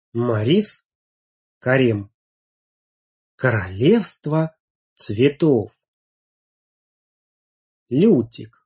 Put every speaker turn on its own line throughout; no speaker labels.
Морис Карем. Королевство цветов. Лютик.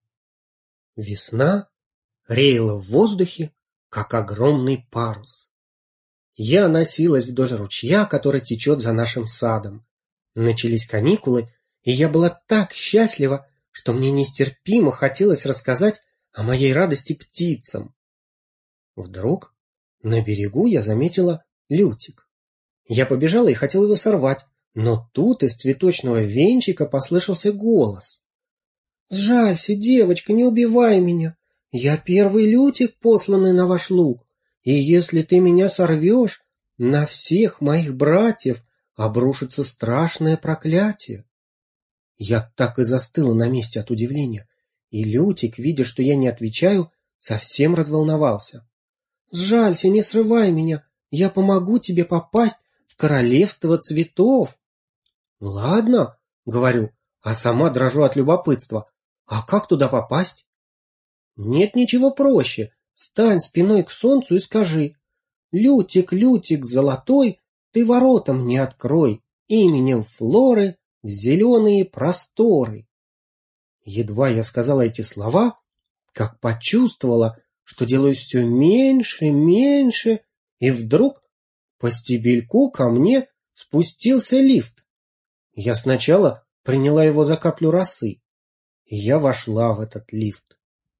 Весна реяла в воздухе, как огромный парус. Я носилась вдоль ручья, который течет за нашим садом. Начались каникулы, и я была так счастлива, что мне нестерпимо хотелось рассказать о моей радости птицам. Вдруг на берегу я заметила лютик. Я побежала и хотела его сорвать, но тут из цветочного венчика послышался голос. «Сжалься, девочка, не убивай меня. Я первый лютик, посланный на ваш луг, и если ты меня сорвешь, на всех моих братьев обрушится страшное проклятие». Я так и застыла на месте от удивления, и лютик, видя, что я не отвечаю, совсем разволновался. «Сжалься, не срывай меня, я помогу тебе попасть в королевство цветов». «Ладно», — говорю, а сама дрожу от любопытства. «А как туда попасть?» «Нет ничего проще. Стань спиной к солнцу и скажи: Лютик, Лютик золотой, ты ворота мне открой, именем Флоры в зеленые просторы». Едва я сказала эти слова, как почувствовала, что делаю все меньше, меньше, и вдруг по стебельку ко мне спустился лифт. Я сначала приняла его за каплю росы, и я вошла в этот лифт.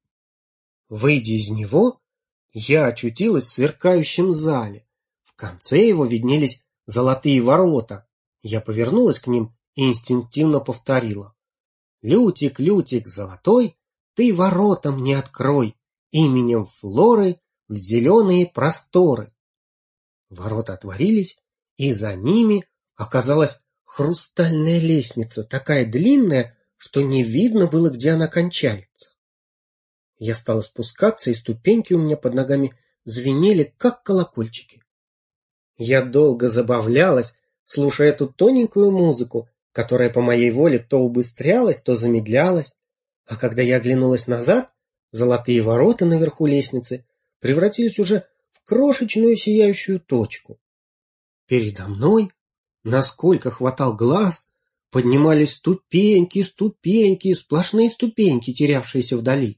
Выйдя из него, я очутилась в сверкающем зале. В конце его виднелись золотые ворота. Я повернулась к ним и инстинктивно повторила: «Лютик, Лютик золотой, ты ворота мне открой, именем Флоры в зеленые просторы». Ворота отворились, и за ними оказалась хрустальная лестница, такая длинная, что не видно было, где она кончается. Я стала спускаться, и ступеньки у меня под ногами звенели, как колокольчики. Я долго забавлялась, слушая эту тоненькую музыку, которая по моей воле то убыстрялась, то замедлялась, а когда я оглянулась назад, золотые ворота наверху лестницы превратились уже в крошечную сияющую точку. Передо мной, насколько хватал глаз, поднимались ступеньки, ступеньки, сплошные ступеньки, терявшиеся вдали.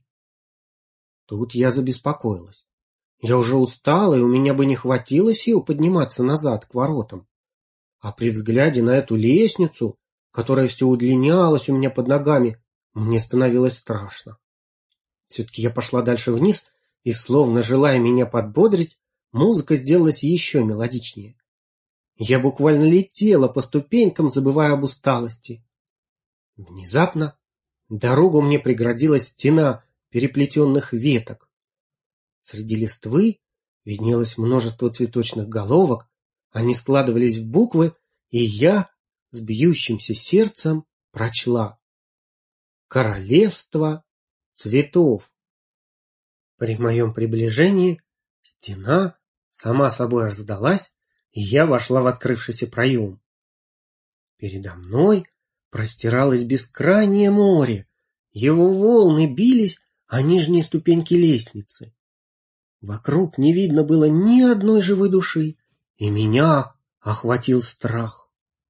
Тут я забеспокоилась. Я уже устала, и у меня бы не хватило сил подниматься назад к воротам. А при взгляде на эту лестницу, которая все удлинялась у меня под ногами, мне становилось страшно. Все-таки я пошла дальше вниз, и, словно желая меня подбодрить, музыка сделалась еще мелодичнее. Я буквально летела по ступенькам, забывая об усталости. Внезапно дорогу мне преградила стена переплетенных веток. Среди листвы виднелось множество цветочных головок, они складывались в буквы, и я с бьющимся сердцем прочла: «Королевство цветов». При моем приближении стена сама собой раздалась, и я вошла в открывшийся проем. Передо мной простиралось бескрайнее море, его волны бились о нижние ступеньки лестницы. Вокруг не видно было ни одной живой души, и меня охватил страх.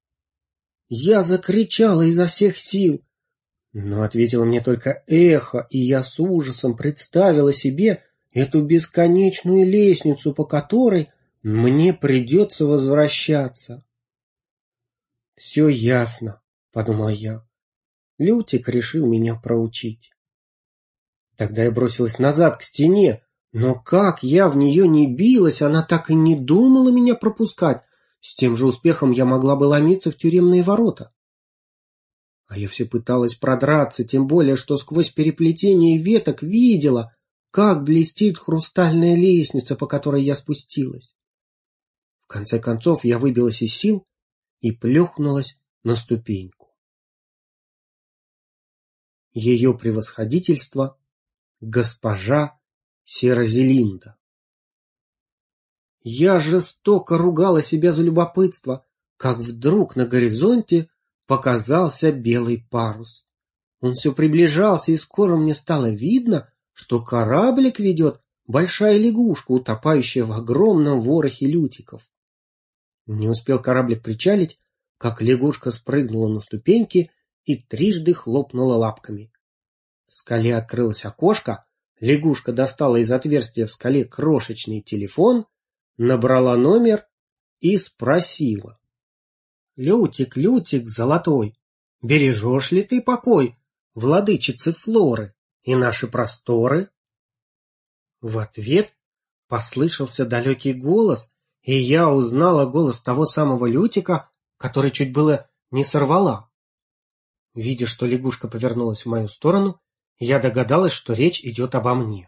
Я закричала изо всех сил, но ответило мне только эхо, и я с ужасом представила себе эту бесконечную лестницу, по которой мне придется возвращаться. «Все ясно», — подумал я. Лютик решил меня проучить. Тогда я бросилась назад к стене, но как я в нее не билась, она так и не думала меня пропускать. С тем же успехом я могла бы ломиться в тюремные ворота. А я все пыталась продраться, тем более, что сквозь переплетение веток видела, как блестит хрустальная лестница, по которой я спустилась. В конце концов я выбилась из сил и плюхнулась на ступеньку. Ее превосходительство госпожа Серозелинда. Я жестоко ругала себя за любопытство, как вдруг на горизонте показался белый парус. Он все приближался, и скоро мне стало видно, что кораблик ведет большая лягушка, утопающая в огромном ворохе лютиков. Не успел кораблик причалить, как лягушка спрыгнула на ступеньки и трижды хлопнула лапками. В скале открылось окошко, лягушка достала из отверстия в скале крошечный телефон, набрала номер и спросила: «Лютик, Лютик золотой, бережешь ли ты покой владычицы Флоры и наши просторы?» В ответ послышался далекий голос, и я узнала голос того самого Лютика, который чуть было не сорвала. Видя, что лягушка повернулась в мою сторону, я догадалась, что речь идет обо мне.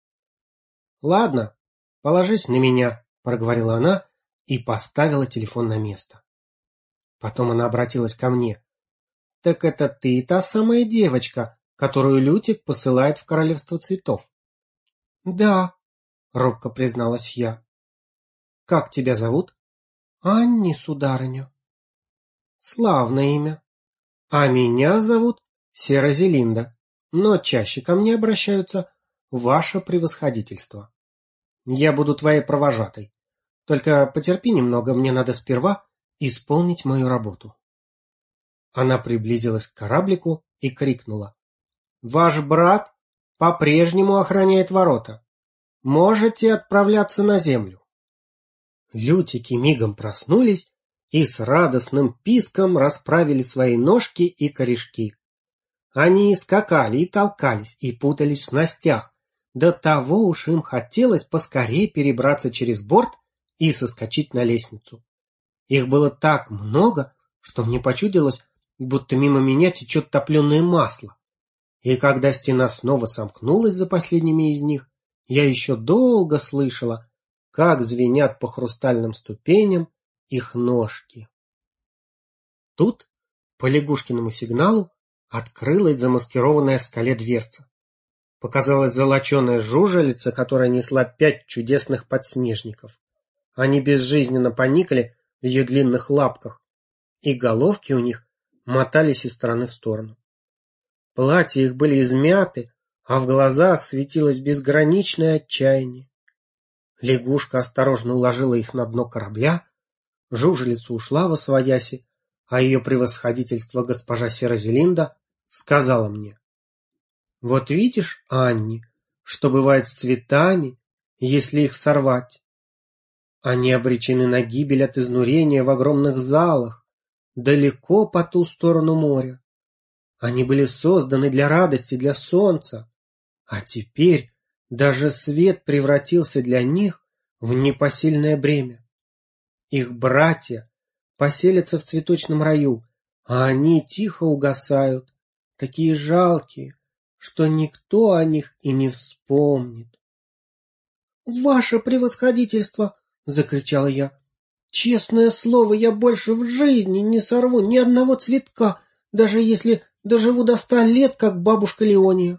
«Ладно, положись на меня», — проговорила она и поставила телефон на место. Потом она обратилась ко мне. «Так это ты та самая девочка, которую Лютик посылает в королевство цветов?» «Да», — робко призналась я. «Как тебя зовут?» «Анни, сударыня». «Славное имя. А меня зовут Серозелинда, но чаще ко мне обращаются ваше превосходительство. Я буду твоей провожатой. Только потерпи немного, мне надо сперва исполнить мою работу». Она приблизилась к кораблику и крикнула: «Ваш брат по-прежнему охраняет ворота. Можете отправляться на землю». Лютики мигом проснулись и с радостным писком расправили свои ножки и корешки. Они и скакали, и толкались, и путались в снастях. До того уж им хотелось поскорее перебраться через борт и соскочить на лестницу. Их было так много, что мне почудилось, будто мимо меня течет топленое масло. И когда стена снова сомкнулась за последними из них, я еще долго слышала, как звенят по хрустальным ступеням их ножки. Тут, по лягушкиному сигналу, открылась замаскированная в скале дверца. Показалась золоченая жужелица, которая несла 5 чудесных подснежников. Они безжизненно поникли в ее длинных лапках, и головки у них мотались из стороны в сторону. Платья их были измяты, а в глазах светилось безграничное отчаяние. Лягушка осторожно уложила их на дно корабля, жужелица ушла восвояси, а ее превосходительство госпожа Серозелинда сказала мне: «Вот видишь, Анни, что бывает с цветами, если их сорвать? Они обречены на гибель от изнурения в огромных залах, далеко по ту сторону моря. Они были созданы для радости, для солнца, а теперь даже свет превратился для них в непосильное бремя. Их братья поселятся в цветочном раю, а они тихо угасают, такие жалкие, что никто о них и не вспомнит». «Ваше превосходительство!» — закричала я. «Честное слово, я больше в жизни не сорву ни одного цветка, даже если доживу до 100 лет, как бабушка Леония».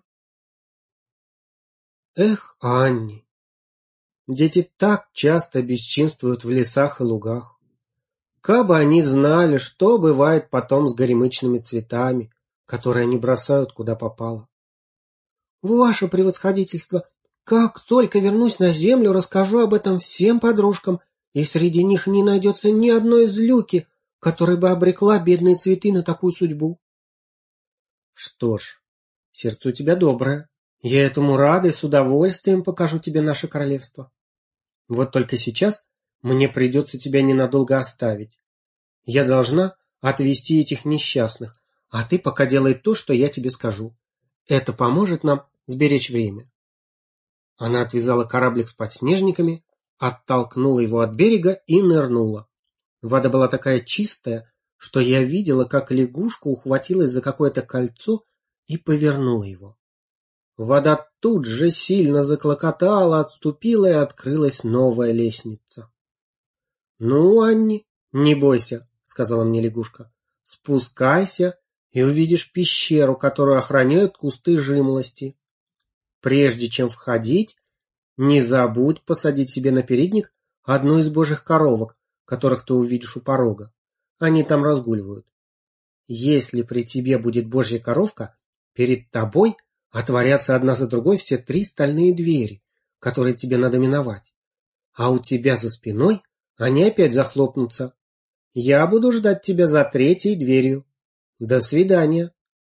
Эх, Анни, дети так часто бесчинствуют в лесах и лугах. Кабы они знали, что бывает потом с горемычными цветами, которые они бросают куда попало. «Ваше превосходительство, как только вернусь на землю, расскажу об этом всем подружкам, и среди них не найдется ни одной злюки, которая бы обрекла бедные цветы на такую судьбу». «Что ж, сердце у тебя доброе. Я этому рада и с удовольствием покажу тебе наше королевство. Вот только сейчас мне придется тебя ненадолго оставить. Я должна отвезти этих несчастных, а ты пока делай то, что я тебе скажу. Это поможет нам сберечь время». Она отвязала кораблик с подснежниками, оттолкнула его от берега и нырнула. Вода была такая чистая, что я видела, как лягушка ухватилась за какое-то кольцо и повернула его. Вода тут же сильно заклокотала, отступила, и открылась новая лестница. «Ну, Анни, не бойся», — сказала мне лягушка. «Спускайся и увидишь пещеру, которую охраняют кусты жимолости. Прежде чем входить, не забудь посадить себе на передник одну из божьих коровок, которых ты увидишь у порога. Они там разгуливают. Если при тебе будет божья коровка, перед тобой отворятся одна за другой все 3 стальные двери, которые тебе надо миновать. А у тебя за спиной они опять захлопнутся. Я буду ждать тебя за третьей дверью. До свидания.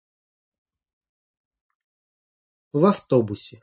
В автобусе.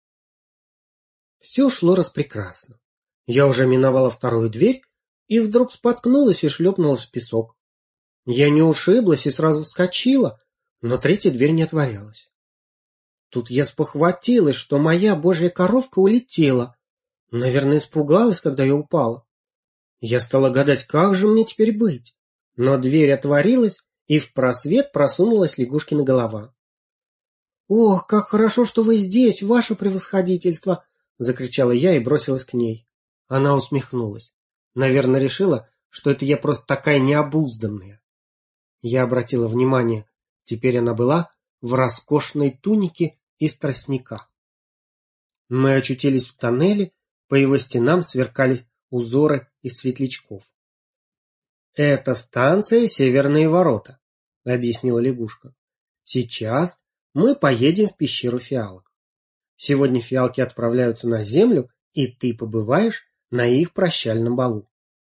Все шло распрекрасно. Я уже миновала вторую дверь и вдруг споткнулась и шлепнулась в песок. Я не ушиблась и сразу вскочила, но третья дверь не отворялась. Тут я спохватилась, что моя божья коровка улетела. Наверное, испугалась, когда я упала. Я стала гадать, как же мне теперь быть. Но дверь отворилась, и в просвет просунулась лягушкина голова. «Ох, как хорошо, что вы здесь, ваше превосходительство!» — закричала я и бросилась к ней. Она усмехнулась. Наверное, решила, что это я просто такая необузданная. Я обратила внимание, теперь она была в роскошной тунике из тростника. Мы очутились в тоннеле, по его стенам сверкали узоры из светлячков. «Это станция «Северные ворота», — объяснила лягушка. «Сейчас мы поедем в пещеру фиалок. Сегодня фиалки отправляются на землю, и ты побываешь на их прощальном балу».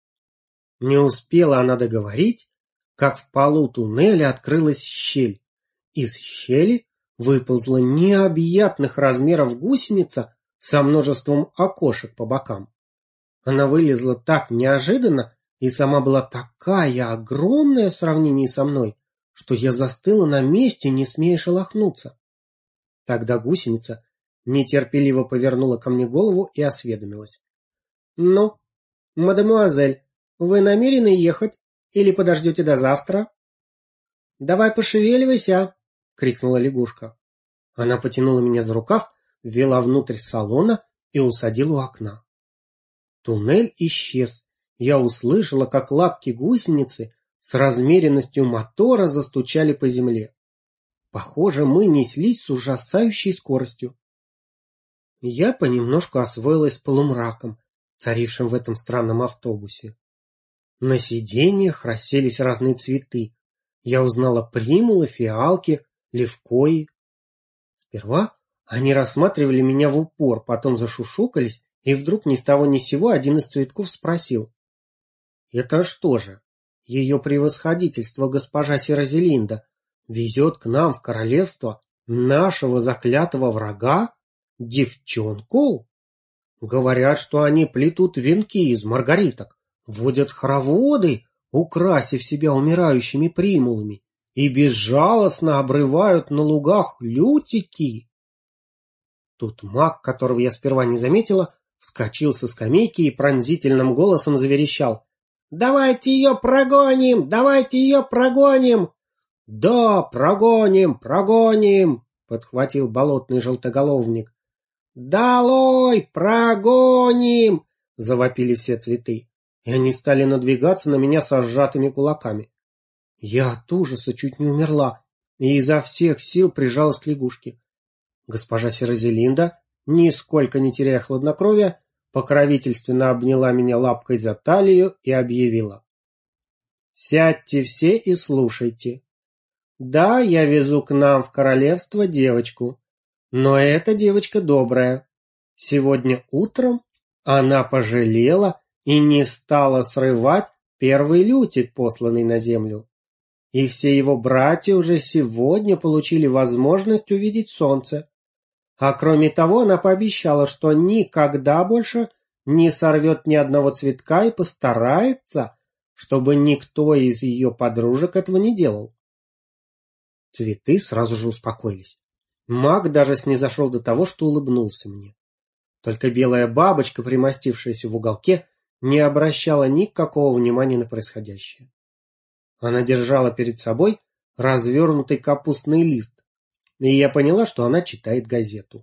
Не успела она договорить, как в полу туннеля открылась щель. Из щели выползла необъятных размеров гусеница со множеством окошек по бокам. Она вылезла так неожиданно и сама была такая огромная в сравнении со мной, что я застыла на месте, не смея шелохнуться. Тогда гусеница нетерпеливо повернула ко мне голову и осведомилась. «Ну, мадемуазель, вы намерены ехать или подождете до завтра?» «Давай пошевеливайся!» — крикнула лягушка. Она потянула меня за рукав, ввела внутрь салона и усадила у окна. Туннель исчез. Я услышала, как лапки гусеницы с размеренностью мотора застучали по земле. Похоже, мы неслись с ужасающей скоростью. Я понемножку освоилась с полумраком, царившим в этом странном автобусе. На сиденьях расселись разные цветы. Я узнала примулы, фиалки, левкои. Сперва они рассматривали меня в упор, потом зашушукались, и вдруг ни с того ни с сего один из цветков спросил. «Это что же, ее превосходительство госпожа Серозелинда везет к нам в королевство нашего заклятого врага, девчонку? Говорят, что они плетут венки из маргариток, водят хороводы, украсив себя умирающими примулами, и безжалостно обрывают на лугах лютики». Тут маг, которого я сперва не заметила, вскочил со скамейки и пронзительным голосом заверещал. «Давайте ее прогоним! Давайте ее прогоним!» «Да, прогоним, прогоним!» — подхватил болотный желтоголовник. «Долой, прогоним!» — завопили все цветы, и они стали надвигаться на меня со сжатыми кулаками. Я от ужаса чуть не умерла и изо всех сил прижалась к лягушке. Госпожа Серозелинда, нисколько не теряя хладнокровия, покровительственно обняла меня лапкой за талию и объявила. «Сядьте все и слушайте. Да, я везу к нам в королевство девочку, но эта девочка добрая. Сегодня утром она пожалела и не стала срывать первый лютик, посланный на землю. И все его братья уже сегодня получили возможность увидеть солнце. А кроме того, она пообещала, что никогда больше не сорвет ни одного цветка и постарается, чтобы никто из ее подружек этого не делал». Цветы сразу же успокоились. Маг даже снизошел до того, что улыбнулся мне. Только белая бабочка, примостившаяся в уголке, не обращала никакого внимания на происходящее. Она держала перед собой развернутый капустный лист, и я поняла, что она читает газету.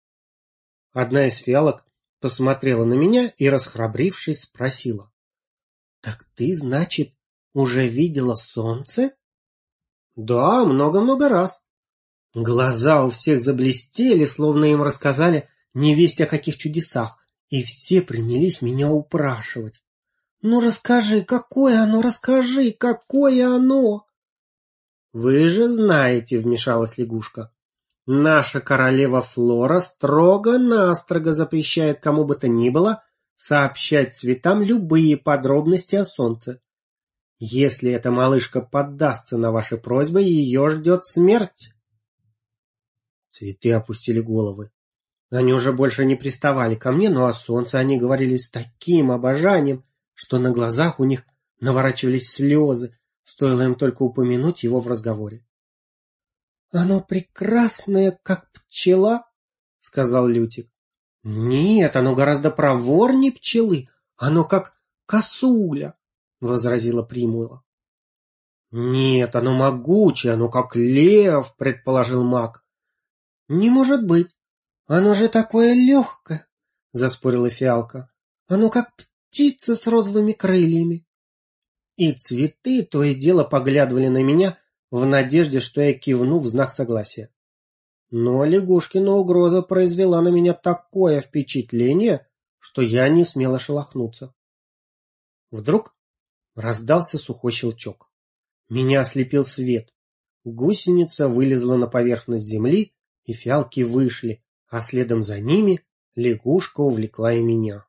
Одна из фиалок посмотрела на меня и, расхрабрившись, спросила. «Так ты, значит, уже видела солнце?» «Да, много-много раз». Глаза у всех заблестели, словно им рассказали невесть о каких чудесах, и все принялись меня упрашивать. «Ну расскажи, какое оно, расскажи, какое оно!» «Вы же знаете», — вмешалась лягушка, Наша королева Флора строго-настрого запрещает кому бы то ни было сообщать цветам любые подробности о солнце. Если эта малышка поддастся на ваши просьбы, ее ждет смерть. Цветы опустили головы. Они уже больше не приставали ко мне, но о солнце они говорили с таким обожанием, что на глазах у них наворачивались слезы, стоило им только упомянуть его в разговоре. «Оно прекрасное, как пчела», — сказал Лютик. «Нет, оно гораздо проворнее пчелы, оно как косуля», — возразила Примула. «Нет, оно могучее, оно как лев», — предположил Маг. «Не может быть, оно же такое легкое», — заспорила Фиалка. «Оно как птица с розовыми крыльями». И цветы то и дело поглядывали на меня в надежде, что я кивну в знак согласия. Но лягушкина угроза произвела на меня такое впечатление, что я не смела шелохнуться. Вдруг раздался сухой щелчок. Меня ослепил свет. Гусеница вылезла на поверхность земли, и фиалки вышли, а следом за ними лягушка увлекла и меня.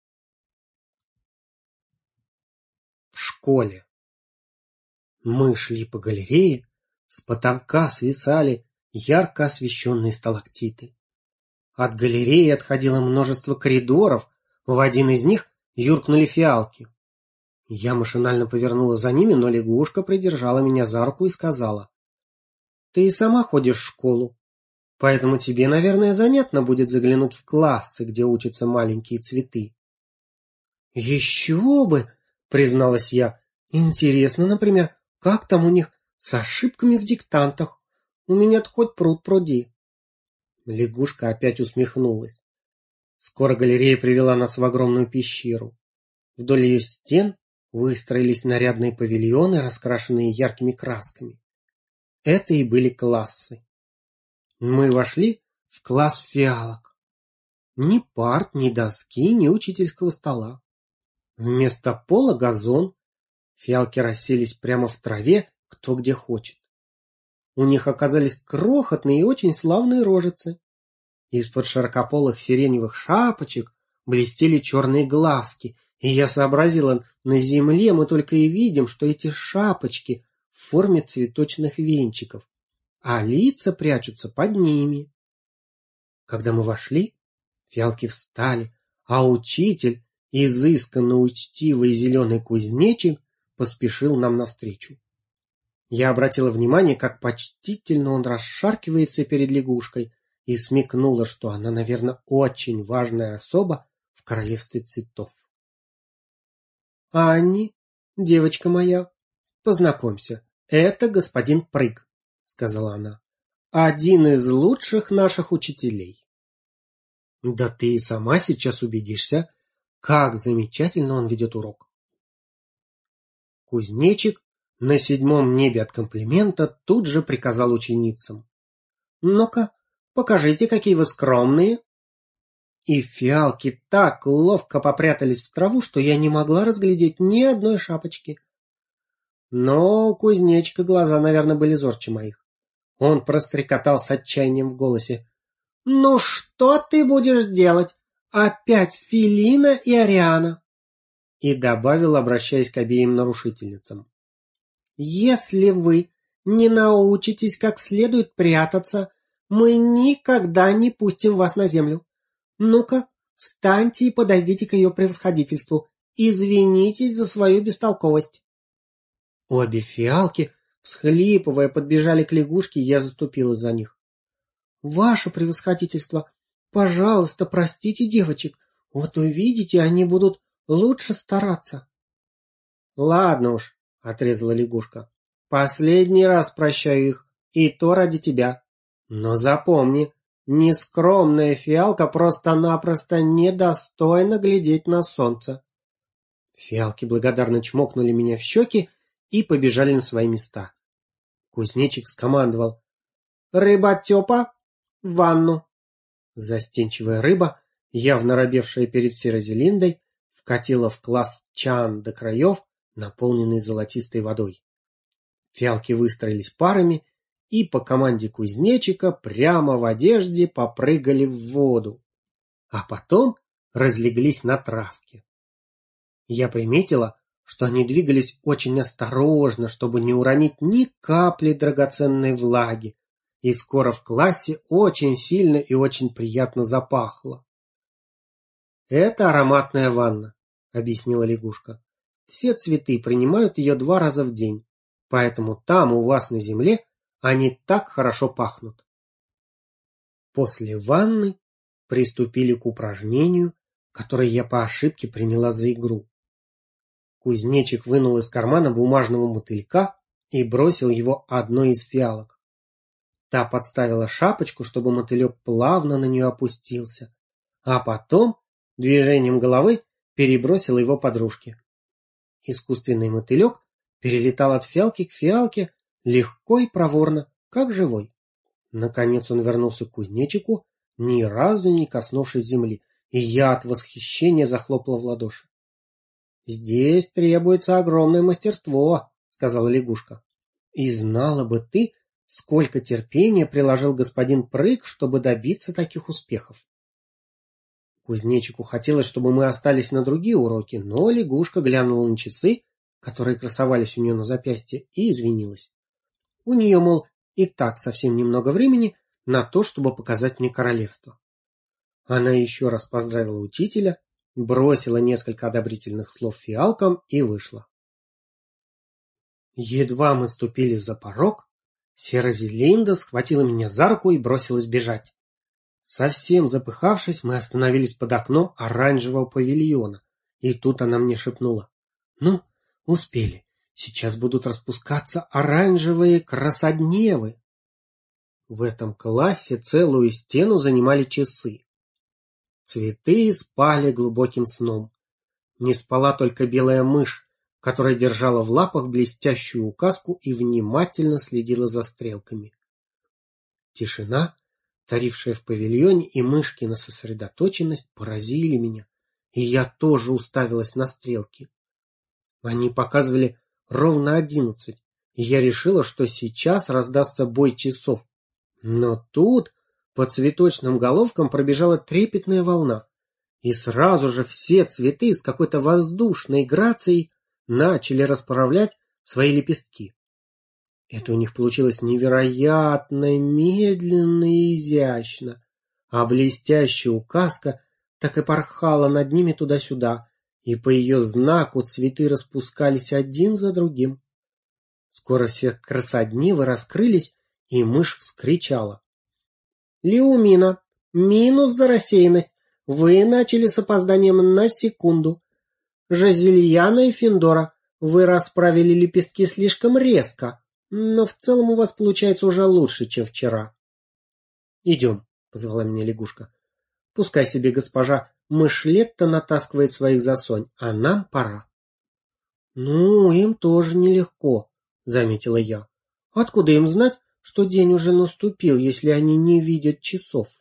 В школе. Мы шли по галерее, с потолка свисали ярко освещенные сталактиты. От галереи отходило множество коридоров, в один из них юркнули фиалки. Я машинально повернула за ними, но лягушка придержала меня за руку и сказала: «Ты и сама ходишь в школу, поэтому тебе, наверное, занятно будет заглянуть в классы, где учатся маленькие цветы». «Еще бы!» — призналась я. «Интересно, например, как там у них с ошибками в диктантах? У меня-то хоть пруд пруди». Лягушка опять усмехнулась. Скоро галерея привела нас в огромную пещеру. Вдоль ее стен выстроились нарядные павильоны, раскрашенные яркими красками. Это и были классы. Мы вошли в класс фиалок. Ни парт, ни доски, ни учительского стола. Вместо пола газон. Фиалки расселись прямо в траве, кто где хочет. У них оказались крохотные и очень славные рожицы. Из-под широкополых сиреневых шапочек блестели черные глазки, и я сообразила, на земле мы только и видим, что эти шапочки в форме цветочных венчиков, а лица прячутся под ними. Когда мы вошли, фиалки встали, а учитель, изысканно учтивый зеленый кузнечик, поспешил нам навстречу. Я обратила внимание, как почтительно он расшаркивается перед лягушкой, и смекнула, что она, наверное, очень важная особа в королевстве цветов. «Анни, девочка моя, познакомься, это господин Прыг», — сказала она, — «один из лучших наших учителей». Да ты и сама сейчас убедишься, как замечательно он ведет урок. Кузнечик на седьмом небе от комплимента тут же приказал ученицам: «Ну-ка, покажите, какие вы скромные». И фиалки так ловко попрятались в траву, что я не могла разглядеть ни одной шапочки. Но у кузнечика глаза, наверное, были зорче моих. Он прострекотал с отчаянием в голосе: «Ну что ты будешь делать? Опять Филина и Ариана!» И добавил, обращаясь к обеим нарушительницам: «Если вы не научитесь как следует прятаться, мы никогда не пустим вас на землю. Ну-ка, встаньте и подойдите к ее превосходительству. Извинитесь за свою бестолковость». Обе фиалки, всхлипывая, подбежали к лягушке, и я заступилась за них. «Ваше превосходительство, пожалуйста, простите девочек. Вот увидите, они будут лучше стараться». «Ладно уж», — отрезала лягушка. «Последний раз прощаю их, и то ради тебя. Но запомни, нескромная фиалка просто-напросто недостойна глядеть на солнце». Фиалки благодарно чмокнули меня в щеки и побежали на свои места. Кузнечик скомандовал: «Рыба-тёпа, в ванну». Застенчивая рыба, явно робевшая перед Серозелиндой, вкатила в класс чан до краев, наполненный золотистой водой. Фиалки выстроились парами, и по команде кузнечика прямо в одежде попрыгали в воду, а потом разлеглись на травке. Я приметила, что они двигались очень осторожно, чтобы не уронить ни капли драгоценной влаги, и скоро в классе очень сильно и очень приятно запахло. «Это ароматная ванна», — объяснила лягушка. «Все цветы принимают ее 2 раза в день, поэтому там у вас на земле они так хорошо пахнут». После ванны приступили к упражнению, которое я по ошибке приняла за игру. Кузнечик вынул из кармана бумажного мотылька и бросил его одной из фиалок. Та подставила шапочку, чтобы мотылек плавно на нее опустился, а потом движением головы перебросила его подружке. Искусственный мотылек перелетал от фиалки к фиалке легко и проворно, как живой. Наконец он вернулся к кузнечику, ни разу не коснувшись земли, и я от восхищения захлопала в ладоши. «Здесь требуется огромное мастерство», — сказала лягушка. «И знала бы ты, сколько терпения приложил господин Прыг, чтобы добиться таких успехов». Кузнечику хотелось, чтобы мы остались на другие уроки, но лягушка глянула на часы, которые красовались у нее на запястье, и извинилась. У нее, мол, и так совсем немного времени на то, чтобы показать мне королевство. Она еще раз поздравила учителя, бросила несколько одобрительных слов фиалкам и вышла. Едва мы ступили за порог, Серозелинда схватила меня за руку и бросилась бежать. Совсем запыхавшись, мы остановились под окном оранжевого павильона, и тут она мне шепнула: «Ну, успели, сейчас будут распускаться оранжевые красодневы». В этом классе целую стену занимали часы. Цветы спали глубоким сном. Не спала только белая мышь, которая держала в лапах блестящую указку и внимательно следила за стрелками. Тишина, царившая в павильоне, и мышкина сосредоточенность поразили меня, и я тоже уставилась на стрелки. Они показывали ровно 11, и я решила, что сейчас раздастся бой часов. Но тут по цветочным головкам пробежала трепетная волна, и сразу же все цветы с какой-то воздушной грацией начали расправлять свои лепестки. Это у них получилось невероятно медленно и изящно, а блестящая указка так и порхала над ними туда-сюда, и по ее знаку цветы распускались один за другим. Скоро все красоднивы раскрылись, и мышь вскричала: «Леумина, минус за рассеянность. Вы начали с опозданием на секунду. Жазильяна и Финдора, вы расправили лепестки слишком резко, но в целом у вас получается уже лучше, чем вчера». «Идем», — позвала меня лягушка. «Пускай себе госпожа Мышлетта натаскивает своих засонь, а нам пора». «Ну, им тоже нелегко», — заметила я. «Откуда им знать, что день уже наступил, если они не видят часов?»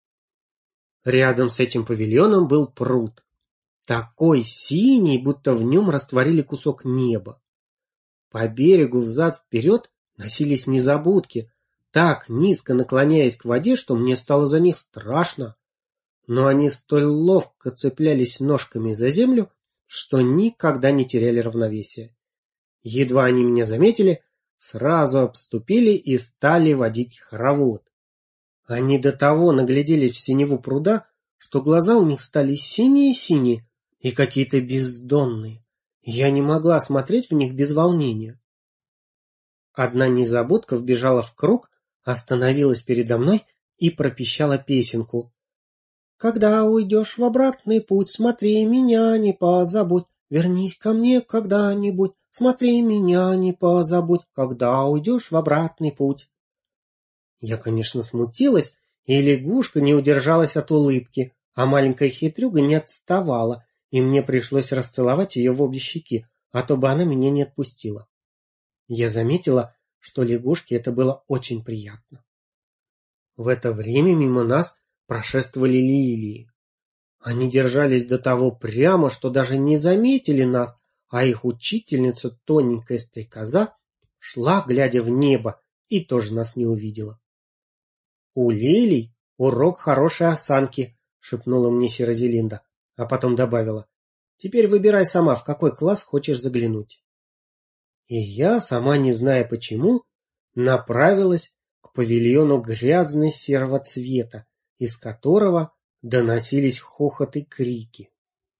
Рядом с этим павильоном был пруд, такой синий, будто в нем растворили кусок неба. По берегу взад-вперед носились незабудки, так низко наклоняясь к воде, что мне стало за них страшно. Но они столь ловко цеплялись ножками за землю, что никогда не теряли равновесия. Едва они меня заметили, сразу обступили и стали водить хоровод. Они до того нагляделись в синеву пруда, что глаза у них стали синие-синие и какие-то бездонные. Я не могла смотреть в них без волнения. Одна незабудка вбежала в круг, остановилась передо мной и пропищала песенку. «Когда уйдешь в обратный путь, смотри, меня не позабудь. Вернись ко мне когда-нибудь, смотри, меня не позабудь, когда уйдешь в обратный путь». Я, конечно, смутилась, и лягушка не удержалась от улыбки, а маленькая хитрюга не отставала, и мне пришлось расцеловать ее в обе щеки, а то бы она меня не отпустила. Я заметила, что лягушке это было очень приятно. В это время мимо нас прошествовали лилии. Они держались до того прямо, что даже не заметили нас, а их учительница, тоненькая стрекоза, шла, глядя в небо, и тоже нас не увидела. «У Лилий урок хорошей осанки», — шепнула мне Серозелинда, а потом добавила: «Теперь выбирай сама, в какой класс хочешь заглянуть». И я, сама не зная почему, направилась к павильону грязно-серого цвета, из которого доносились хохот и крики.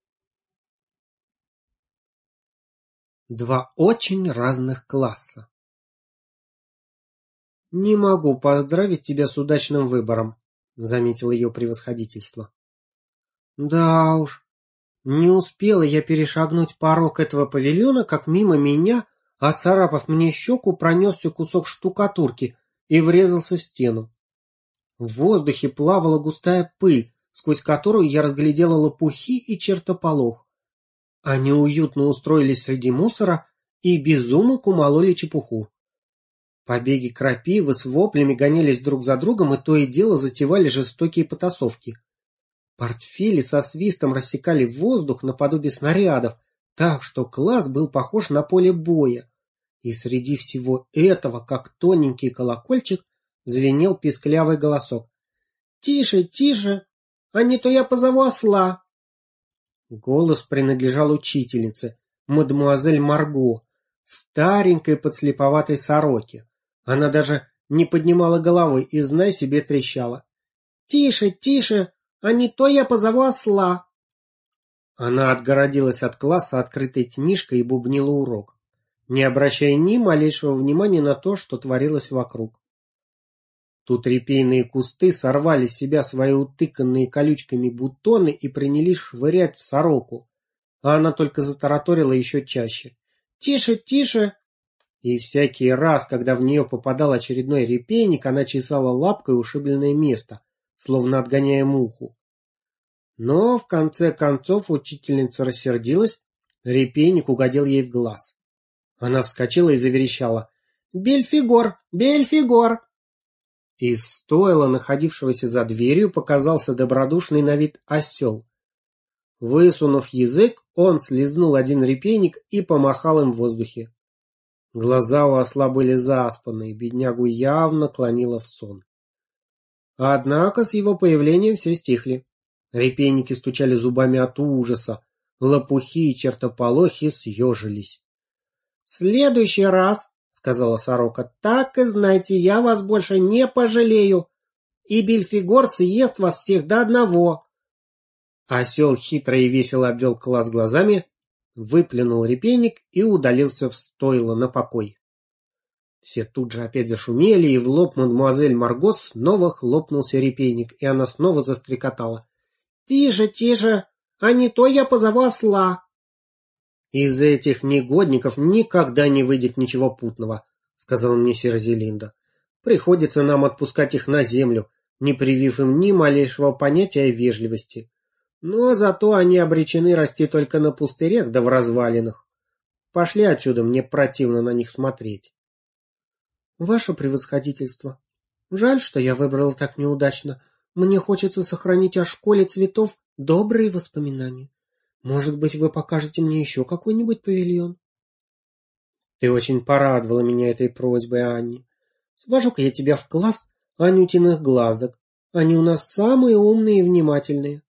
Два очень разных класса. «Не могу поздравить тебя с удачным выбором», — заметил ее превосходительство. «Да уж, не успела я перешагнуть порог этого павильона, как мимо меня, оцарапав мне щеку, пронесся кусок штукатурки и врезался в стену. В воздухе плавала густая пыль, сквозь которую я разглядела лопухи и чертополох. Они уютно устроились среди мусора и безумолку мололи чепуху. Побеги крапивы с воплями гонялись друг за другом и то и дело затевали жестокие потасовки. Портфели со свистом рассекали воздух наподобие снарядов, так что класс был похож на поле боя. И среди всего этого, как тоненький колокольчик, звенел писклявый голосок. «Тише, тише, а не то я позову осла!» Голос принадлежал учительнице, мадемуазель Марго, старенькой подслеповатой сороке. Она даже не поднимала головы и, знай себе, трещала. «Тише, тише, а не то я позову осла!» Она отгородилась от класса открытой книжкой и бубнила урок, не обращая ни малейшего внимания на то, что творилось вокруг. Тут репейные кусты сорвали с себя свои утыканные колючками бутоны и принялись швырять в сороку, а она только затараторила еще чаще. «Тише, тише!» И всякий раз, когда в нее попадал очередной репейник, она чесала лапкой ушибленное место, словно отгоняя муху. Но в конце концов учительница рассердилась, репейник угодил ей в глаз. Она вскочила и заверещала: «Бельфигор! Бельфигор!» Из стойла, находившегося за дверью, показался добродушный на вид осел. Высунув язык, он слизнул один репейник и помахал им в воздухе. Глаза у осла были заспанные, беднягу явно клонило в сон. Однако с его появлением все стихли. Репейники стучали зубами от ужаса, лопухи и чертополохи съежились. «В следующий раз, — сказала сорока, — так и знайте, я вас больше не пожалею, и Бельфигор съест вас всех до одного». Осел хитро и весело обвел класс глазами, выплюнул репейник и удалился в стойло на покой. Все тут же опять зашумели, и в лоб мадемуазель Марго снова хлопнулся репейник, и она снова застрекотала. «Тише, тише, а не то я позову осла». «Из этих негодников никогда не выйдет ничего путного», — сказала мне Серозелинда. «Приходится нам отпускать их на землю, не привив им ни малейшего понятия о вежливости. Но зато они обречены расти только на пустырях да в развалинах. Пошли отсюда, мне противно на них смотреть». «Ваше превосходительство, жаль, что я выбрала так неудачно. Мне хочется сохранить о школе цветов добрые воспоминания. Может быть, вы покажете мне еще какой-нибудь павильон?» «Ты очень порадовала меня этой просьбой, Анни. Свожу-ка я тебя в класс Анютиных глазок. Они у нас самые умные и внимательные».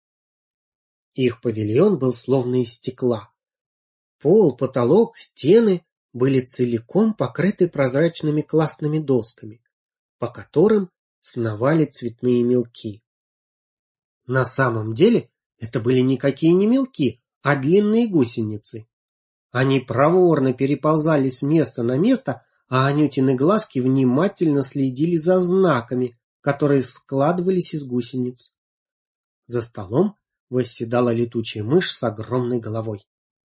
Их павильон был словно из стекла. Пол, потолок, стены были целиком покрыты прозрачными классными досками, по которым сновали цветные мелки. На самом деле это были никакие не мелки, а длинные гусеницы. Они проворно переползали с места на место, а Анютины глазки внимательно следили за знаками, которые складывались из гусениц. За столом восседала летучая мышь с огромной головой.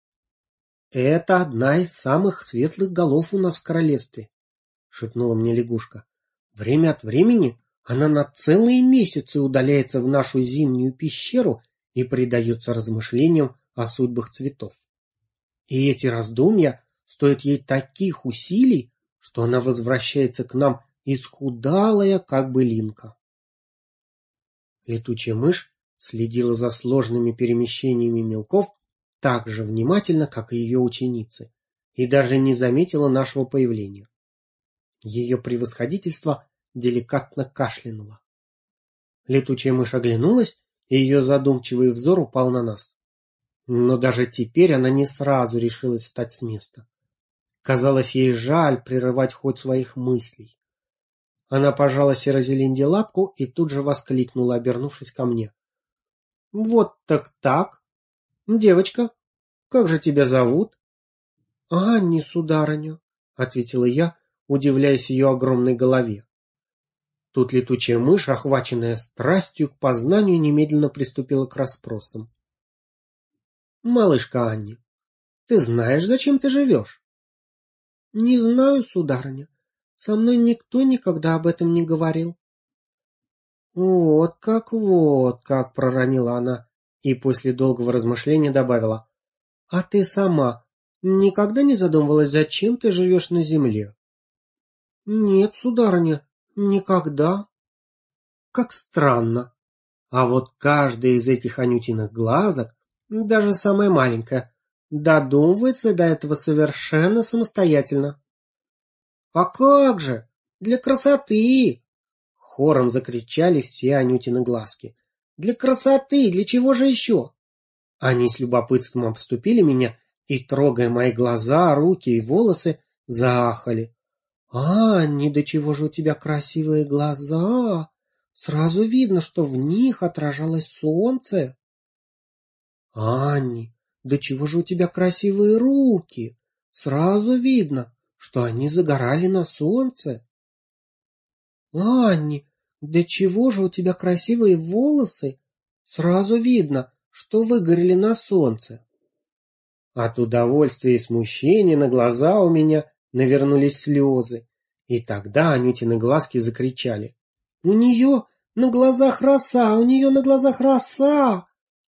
«Это одна из самых светлых голов у нас в королевстве», — шепнула мне лягушка. «Время от времени она на целые месяцы удаляется в нашу зимнюю пещеру и предается размышлениям о судьбах цветов. И эти раздумья стоят ей таких усилий, что она возвращается к нам исхудалая, как былинка». Летучая мышь следила за сложными перемещениями мелков так же внимательно, как и ее ученицы, и даже не заметила нашего появления. Ее превосходительство деликатно кашлянуло. Летучая мышь оглянулась, и ее задумчивый взор упал на нас. Но даже теперь она не сразу решилась встать с места. Казалось, ей жаль прерывать ход своих мыслей. Она пожала Серозелинде лапку и тут же воскликнула, обернувшись ко мне. — Вот так. Девочка, как же тебя зовут? — Анни, сударыня, — ответила я, удивляясь ее огромной голове. Тут летучая мышь, охваченная страстью к познанию, немедленно приступила к расспросам. — Малышка Анни, ты знаешь, зачем ты живешь? — Не знаю, сударыня. Со мной никто никогда об этом не говорил. Вот как, проронила она и после долгого размышления добавила. А ты сама никогда не задумывалась, зачем ты живешь на земле? Нет, сударыня, никогда. Как странно. А вот каждая из этих Анютиных глазок, даже самая маленькая, додумывается до этого совершенно самостоятельно. А как же? Для красоты! Хором закричали все Анютины глазки. Для красоты! Для чего же еще? Они с любопытством обступили меня и, трогая мои глаза, руки и волосы, заахали. «Анни, да чего же у тебя красивые глаза! Сразу видно, что в них отражалось солнце!» «Анни, да чего же у тебя красивые руки! Сразу видно, что они загорали на солнце!» «Анни, да чего же у тебя красивые волосы! Сразу видно, что выгорели на солнце!» От удовольствия и смущения на глаза у меня навернулись слезы, и тогда Анютины глазки закричали. «У нее на глазах роса! У нее на глазах роса!»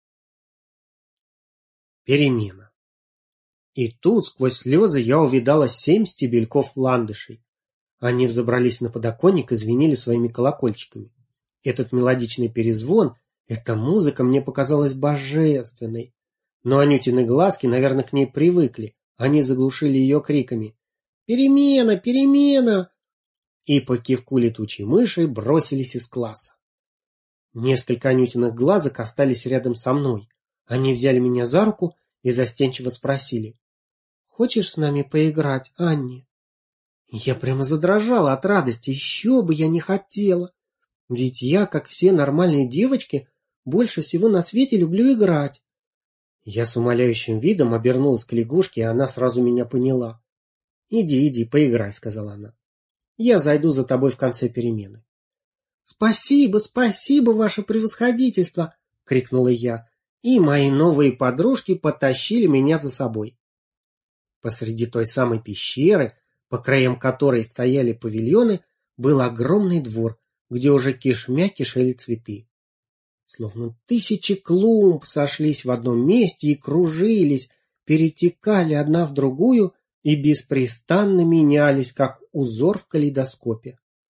Перемена. И тут сквозь слезы я увидала 7 стебельков ландышей. Они взобрались на подоконник и звенели своими колокольчиками. Этот мелодичный перезвон, эта музыка мне показалась божественной. Но Анютины глазки, наверное, к ней привыкли. Они заглушили ее криками «Перемена! Перемена!» и по кивку летучей мыши бросились из класса. Несколько Анютиных глазок остались рядом со мной. Они взяли меня за руку и застенчиво спросили: «Хочешь с нами поиграть, Анни?» Я прямо задрожала от радости, еще бы я не хотела. Ведь я, как все нормальные девочки, больше всего на свете люблю играть. Я с умоляющим видом обернулась к лягушке, и она сразу меня поняла. «Иди, поиграй», — сказала она. «Я зайду за тобой в конце перемены». «Спасибо, ваше превосходительство!» — крикнула я, и мои новые подружки потащили меня за собой. Посреди той самой пещеры, по краям которой стояли павильоны, был огромный двор, где уже кишмя кишели цветы. Словно тысячи клумб сошлись в одном месте и кружились, перетекали одна в другую и беспрестанно менялись, как узор в калейдоскопе.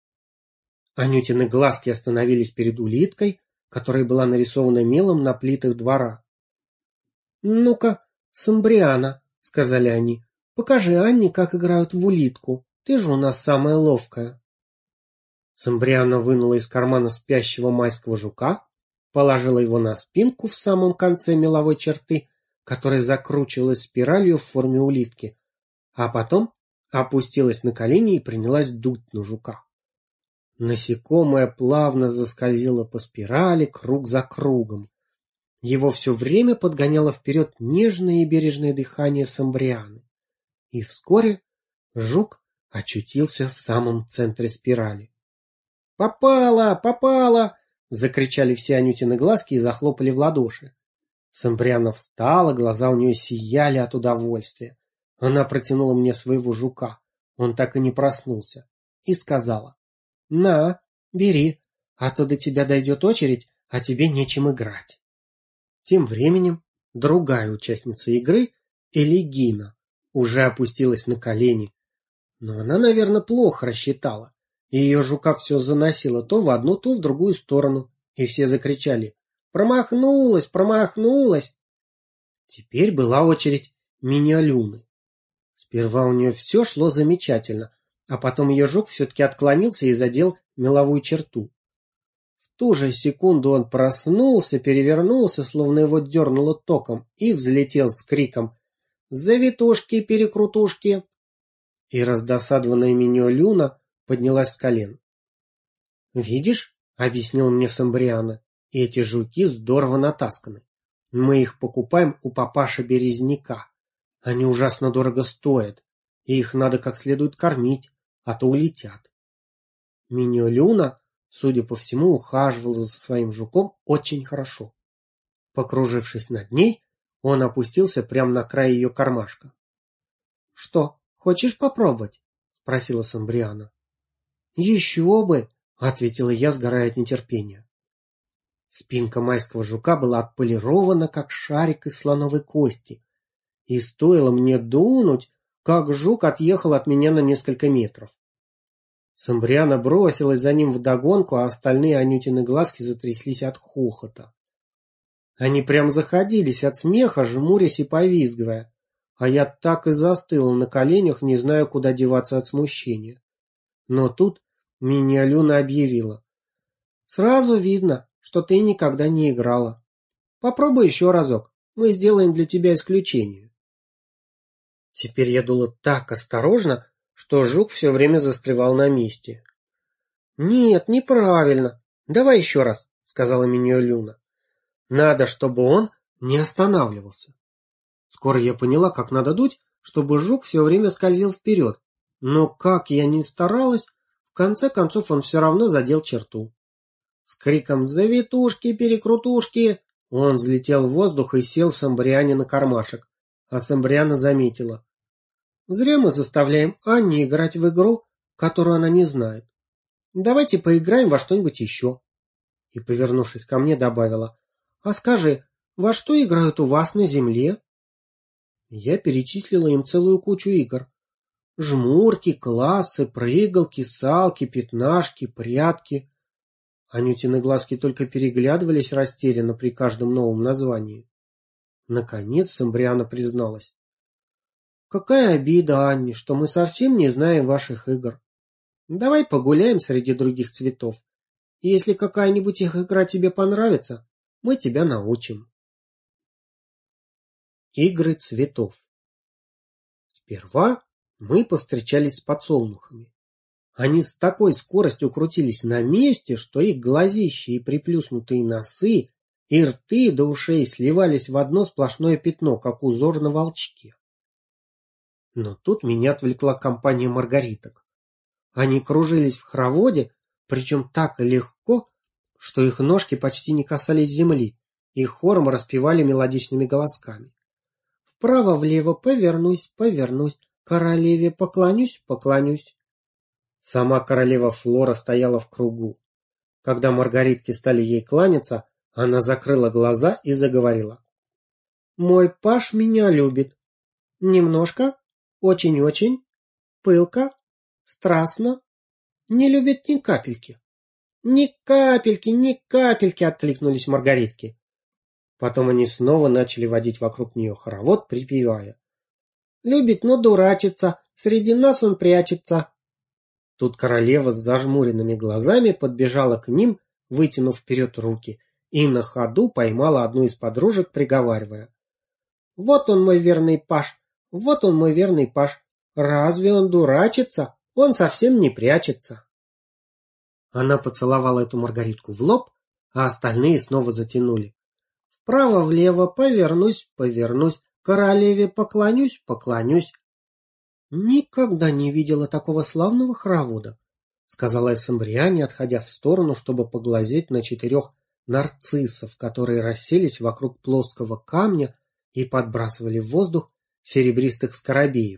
Анютины глазки остановились перед улиткой, которая была нарисована мелом на плитах двора. «Ну-ка, Самбриана», — сказали они, — «покажи Анне, как играют в улитку. Ты же у нас самая ловкая». Самбриана вынула из кармана спящего майского жука, положила его на спинку в самом конце меловой черты, которая закручивалась спиралью в форме улитки, а потом опустилась на колени и принялась дуть на жука. Насекомое плавно заскользило по спирали круг за кругом. Его все время подгоняло вперед нежное и бережное дыхание Самбрианы. И вскоре жук очутился в самом центре спирали. «Попала! Попала!» — закричали все Анютины глазки и захлопали в ладоши. Самбриана встала, глаза у нее сияли от удовольствия. Она протянула мне своего жука, он так и не проснулся, и сказала: «На, бери, а то до тебя дойдет очередь, а тебе нечем играть». Тем временем другая участница игры, Элигина, уже опустилась на колени. Но она, наверное, плохо рассчитала. И ее жука все заносило то в одну, то в другую сторону. И все закричали: «Промахнулась! Промахнулась!» Теперь была очередь Миниалюны. Сперва у нее все шло замечательно. А потом ее жук все-таки отклонился и задел меловую черту. В ту же секунду он проснулся, перевернулся, словно его дернуло током, и взлетел с криком «Завитушки-перекрутушки!». И раздосадованная Миньолюна поднялась с колен. «Видишь?» — объяснил мне Самбриана. «Эти жуки здорово натасканы. Мы их покупаем у папаши Березняка. Они ужасно дорого стоят, и их надо как следует кормить, а то улетят». Миньолюна, судя по всему, ухаживала за своим жуком очень хорошо. Покружившись над ней, он опустился прямо на край ее кармашка. «Что, хочешь попробовать?» — спросила Самбриана. «Еще бы!» — ответила я, сгорая от нетерпения. Спинка майского жука была отполирована, как шарик из слоновой кости, и стоило мне дунуть, как жук отъехал от меня на несколько метров. Самбриана бросилась за ним вдогонку, а остальные Анютины глазки затряслись от хохота. Они прям заходились от смеха, жмурясь и повизгивая, а я так и застыла на коленях, не зная, куда деваться от смущения. Но тут Миньолюна объявила: «Сразу видно, что ты никогда не играла. Попробуй еще разок, мы сделаем для тебя исключение». Теперь я дула так осторожно, что жук все время застревал на месте. «Нет, неправильно. Давай еще раз», — сказала Миньолюна. «Надо, чтобы он не останавливался». Скоро я поняла, как надо дуть, чтобы жук все время скользил вперед. Но как я ни старалась, в конце концов он все равно задел черту. С криком «Завитушки-перекрутушки!» он взлетел в воздух и сел Самбриане на кармашек. А Самбриана заметила: «Зря мы заставляем Анне играть в игру, которую она не знает. Давайте поиграем во что-нибудь еще». И, повернувшись ко мне, добавила: «А скажи, во что играют у вас на земле?» Я перечислила им целую кучу игр. Жмурки, классы, прыгалки, салки, пятнашки, прятки. Анютины глазки только переглядывались растерянно при каждом новом названии. Наконец Самбриана призналась: «Какая обида, Анне, что мы совсем не знаем ваших игр. Давай погуляем среди других цветов. И если какая-нибудь их игра тебе понравится, мы тебя научим». Игры цветов. Сперва мы повстречались с подсолнухами. Они с такой скоростью крутились на месте, что их глазища и приплюснутые носы, и рты до ушей сливались в одно сплошное пятно, как узор на волчке. Но тут меня отвлекла компания маргариток. Они кружились в хороводе, причем так легко, что их ножки почти не касались земли, и хором распевали мелодичными голосками. «Вправо-влево повернусь, повернусь, королеве поклонюсь, поклонюсь». Сама королева Флора стояла в кругу. Когда маргаритки стали ей кланяться, она закрыла глаза и заговорила: «Мой паж меня любит. Немножко, очень-очень, пылко, страстно, не любит ни капельки». «Ни капельки, ни капельки!» — откликнулись маргаритки. Потом они снова начали водить вокруг нее хоровод, припевая: «Любит, но дурачится, среди нас он прячется». Тут королева с зажмуренными глазами подбежала к ним, вытянув вперед руки, и на ходу поймала одну из подружек, приговаривая: «Вот он мой верный паж, вот он мой верный паж. Разве он дурачится? Он совсем не прячется». Она поцеловала эту маргаритку в лоб, а остальные снова затянули: «Вправо-влево повернусь, повернусь, королеве поклонюсь, поклонюсь». «Никогда не видела такого славного хоровода», — сказала я Самбриане, отходя в сторону, чтобы поглазеть на 4 нарциссов, которые расселись вокруг плоского камня и подбрасывали в воздух серебристых скоробеев.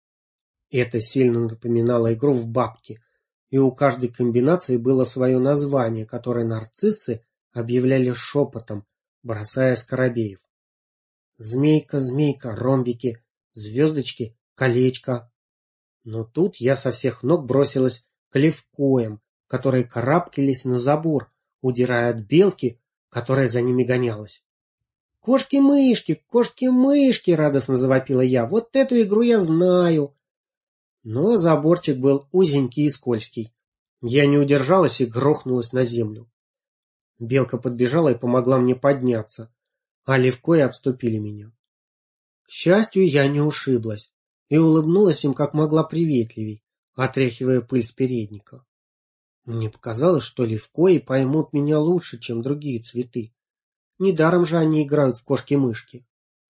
Это сильно напоминало игру в бабки, и у каждой комбинации было свое название, которое нарциссы объявляли шепотом, бросая скоробеев. Змейка, змейка, ромбики, звездочки, колечко. Но тут я со всех ног бросилась к левкоям, которые карабкались на забор, удирая от белки, которая за ними гонялась. «Кошки-мышки, кошки-мышки!» — радостно завопила я. «Вот эту игру я знаю!» Но заборчик был узенький и скользкий. Я не удержалась и грохнулась на землю. Белка подбежала и помогла мне подняться, а левкои обступили меня. К счастью, я не ушиблась и улыбнулась им как могла приветливей, отряхивая пыль с передника. Мне показалось, что левкои поймут меня лучше, чем другие цветы. Недаром же они играют в кошки-мышки.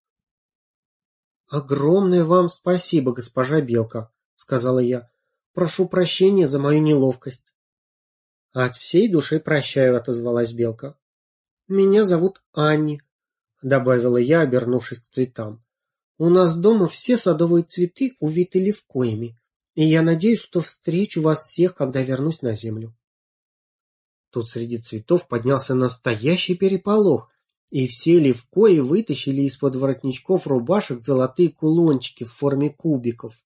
«Огромное вам спасибо, госпожа Белка», — сказала я. «Прошу прощения за мою неловкость». «От всей души прощаю», — отозвалась Белка. «Меня зовут Анни», — добавила я, обернувшись к цветам. «У нас дома все садовые цветы увиты левкоями, и я надеюсь, что встречу вас всех, когда вернусь на землю». Тут среди цветов поднялся настоящий переполох, и все левкои вытащили из-под воротничков рубашек золотые кулончики в форме кубиков.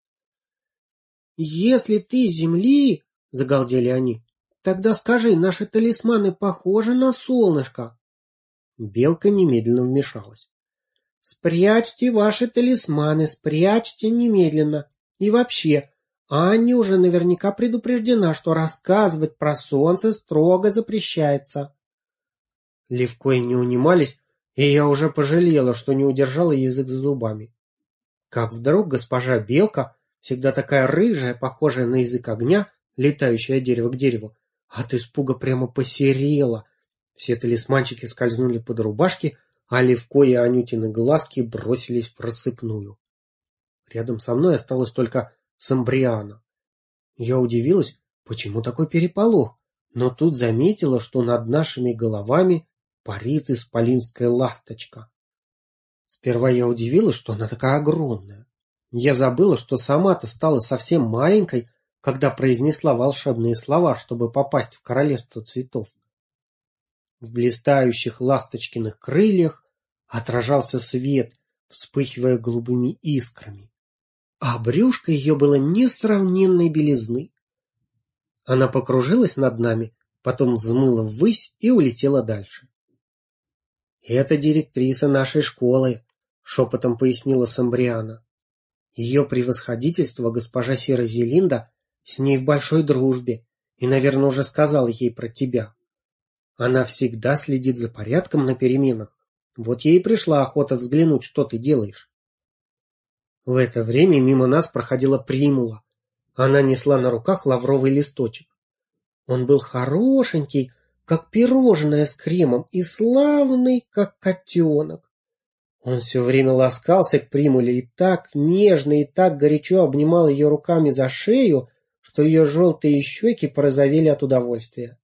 «Если ты с земли, — загалдели они, — тогда скажи, наши талисманы похожи на солнышко?» Белка немедленно вмешалась. «Спрячьте ваши талисманы, спрячьте немедленно. И вообще, Анне уже наверняка предупреждена, что рассказывать про солнце строго запрещается». Левкои не унимались, и я уже пожалела, что не удержала язык за зубами. Как вдруг госпожа Белка, всегда такая рыжая, похожая на язык огня, летающая от дерева к дереву, от испуга прямо посерела. Все талисманчики скользнули под рубашки, а левкои и Анютины глазки бросились в рассыпную. Рядом со мной осталась только Самбриана. Я удивилась, почему такой переполох, но тут заметила, что над нашими головами парит исполинская ласточка. Сперва я удивилась, что она такая огромная. Я забыла, что сама-то стала совсем маленькой, когда произнесла волшебные слова, чтобы попасть в королевство цветов. В блистающих ласточкиных крыльях отражался свет, вспыхивая голубыми искрами, а брюшко ее было несравненной белизны. Она покружилась над нами, потом взмыла ввысь и улетела дальше. «Это директриса нашей школы», — шепотом пояснила Самбриана. «Ее превосходительство, госпожа Серозелинда, с ней в большой дружбе и, наверное, уже сказал ей про тебя. Она всегда следит за порядком на переменах. Вот ей и пришла охота взглянуть, что ты делаешь». В это время мимо нас проходила Примула. Она несла на руках лавровый листочек. Он был хорошенький, как пирожное с кремом, и славный, как котенок. Он все время ласкался к Примуле и так нежно и так горячо обнимал ее руками за шею, что ее желтые щеки порозовели от удовольствия.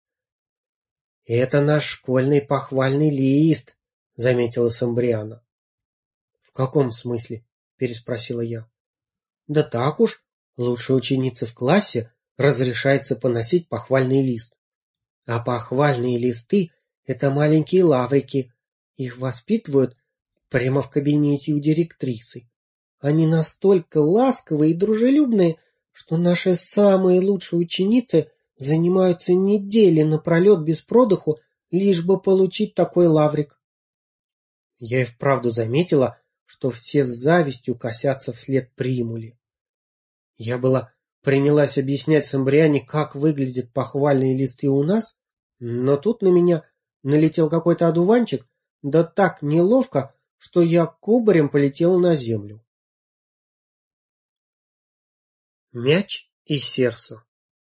«Это наш школьный похвальный лист», — заметила Самбриана. «В каком смысле?» — переспросила я. «Да так уж, лучшей ученице в классе разрешается поносить похвальный лист. А похвальные листы — это маленькие лаврики. Их воспитывают прямо в кабинете у директрисы. Они настолько ласковые и дружелюбные, что наши самые лучшие ученицы занимаются недели напролет без продыху, лишь бы получить такой лаврик». Я и вправду заметила, что все с завистью косятся вслед Примуле. Я была принялась объяснять Самбриане, как выглядят похвальные листы у нас, но тут на меня налетел какой-то одуванчик, да так неловко, что я кубарем полетела на землю. Мяч и сердце.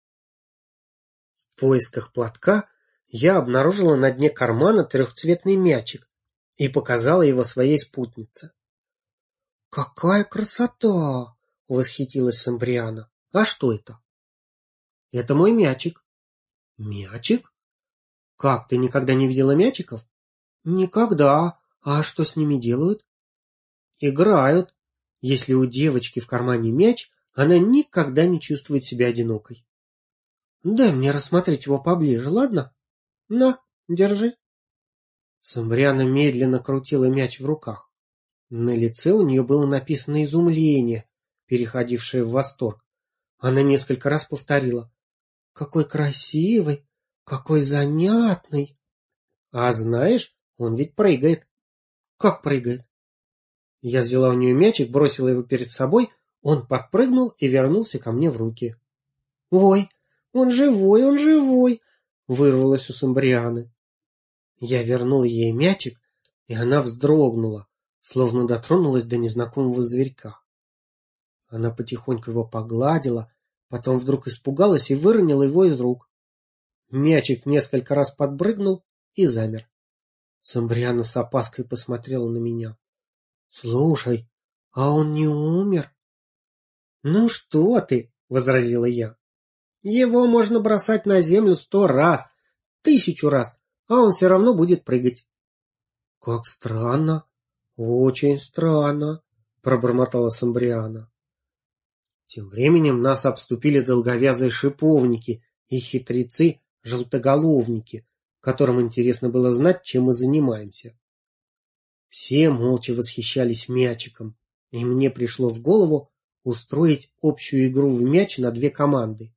В поисках платка я обнаружила на дне кармана трехцветный мячик и показала его своей спутнице. «Какая красота!» — восхитилась Самбриана. «А что это?» «Это мой мячик». «Мячик? Как, ты никогда не видела мячиков?» «Никогда. А что с ними делают?» «Играют. Если у девочки в кармане мяч, она никогда не чувствует себя одинокой». «Дай мне рассмотреть его поближе, ладно? На, держи». Самбриана медленно крутила мяч в руках. На лице у нее было написано изумление, переходившее в восторг. Она несколько раз повторила: «Какой красивый! Какой занятный!» «А знаешь, он ведь прыгает». «Как прыгает?» Я взяла у нее мячик, бросила его перед собой, Он подпрыгнул и вернулся ко мне в руки. «Ой, он живой, он живой!» — вырвалось у Самбрианы. Я вернул ей мячик, и она вздрогнула, словно дотронулась до незнакомого зверька. Она потихоньку его погладила, потом вдруг испугалась и выронила его из рук. Мячик несколько раз подпрыгнул и замер. Самбриана с опаской посмотрела на меня. «Слушай, а он не умер?» «Ну что ты?» — возразила я. «Его можно бросать на землю 100 раз, 1000 раз, а он все равно будет прыгать». «Как странно, очень странно», — пробормотала Самбриана. Тем временем нас обступили долговязые шиповники и хитрецы-желтоголовники, которым интересно было знать, чем мы занимаемся. Все молча восхищались мячиком, и мне пришло в голову устроить общую игру в мяч на 2 команды.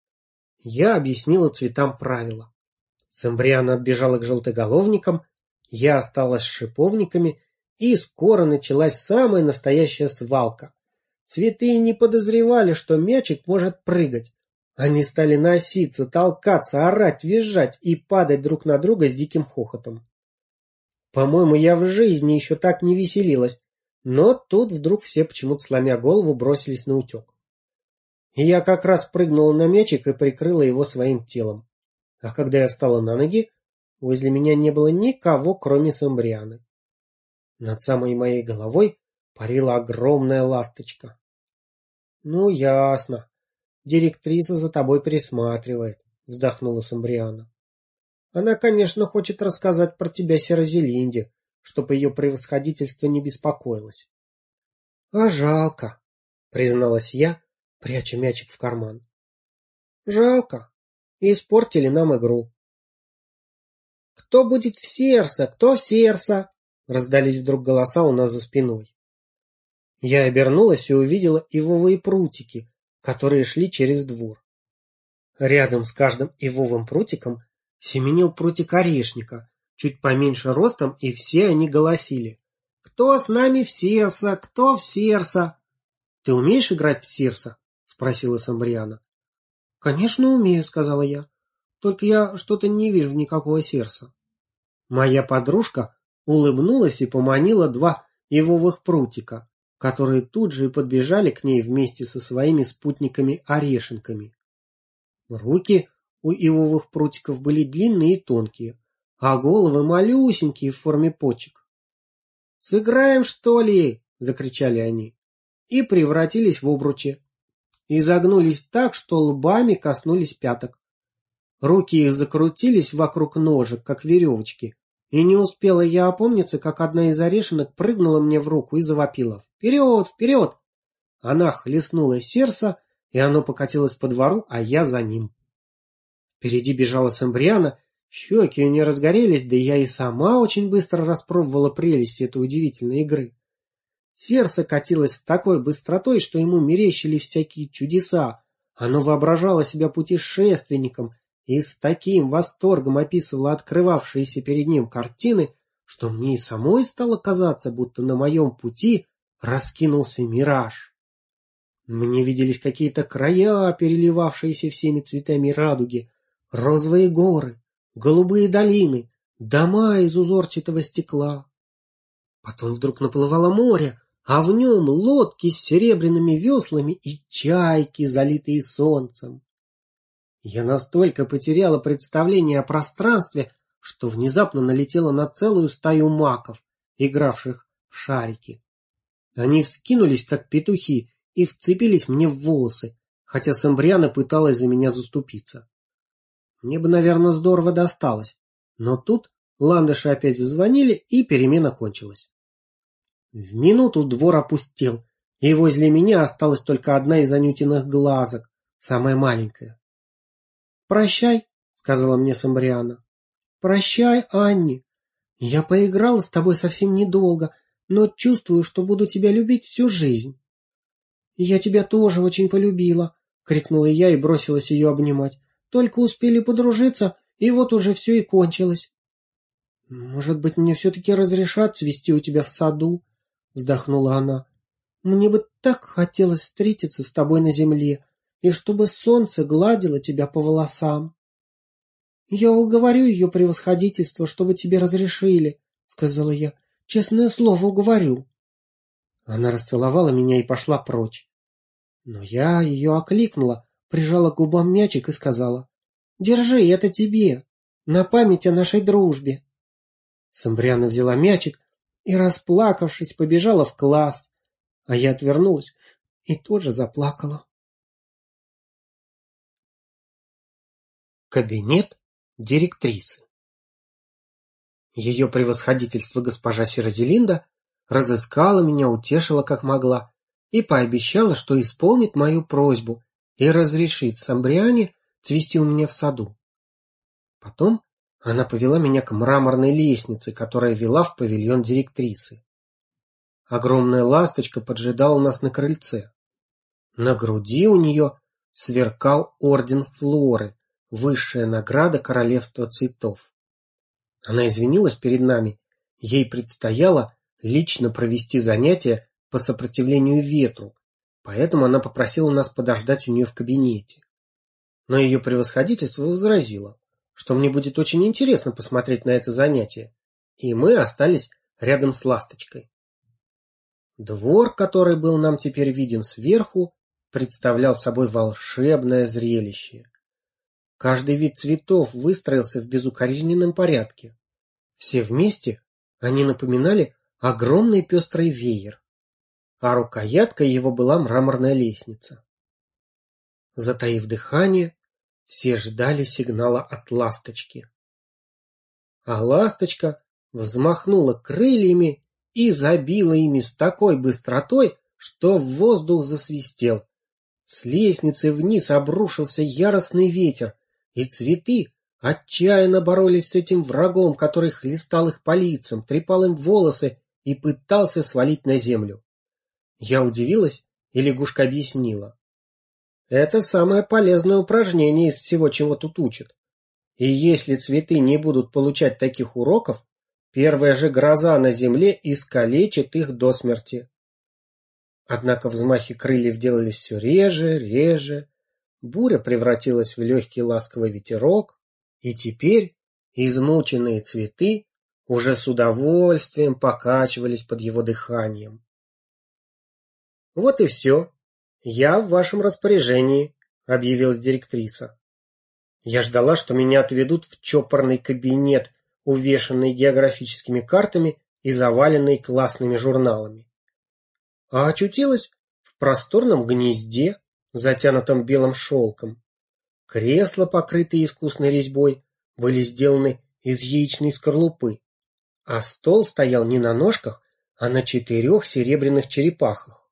Я объяснила цветам правила. Самбриана отбежала к желтоголовникам, я осталась с шиповниками, и скоро началась самая настоящая свалка. Цветы не подозревали, что мячик может прыгать. Они стали носиться, толкаться, орать, визжать и падать друг на друга с диким хохотом. По-моему, я в жизни еще так не веселилась, но тут вдруг все почему-то, сломя голову, бросились на утек. И я как раз прыгнула на мячик и прикрыла его своим телом. А когда я встала на ноги, возле меня не было никого, кроме Самбрианы. Над самой моей головой парила огромная ласточка. «Ну, ясно. Директриса за тобой присматривает», — вздохнула Самбриана. «Она, конечно, хочет рассказать про тебя Серозелинде, чтобы ее превосходительство не беспокоилось». «А жалко», — призналась я, пряча мячик в карман. «Жалко. И испортили нам игру». «Кто будет в сердце? Кто в сердце?» — раздались вдруг голоса у нас за спиной. Я обернулась и увидела ивовые прутики, которые шли через двор. Рядом с каждым ивовым прутиком семенил прутик орешника, чуть поменьше ростом, и все они голосили: «Кто с нами в сердце? Кто в сердце?» «Ты умеешь играть в сердце?» — спросила Самбриана. «Конечно умею», — сказала я. «Только я что-то не вижу никакого сердца». Моя подружка улыбнулась и поманила 2 ивовых прутика, которые тут же и подбежали к ней вместе со своими спутниками-орешенками. Руки у ивовых прутиков были длинные и тонкие, а головы малюсенькие в форме почек. «Сыграем, что ли?» — закричали они, и превратились в обручи. И загнулись так, что лбами коснулись пяток. Руки их закрутились вокруг ножек, как веревочки, и не успела я опомниться, как одна из орешинок прыгнула мне в руку и завопила: «Вперед, вперед!» Она хлестнула сердце, и оно покатилось по двору, а я за ним. Впереди бежала Самбриана, щеки у нее разгорелись, да я и сама очень быстро распробовала прелести этой удивительной игры. Сердце катилось с такой быстротой, что ему мерещились всякие чудеса. Оно воображало себя путешественником и с таким восторгом описывало открывавшиеся перед ним картины, что мне и самой стало казаться, будто на моем пути раскинулся мираж. Мне виделись какие-то края, переливавшиеся всеми цветами радуги, розовые горы, голубые долины, дома из узорчатого стекла. Потом вдруг наплывало море, а в нем лодки с серебряными веслами и чайки, залитые солнцем. Я настолько потеряла представление о пространстве, что внезапно налетела на целую стаю маков, игравших в шарики. Они вскинулись, как петухи, и вцепились мне в волосы, хотя Самбриана пыталась за меня заступиться. Мне бы, наверное, здорово досталось, но тут ландыши опять зазвонили, и перемена кончилась. В минуту двор опустел, и возле меня осталась только одна из Анютиных глазок, самая маленькая. «Прощай», — сказала мне Самбриана. «Прощай, Анни. Я поиграла с тобой совсем недолго, но чувствую, что буду тебя любить всю жизнь». «Я тебя тоже очень полюбила», — крикнула я и бросилась ее обнимать. «Только успели подружиться, и вот уже все и кончилось». «Может быть, мне все-таки разрешат цвести у тебя в саду?» — вздохнула она. Мне бы так хотелось встретиться с тобой на земле, и чтобы солнце гладило тебя по волосам. Я уговорю ее превосходительство, чтобы тебе разрешили, сказала я. Честное слово, уговорю. Она расцеловала меня и пошла прочь. Но я ее окликнула, прижала к губам мячик и сказала: «Держи, это тебе, на память о нашей дружбе». Самбриана взяла мячик и, расплакавшись, побежала в класс, а я отвернулась и тоже заплакала. Кабинет директрисы. Ее превосходительство госпожа Сиразелинда разыскала меня, утешила как могла и пообещала, что исполнит мою просьбу и разрешит Самбриане цвести у меня в саду. Потом она повела меня к мраморной лестнице, которая вела в павильон директрисы. Огромная ласточка поджидала нас на крыльце. На груди у нее сверкал орден Флоры, высшая награда королевства цветов. Она извинилась перед нами, ей предстояло лично провести занятия по сопротивлению ветру, поэтому она попросила нас подождать у нее в кабинете. Но ее превосходительство возразило, что мне будет очень интересно посмотреть на это занятие, и мы остались рядом с ласточкой. Двор, который был нам теперь виден сверху, представлял собой волшебное зрелище. Каждый вид цветов выстроился в безукоризненном порядке. Все вместе они напоминали огромный пестрый веер, а рукояткой его была мраморная лестница. Затаив дыхание, все ждали сигнала от ласточки. А ласточка взмахнула крыльями и забила ими с такой быстротой, что воздух засвистел. С лестницы вниз обрушился яростный ветер, и цветы отчаянно боролись с этим врагом, который хлестал их по лицам, трепал им волосы и пытался свалить на землю. Я удивилась, и лягушка объяснила: это самое полезное упражнение из всего, чего тут учат. И если цветы не будут получать таких уроков, первая же гроза на земле искалечит их до смерти. Однако взмахи крыльев делались все реже, реже, буря превратилась в легкий ласковый ветерок, и теперь измученные цветы уже с удовольствием покачивались под его дыханием. «Вот и все. Я в вашем распоряжении», — объявила директриса. Я ждала, что меня отведут в чопорный кабинет, увешанный географическими картами и заваленный классными журналами. А очутилась в просторном гнезде, затянутом белым шелком. Кресла, покрытые искусной резьбой, были сделаны из яичной скорлупы, а стол стоял не на ножках, а на 4 серебряных черепахах.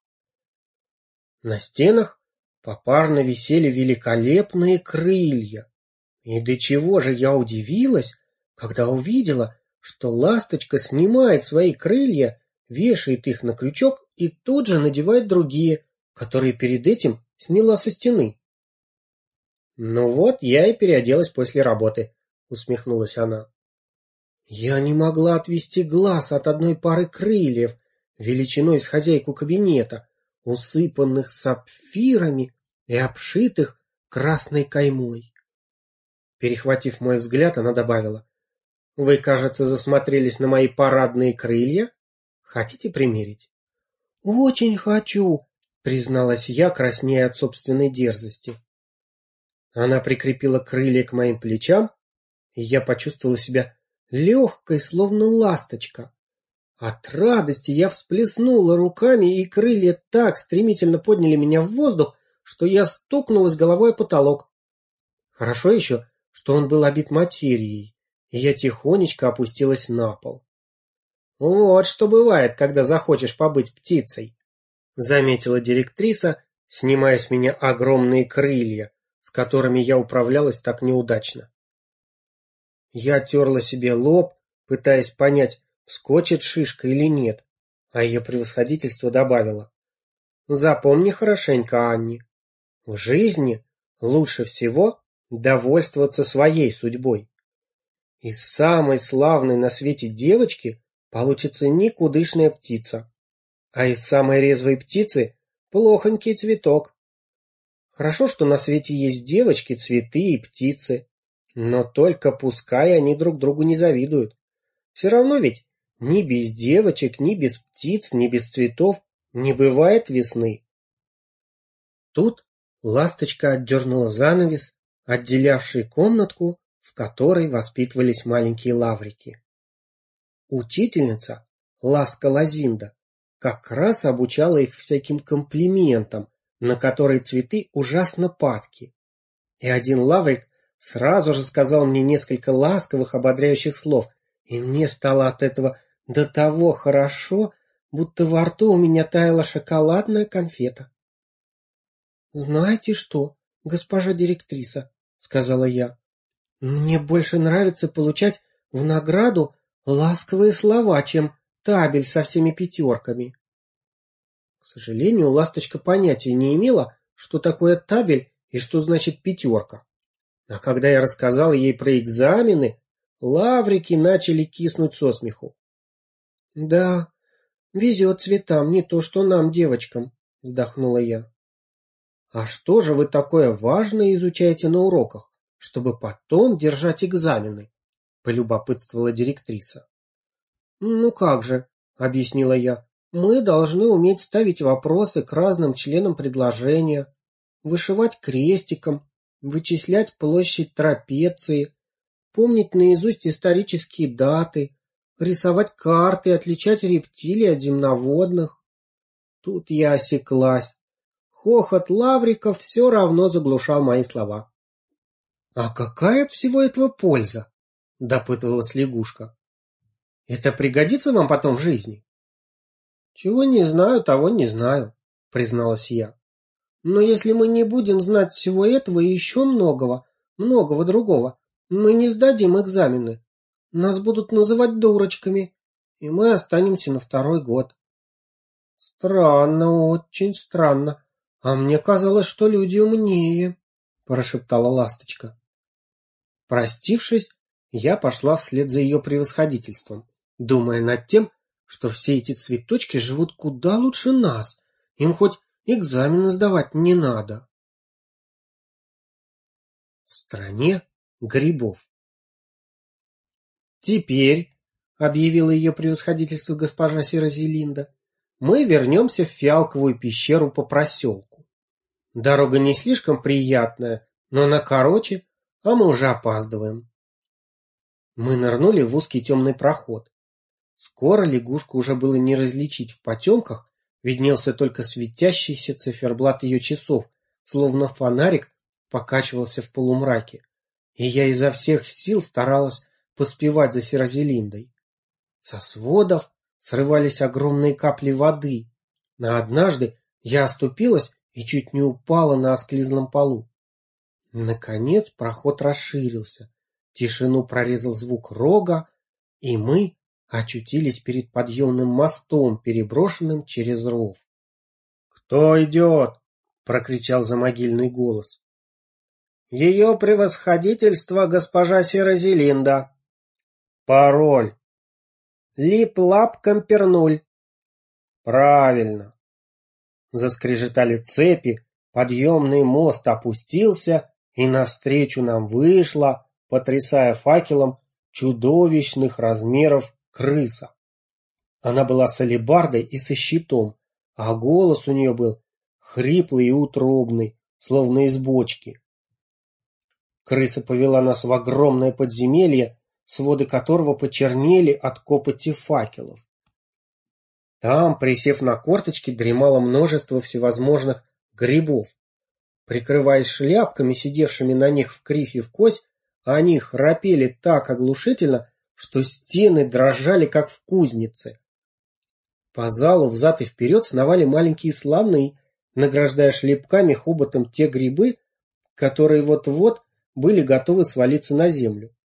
На стенах попарно висели великолепные крылья. И до чего же я удивилась, когда увидела, что ласточка снимает свои крылья, вешает их на крючок и тут же надевает другие, которые перед этим сняла со стены. «Ну вот, я и переоделась после работы», — усмехнулась она. Я не могла отвести глаз от одной пары крыльев, величиной с хозяйку кабинета, усыпанных сапфирами и обшитых красной каймой. Перехватив мой взгляд, она добавила: «Вы, кажется, засмотрелись на мои парадные крылья? Хотите примерить?» «Очень хочу», — призналась я, краснея от собственной дерзости. Она прикрепила крылья к моим плечам, и я почувствовала себя легкой, словно ласточка. От радости я всплеснула руками, и крылья так стремительно подняли меня в воздух, что я стукнулась головой о потолок. Хорошо еще, что он был обит материей, и я тихонечко опустилась на пол. «Вот что бывает, когда захочешь побыть птицей», — заметила директриса, снимая с меня огромные крылья, с которыми я управлялась так неудачно. Я терла себе лоб, пытаясь понять, вскочит шишка или нет, а ее превосходительство добавило: «Запомни хорошенько, Анни, в жизни лучше всего довольствоваться своей судьбой. Из самой славной на свете девочки получится никудышная птица, А из самой резвой птицы плохонький цветок. Хорошо, что на свете есть девочки, цветы и птицы. Но только пускай они друг другу не завидуют. Все равно ведь ни без девочек, ни без птиц, ни без цветов не бывает весны. Тут ласточка отдернула занавес, отделявший комнатку, в которой воспитывались маленькие лаврики. Учительница, Ласка Лазинда, как раз обучала их всяким комплиментам, на которые цветы ужасно падки. И один лаврик сразу же сказал мне несколько ласковых, ободряющих слов, и мне стало от этого до того хорошо, будто во рту у меня таяла шоколадная конфета. «Знаете что, госпожа директриса, — сказала я, — мне больше нравится получать в награду ласковые слова, чем табель со всеми пятерками». К сожалению, ласточка понятия не имела, что такое табель и что значит пятерка. А когда я рассказал ей про экзамены, лаврики начали киснуть со смеху. «Да, везет цветам, не то что нам, девочкам», — вздохнула я. «А что же вы такое важное изучаете на уроках, чтобы потом держать экзамены?» — полюбопытствовала директриса. «Ну как же», — объяснила я, — «мы должны уметь ставить вопросы к разным членам предложения, вышивать крестиком, вычислять площадь трапеции, помнить наизусть исторические даты, рисовать карты, отличать рептилий от земноводных». Тут я осеклась. Хохот лавриков все равно заглушал мои слова. «А какая от всего этого польза?» — допытывалась лягушка. «Это пригодится вам потом в жизни?» «Чего не знаю, того не знаю», — призналась я. «Но если мы не будем знать всего этого и еще многого другого, мы не сдадим экзамены. Нас будут называть дурочками, и мы останемся на второй год». «Странно, очень странно. А мне казалось, что люди умнее», — прошептала ласточка. Простившись, я пошла вслед за ее превосходительством, думая над тем, что все эти цветочки живут куда лучше нас, им хоть экзамены сдавать не надо. В стране грибов. «Теперь, — объявила ее превосходительство госпожа Серозелинда, — мы вернемся в Фиалковую пещеру по проселку. Дорога не слишком приятная, но она короче, а мы уже опаздываем». Мы нырнули в узкий темный проход. Скоро лягушку уже было не различить в потемках, виднелся только светящийся циферблат ее часов, словно фонарик покачивался в полумраке, и я изо всех сил старалась поспевать за Серозелиндой. Со сводов срывались огромные капли воды, а однажды я оступилась и чуть не упала на осклизлом полу. Наконец проход расширился, тишину прорезал звук рога, и мы очутились перед подъемным мостом, переброшенным через ров. «Кто идет?» — прокричал замогильный голос. «Ее превосходительство госпожа Серозелинда». «Пароль?» «Лип-лап-кампернуль». «Правильно». Заскрежетали цепи, подъемный мост опустился, и навстречу нам вышла, потрясая факелом, чудовищных размеров крыса. Она была с алебардой и со щитом, а голос у нее был хриплый и утробный, словно из бочки. Крыса повела нас в огромное подземелье, своды которого почернели от копоти факелов. Там, присев на корточки, дремало множество всевозможных грибов. Прикрываясь шляпками, сидевшими на них в кривь и в кость, они храпели так оглушительно, что стены дрожали, как в кузнице. По залу взад и вперед сновали маленькие слоны, награждая шлепками хоботом те грибы, которые вот-вот были готовы свалиться на землю.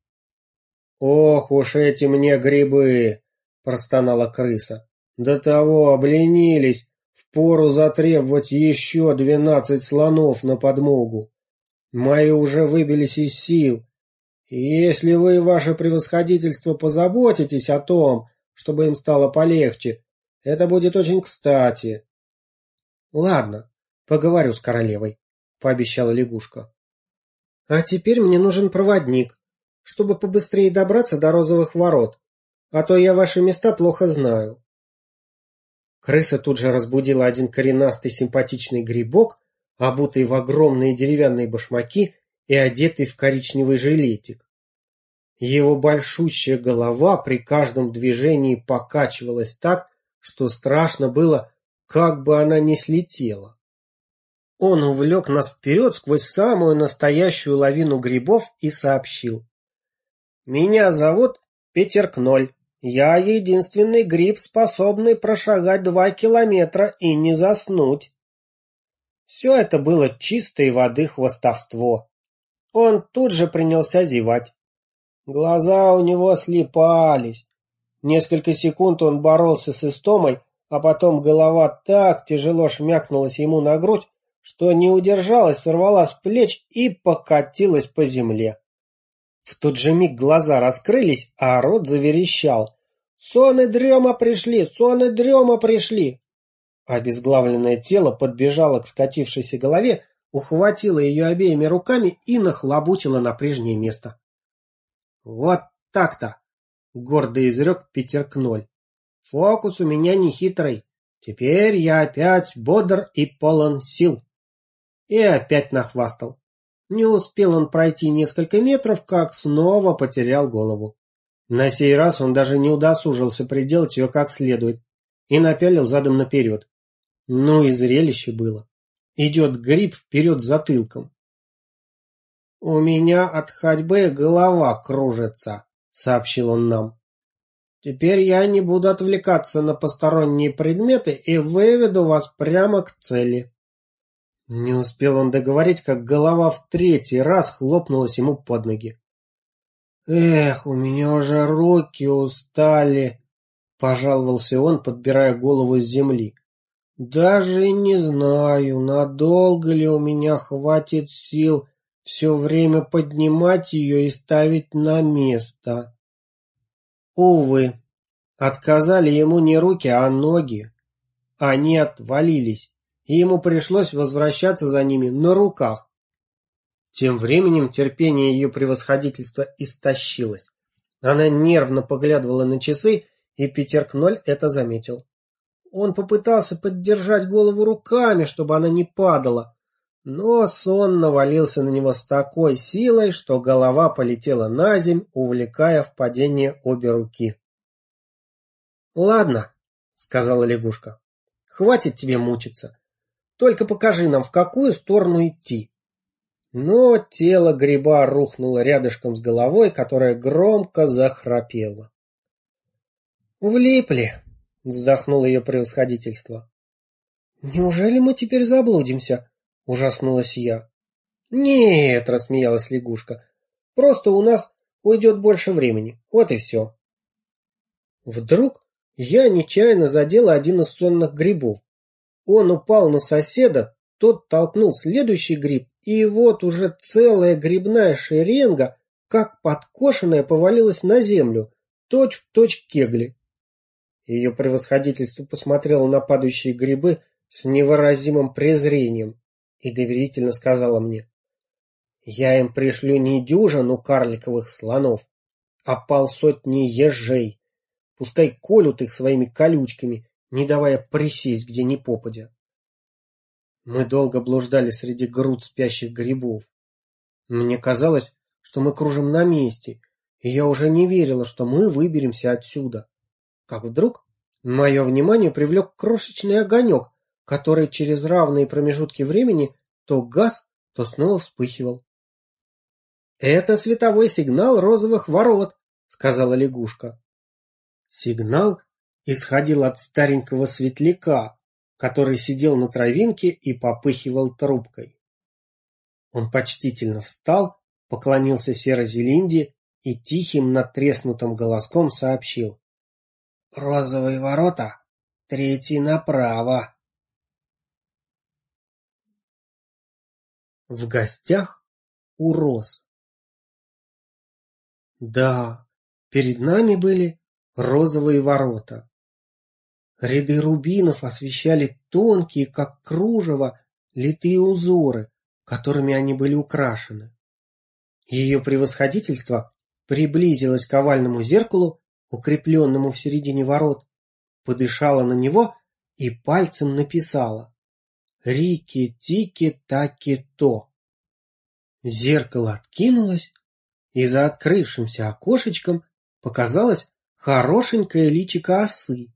«Ох уж эти мне грибы!» — простонала крыса. «До того обленились, впору затребовать еще 12 слонов на подмогу. Мои уже выбились из сил. И если вы, ваше превосходительство, позаботитесь о том, чтобы им стало полегче, Это будет очень кстати. Ладно, поговорю с королевой, пообещала лягушка. А теперь мне нужен проводник, чтобы побыстрее добраться до розовых ворот, а то я ваши места плохо знаю. Крыса тут же разбудила один коренастый симпатичный грибок, обутый в огромные деревянные башмаки и одетый в коричневый жилетик. Его большущая голова при каждом движении покачивалась так, что страшно было, как бы она не слетела. Он увлек нас вперед сквозь самую настоящую лавину грибов и сообщил. «Меня зовут Питер Кноль. Я единственный гриб, способный прошагать 2 километра и не заснуть». Все это было чистой воды хвастовство. Он тут же принялся зевать. Глаза у него слипались. Несколько секунд он боролся с истомой, а потом голова так тяжело шмякнулась ему на грудь, что не удержалась, сорвалась с плеч и покатилась по земле. В тот же миг глаза раскрылись, а рот заверещал. «Сон и дрема пришли! Сон и дрема пришли!» Обезглавленное тело подбежало к скатившейся голове, ухватило ее обеими руками и нахлобучило на прежнее место. «Вот так-то!» — гордо изрек Питер Кноль. «Фокус у меня не хитрый. Теперь я опять бодр и полон сил». И опять нахвастал. Не успел он пройти несколько метров, как снова потерял голову. На сей раз он даже не удосужился приделать ее как следует и напялил задом наперед. Ну и зрелище было. Идет гриб вперед затылком. «У меня от ходьбы голова кружится», — сообщил он нам. «Теперь я не буду отвлекаться на посторонние предметы и выведу вас прямо к цели». Не успел он договорить, как голова в 3-й раз хлопнулась ему под ноги. «Эх, у меня уже руки устали», — пожаловался он, подбирая голову с земли. «Даже не знаю, надолго ли у меня хватит сил все время поднимать ее и ставить на место». Увы, отказали ему не руки, а ноги. Они отвалились, и ему пришлось возвращаться за ними на руках. Тем временем терпение ее превосходительства истощилось. Она нервно поглядывала на часы, и Питер Кноль это заметил. Он попытался поддержать голову руками, чтобы она не падала, но сон навалился на него с такой силой, что голова полетела на земь, увлекая в падение обе руки. «Ладно», — сказала лягушка, — «хватит тебе мучиться. Только покажи нам, в какую сторону идти». Но тело гриба рухнуло рядышком с головой, которая громко захрапела. «Влипли», — вздохнуло ее превосходительство. «Неужели мы теперь заблудимся?» — ужаснулась я. «Нет», — рассмеялась лягушка, — «просто у нас уйдет больше времени, вот и все». Вдруг я нечаянно задела один из сонных грибов. Он упал на соседа, тот толкнул следующий гриб, и вот уже целая грибная шеренга, как подкошенная, повалилась на землю, точь-в-точь кегли. Ее превосходительство посмотрело на падающие грибы с невыразимым презрением и доверительно сказала мне: «Я им пришлю не дюжину карликовых слонов, а 50 ежей. Пускай колют их своими колючками, не давая присесть где ни попадя». Мы долго блуждали среди груд спящих грибов. Мне казалось, что мы кружим на месте, и я уже не верила, что мы выберемся отсюда. Как вдруг мое внимание привлек крошечный огонек, который через равные промежутки времени то гас, то снова вспыхивал. «Это световой сигнал розовых ворот», — сказала лягушка. Сигнал исходил от старенького светляка, который сидел на травинке и попыхивал трубкой. Он почтительно встал, поклонился серо-зелинде и тихим надтреснутым голоском сообщил: «Розовые ворота, 3-й направо». В гостях у роз. Да, перед нами были розовые ворота. Ряды рубинов освещали тонкие, как кружево, литые узоры, которыми они были украшены. Ее превосходительство приблизилось к овальному зеркалу, укрепленному в середине ворот, подышала на него и пальцем написала «Рики-тики-таки-то». Зеркало откинулось, и за открывшимся окошечком показалось хорошенькое личико осы.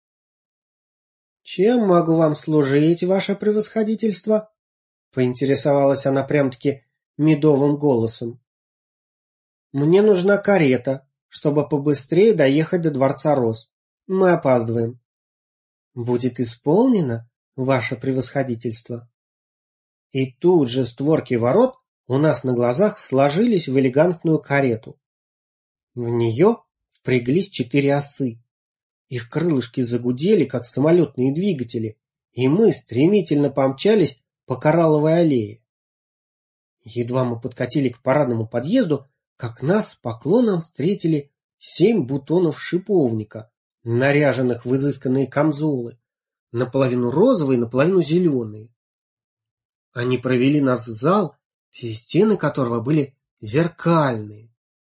«Чем могу вам служить, ваше превосходительство?» — поинтересовалась она прям-таки медовым голосом. «Мне нужна карета, чтобы побыстрее доехать до Дворца Роз. Мы опаздываем». «Будет исполнено, ваше превосходительство». И тут же створки ворот у нас на глазах сложились в элегантную карету. В нее впряглись 4 осы. Их крылышки загудели, как самолетные двигатели, и мы стремительно помчались по Коралловой аллее. Едва мы подкатили к парадному подъезду, как нас с поклоном встретили 7 бутонов шиповника, наряженных в изысканные камзолы, наполовину розовые, наполовину зеленые. Они провели нас в зал, все стены которого были зеркальные.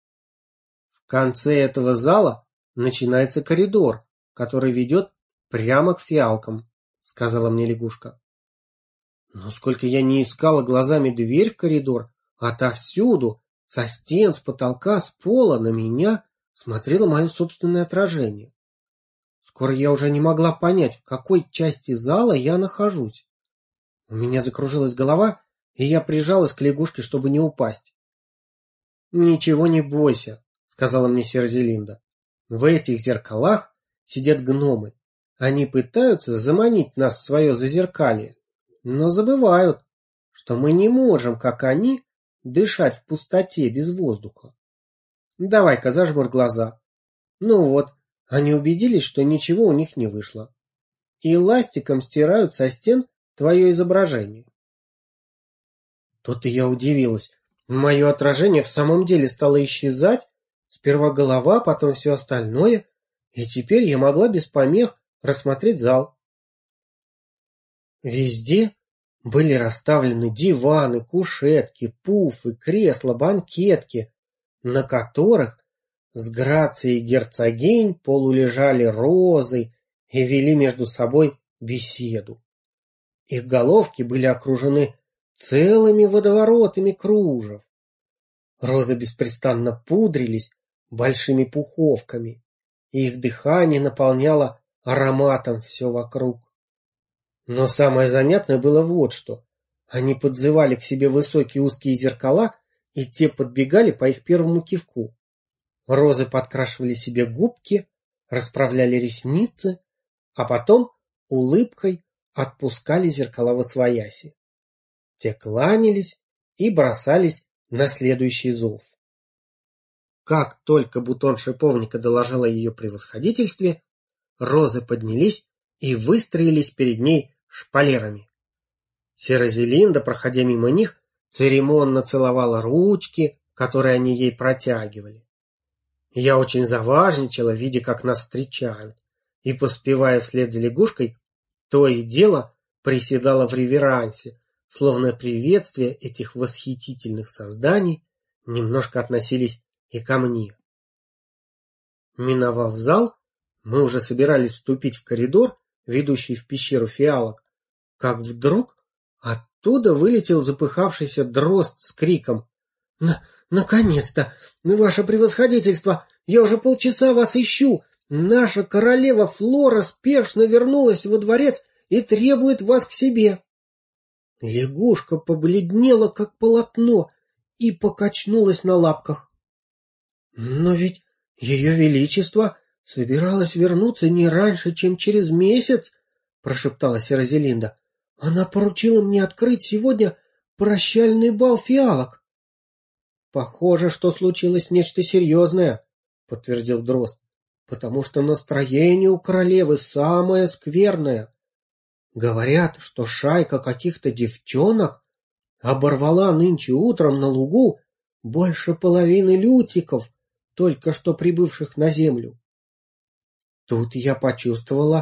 В конце этого зала начинается коридор, который ведет прямо к фиалкам, сказала мне лягушка. Но сколько я не искала глазами дверь в коридор, отовсюду, со стен, с потолка, с пола на меня смотрело мое собственное отражение. Скоро я уже не могла понять, в какой части зала я нахожусь. У меня закружилась голова, и я прижалась к лягушке, чтобы не упасть. «Ничего не бойся», — сказала мне Серзелинда. «В этих зеркалах сидят гномы. Они пытаются заманить нас в свое зазеркалье, но забывают, что мы не можем, как они, дышать в пустоте без воздуха. Давай-ка зажмурь глаза». Ну вот, они убедились, что ничего у них не вышло. И ластиком стирают со стен твое изображение. Тут и я удивилась. Мое отражение в самом деле стало исчезать. Сперва голова, потом все остальное. И теперь я могла без помех рассмотреть зал. Везде были расставлены диваны, кушетки, пуфы, кресла, банкетки, на которых с грацией герцогинь полулежали розы и вели между собой беседу. Их головки были окружены целыми водоворотами кружев. Розы беспрестанно пудрились большими пуховками, и их дыхание наполняло ароматом все вокруг. Но самое занятное было вот что. Они подзывали к себе высокие узкие зеркала, и те подбегали по их первому кивку. Розы подкрашивали себе губки, расправляли ресницы, а потом улыбкой отпускали зеркала восвояси. Те кланялись и бросались на следующий зов. Как только бутон шиповника доложил о ее превосходительстве, розы поднялись и выстроились перед ней шпалерами. Серзелинда, проходя мимо них, церемонно целовала ручки, которые они ей протягивали. Я очень заважничала, видя, как нас встречают, и, поспевая вслед за лягушкой, то и дело приседала в реверансе, словно приветствия этих восхитительных созданий немножко относились и ко мне. Миновав зал, мы уже собирались вступить в коридор, ведущий в пещеру фиалок, как вдруг оттуда вылетел запыхавшийся дрозд с криком: «Наконец-то! Ваше превосходительство! Я уже полчаса вас ищу! Наша королева Флора спешно вернулась во дворец и требует вас к себе!» Лягушка побледнела, как полотно, и покачнулась на лапках. «Но ведь ее величество собиралась вернуться не раньше, чем через месяц», — прошептала Серзелинда. «Она поручила мне открыть сегодня прощальный бал фиалок». «Похоже, что случилось нечто серьезное», — подтвердил дрозд, «потому что настроение у королевы самое скверное. Говорят, что шайка каких-то девчонок оборвала нынче утром на лугу больше половины лютиков, только что прибывших на землю». Тут я почувствовала,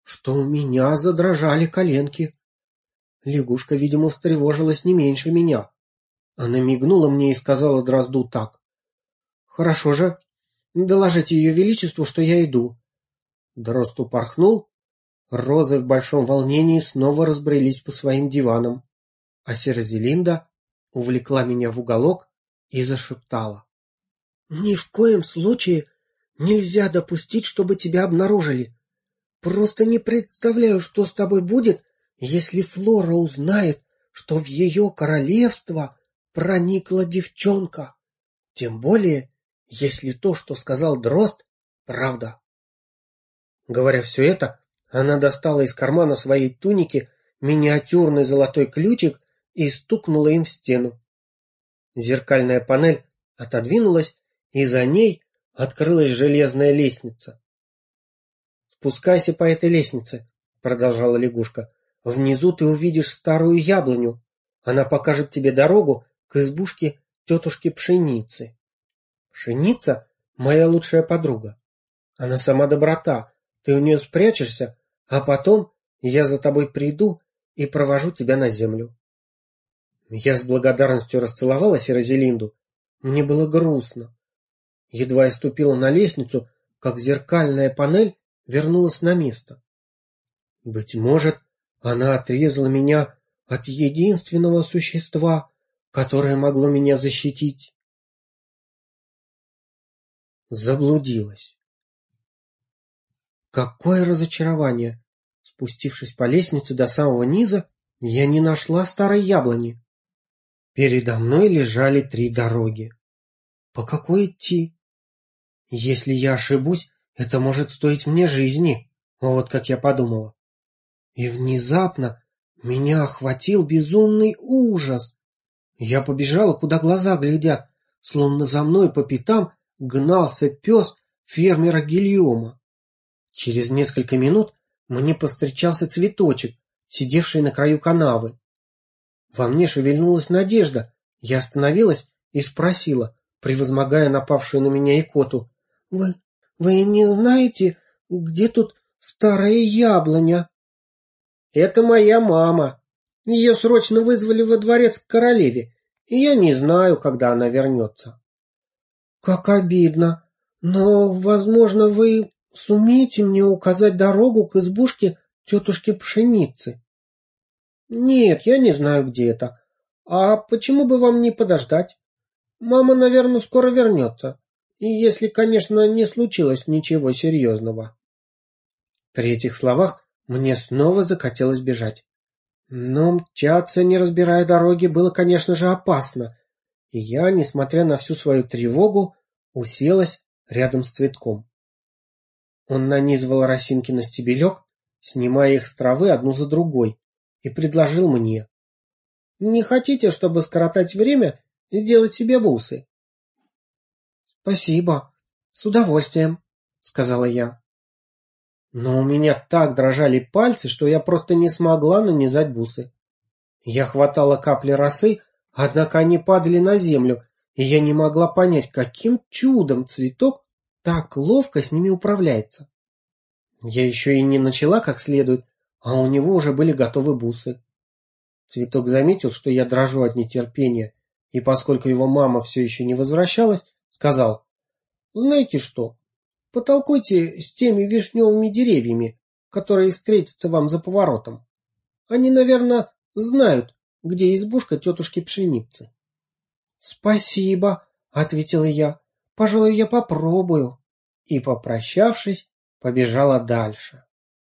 что у меня задрожали коленки. Лягушка, видимо, встревожилась не меньше меня. Она мигнула мне и сказала дрозду так: «Хорошо же, доложите ее величеству, что я иду». Дрозд упорхнул, розы в большом волнении снова разбрелись по своим диванам, а Серзелинда увлекла меня в уголок и зашептала: «Ни в коем случае нельзя допустить, чтобы тебя обнаружили. Просто не представляю, что с тобой будет, если Флора узнает, что в ее королевство проникла девчонка. Тем более, если то, что сказал Дрозд, правда». Говоря все это, она достала из кармана своей туники миниатюрный золотой ключик и стукнула им в стену. Зеркальная панель отодвинулась, и за ней открылась железная лестница. «Спускайся по этой лестнице», — продолжала лягушка. «Внизу ты увидишь старую яблоню. Она покажет тебе дорогу к избушке тетушки Пшеницы. Пшеница — моя лучшая подруга. Она сама доброта. Ты у нее спрячешься, а потом я за тобой приду и провожу тебя на землю». Я с благодарностью расцеловала Серзелинду. Мне было грустно. Едва я ступила на лестницу, как зеркальная панель вернулась на место. Быть может, она отрезала меня от единственного существа, которое могло меня защитить. Заблудилась. Какое разочарование! Спустившись по лестнице до самого низа, я не нашла старой яблони. Передо мной лежали 3 дороги. По какой идти? Если я ошибусь, это может стоить мне жизни. Вот как я подумала. И внезапно меня охватил безумный ужас. Я побежала, куда глаза глядят, словно за мной по пятам гнался пес фермера Гильома. Через несколько минут мне повстречался цветочек, сидевший на краю канавы. Во мне шевельнулась надежда. Я остановилась и спросила, превозмогая напавшую на меня икоту: «Вы не знаете, где тут старая яблоня?» «Это моя мама. Ее срочно вызвали во дворец к королеве, и я не знаю, когда она вернется». «Как обидно. Но, возможно, вы сумеете мне указать дорогу к избушке тетушки Пшеницы?» «Нет, я не знаю, где это. А почему бы вам не подождать? Мама, наверное, скоро вернется. И если, конечно, не случилось ничего серьезного». При этих словах мне снова захотелось бежать. Но мчаться, не разбирая дороги, было, конечно же, опасно. И я, несмотря на всю свою тревогу, уселась рядом с цветком. Он нанизывал росинки на стебелек, снимая их с травы одну за другой, и предложил мне: «Не хотите, чтобы скоротать время, сделать себе бусы?» «Спасибо, с удовольствием», — сказала я. Но у меня так дрожали пальцы, что я просто не смогла нанизать бусы. Я хватала капли росы, однако они падали на землю, и я не могла понять, каким чудом цветок так ловко с ними управляется. Я еще и не начала как следует, а у него уже были готовы бусы. Цветок заметил, что я дрожу от нетерпения, и поскольку его мама все еще не возвращалась, сказал: «Знаете что? Потолкуйте с теми вишневыми деревьями, которые встретятся вам за поворотом. Они, наверное, знают, где избушка тетушки Пшеницы». «Спасибо», — ответила я. «Пожалуй, я попробую». И, попрощавшись, побежала дальше.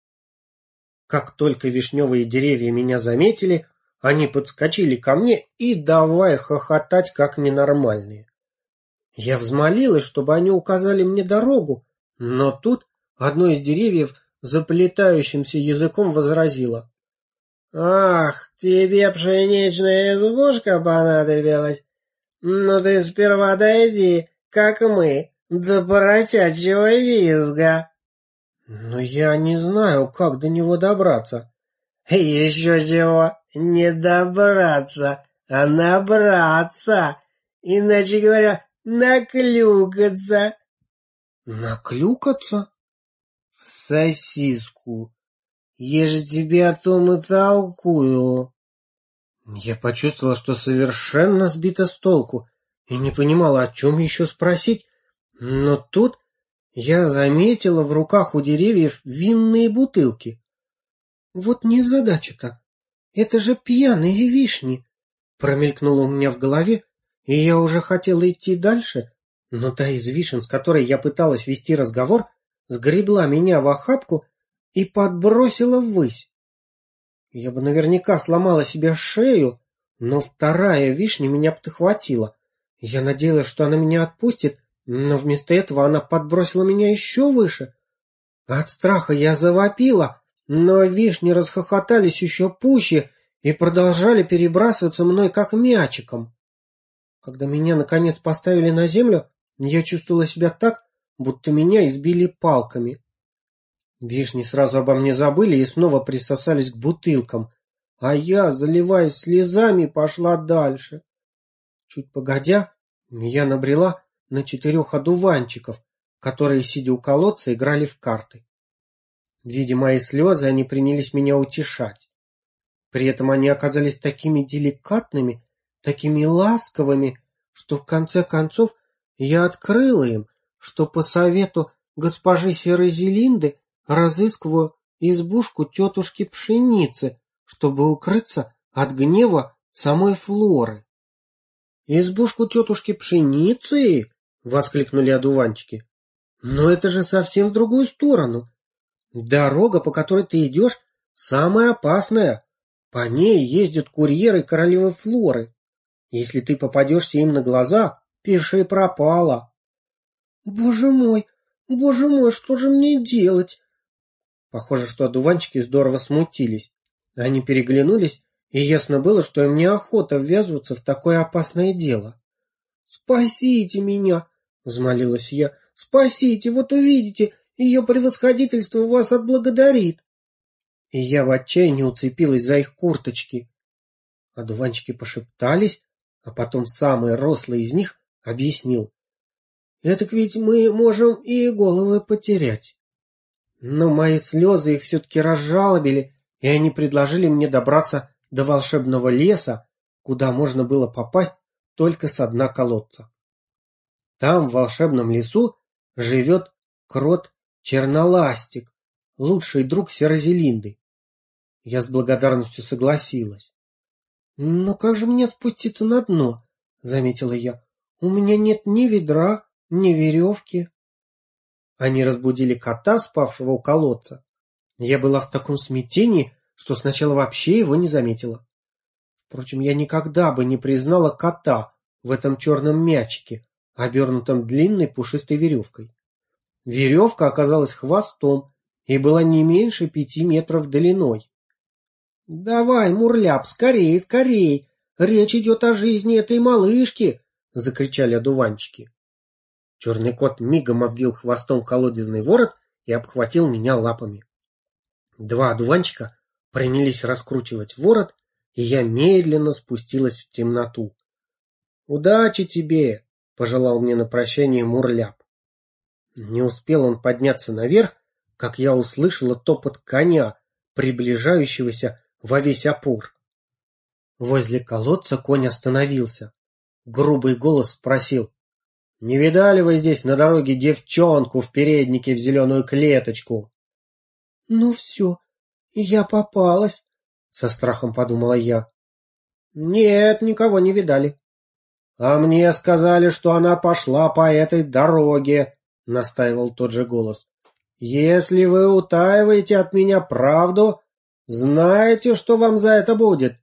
Как только вишневые деревья меня заметили, они подскочили ко мне и давай хохотать, как ненормальные. Я взмолилась, чтобы они указали мне дорогу, но тут одно из деревьев заплетающимся языком возразило: «Ах, тебе пшеничная избушка понадобилась? Ну ты сперва дойди, как мы, до поросячьего визга». «Но я не знаю, как до него добраться». «Еще чего, не добраться, а набраться, иначе говоря, наклюкаться». «Наклюкаться?» «В сосиску». Я же тебе о том и толкую. Я почувствовала, что совершенно сбита с толку и не понимала, о чем еще спросить, но тут я заметила в руках у деревьев винные бутылки. Вот незадача-то, это же пьяные вишни, промелькнуло у меня в голове, и я уже хотела идти дальше, но та из вишен, с которой я пыталась вести разговор, сгребла меня в охапку и подбросила ввысь. Я бы наверняка сломала себе шею, но вторая вишня меня подхватила. Я надеялась, что она меня отпустит, но вместо этого она подбросила меня еще выше. От страха я завопила, но вишни расхохотались еще пуще и продолжали перебрасываться мной как мячиком. Когда меня наконец поставили на землю, я чувствовала себя так, будто меня избили палками. Вишни сразу обо мне забыли и снова присосались к бутылкам, а я, заливаясь слезами, пошла дальше. Чуть погодя, я набрела на 4 одуванчиков, которые, сидя у колодца, играли в карты. Видя мои слезы, они принялись меня утешать. При этом они оказались такими деликатными, такими ласковыми, что в конце концов я открыла им, что по совету госпожи Серозелинды разыскиваю избушку тетушки Пшеницы, чтобы укрыться от гнева самой Флоры. «Избушку тетушки Пшеницы?» — воскликнули одуванчики. «Но это же совсем в другую сторону. Дорога, по которой ты идешь, самая опасная. По ней ездят курьеры королевы Флоры. Если ты попадешься им на глаза, пиши пропало». Боже мой, что же мне делать?» Похоже, что одуванчики здорово смутились. Они переглянулись, и ясно было, что им неохота ввязываться в такое опасное дело. «Спасите меня!» — взмолилась я. «Спасите, вот увидите, ее превосходительство вас отблагодарит!» И я в отчаянии уцепилась за их курточки. Одуванчики пошептались, а потом самый рослый из них объяснил. «Этак ведь мы можем и головы потерять». Но мои слезы их все-таки разжалобили, и они предложили мне добраться до волшебного леса, куда можно было попасть только с дна колодца. Там, в волшебном лесу, живет крот-черноластик, лучший друг Серозелинды. Я с благодарностью согласилась. «Но как же мне спуститься на дно?» — заметила я. «У меня нет ни ведра, ни веревки». Они разбудили кота, спавшего у колодца. Я была в таком смятении, что сначала вообще его не заметила. Впрочем, я никогда бы не признала кота в этом черном мячике, обернутом длинной пушистой веревкой. Веревка оказалась хвостом и была не меньше 5 метров длиной. «Давай, Мурляп, скорей, скорей! Речь идет о жизни этой малышки!» — закричали одуванчики. Черный кот мигом обвил хвостом колодезный ворот и обхватил меня лапами. 2 одуванчика принялись раскручивать ворот, и я медленно спустилась в темноту. «Удачи тебе!» — пожелал мне на прощание Мурляп. Не успел он подняться наверх, как я услышала топот коня, приближающегося во весь опор. Возле колодца конь остановился. Грубый голос спросил: «Не видали вы здесь на дороге девчонку в переднике в зеленую клеточку?» «Ну все, я попалась», — со страхом подумала я. «Нет, никого не видали». «А мне сказали, что она пошла по этой дороге», — настаивал тот же голос. «Если вы утаиваете от меня правду, знаете, что вам за это будет?»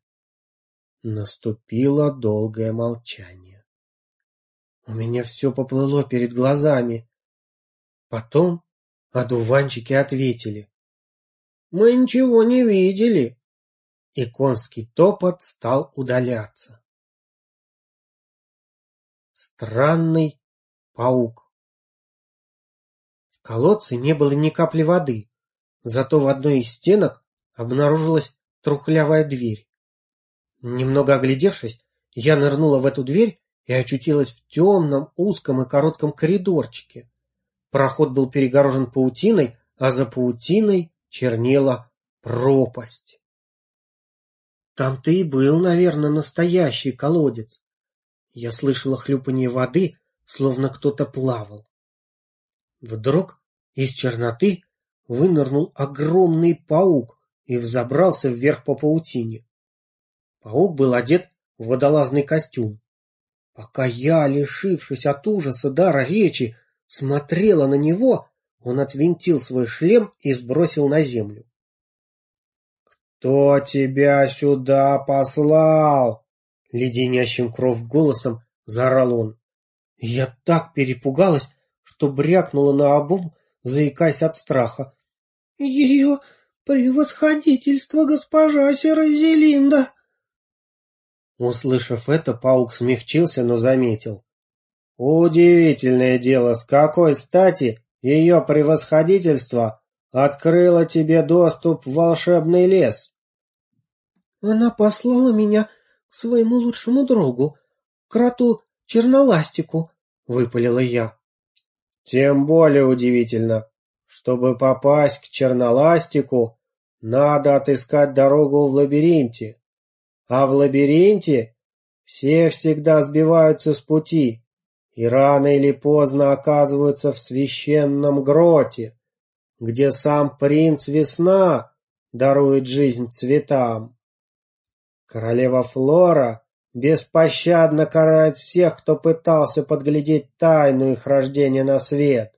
Наступило долгое молчание. У меня все поплыло перед глазами. Потом одуванчики ответили: «Мы ничего не видели». И конский топот стал удаляться. Странный паук. В колодце не было ни капли воды, зато в одной из стенок обнаружилась трухлявая дверь. Немного оглядевшись, я нырнула в эту дверь и очутилась в темном, узком и коротком коридорчике. Проход был перегорожен паутиной, а за паутиной чернела пропасть. Там-то и был, наверное, настоящий колодец. Я слышала хлюпанье воды, словно кто-то плавал. Вдруг из черноты вынырнул огромный паук и взобрался вверх по паутине. Паук был одет в водолазный костюм. Пока я, лишившись от ужаса дара речи, смотрела на него, он отвинтил свой шлем и сбросил на землю. «Кто тебя сюда послал?» — леденящим кровь голосом заорал он. Я так перепугалась, что брякнула наобум, заикаясь от страха. «Ее превосходительство госпожа Серазелинда!» Услышав это, паук смягчился, но заметил. «Удивительное дело, с какой стати ее превосходительство открыло тебе доступ в волшебный лес?» «Она послала меня к своему лучшему другу, кроту Черноластику», — выпалила я. «Тем более удивительно. Чтобы попасть к Черноластику, надо отыскать дорогу в лабиринте. А в лабиринте все всегда сбиваются с пути и рано или поздно оказываются в священном гроте, где сам принц Весна дарует жизнь цветам. Королева Флора беспощадно карает всех, кто пытался подглядеть тайну их рождения на свет».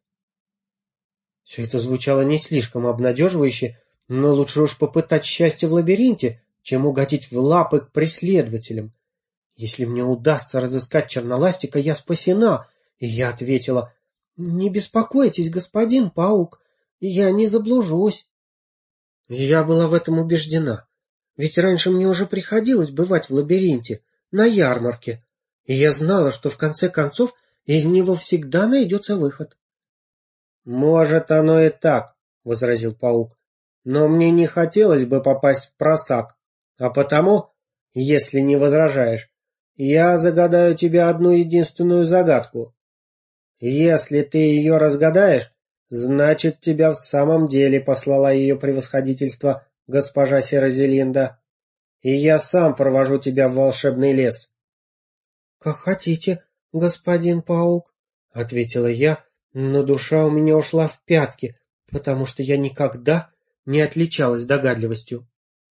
Все это звучало не слишком обнадеживающе, но лучше уж попытать счастье в лабиринте, чем угодить в лапы к преследователям. Если мне удастся разыскать Черноластика, я спасена. И я ответила: «Не беспокойтесь, господин паук, я не заблужусь». Я была в этом убеждена, ведь раньше мне уже приходилось бывать в лабиринте, на ярмарке, и я знала, что в конце концов из него всегда найдется выход. «Может, оно и так», — возразил паук, «но мне не хотелось бы попасть в просак, а потому, если не возражаешь, я загадаю тебе одну единственную загадку. Если ты ее разгадаешь, значит, тебя в самом деле послала ее превосходительство госпожа Серазелинда, и я сам провожу тебя в волшебный лес». «Как хотите, господин паук», — ответила я, но душа у меня ушла в пятки, потому что я никогда не отличалась догадливостью.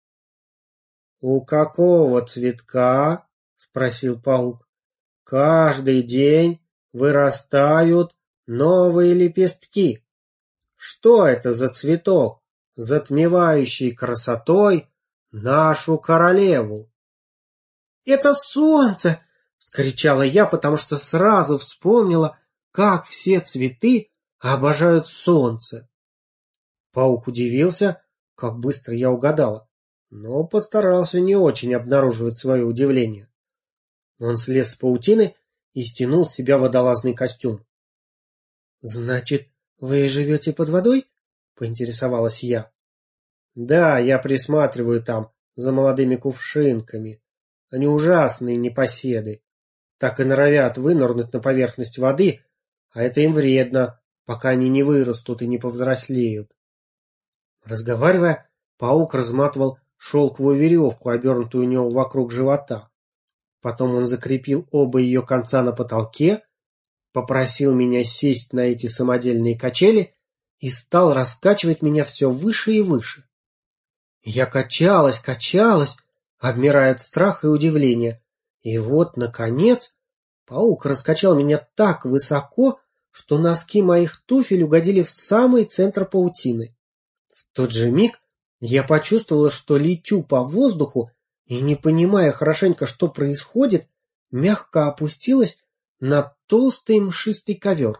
«У какого цветка?» — спросил паук. «Каждый день вырастают новые лепестки. Что это за цветок, затмевающий красотой нашу королеву?» «Это солнце!» — вскричала я, потому что сразу вспомнила, как все цветы обожают солнце. Паук удивился, как быстро я угадала, но постарался не очень обнаруживать свое удивление. Он слез с паутины и стянул с себя водолазный костюм. «Значит, вы живете под водой?» — поинтересовалась я. «Да, я присматриваю там за молодыми кувшинками. Они ужасные непоседы. Так и норовят вынырнуть на поверхность воды, а это им вредно, пока они не вырастут и не повзрослеют». Разговаривая, паук разматывал шелковую веревку, обернутую у него вокруг живота. Потом он закрепил оба ее конца на потолке, попросил меня сесть на эти самодельные качели и стал раскачивать меня все выше и выше. Я качалась, обмирая от страха и удивления. И вот, наконец, паук раскачал меня так высоко, что носки моих туфель угодили в самый центр паутины. В тот же миг я почувствовала, что лечу по воздуху и, не понимая хорошенько, что происходит, мягко опустилась на толстый мшистый ковер.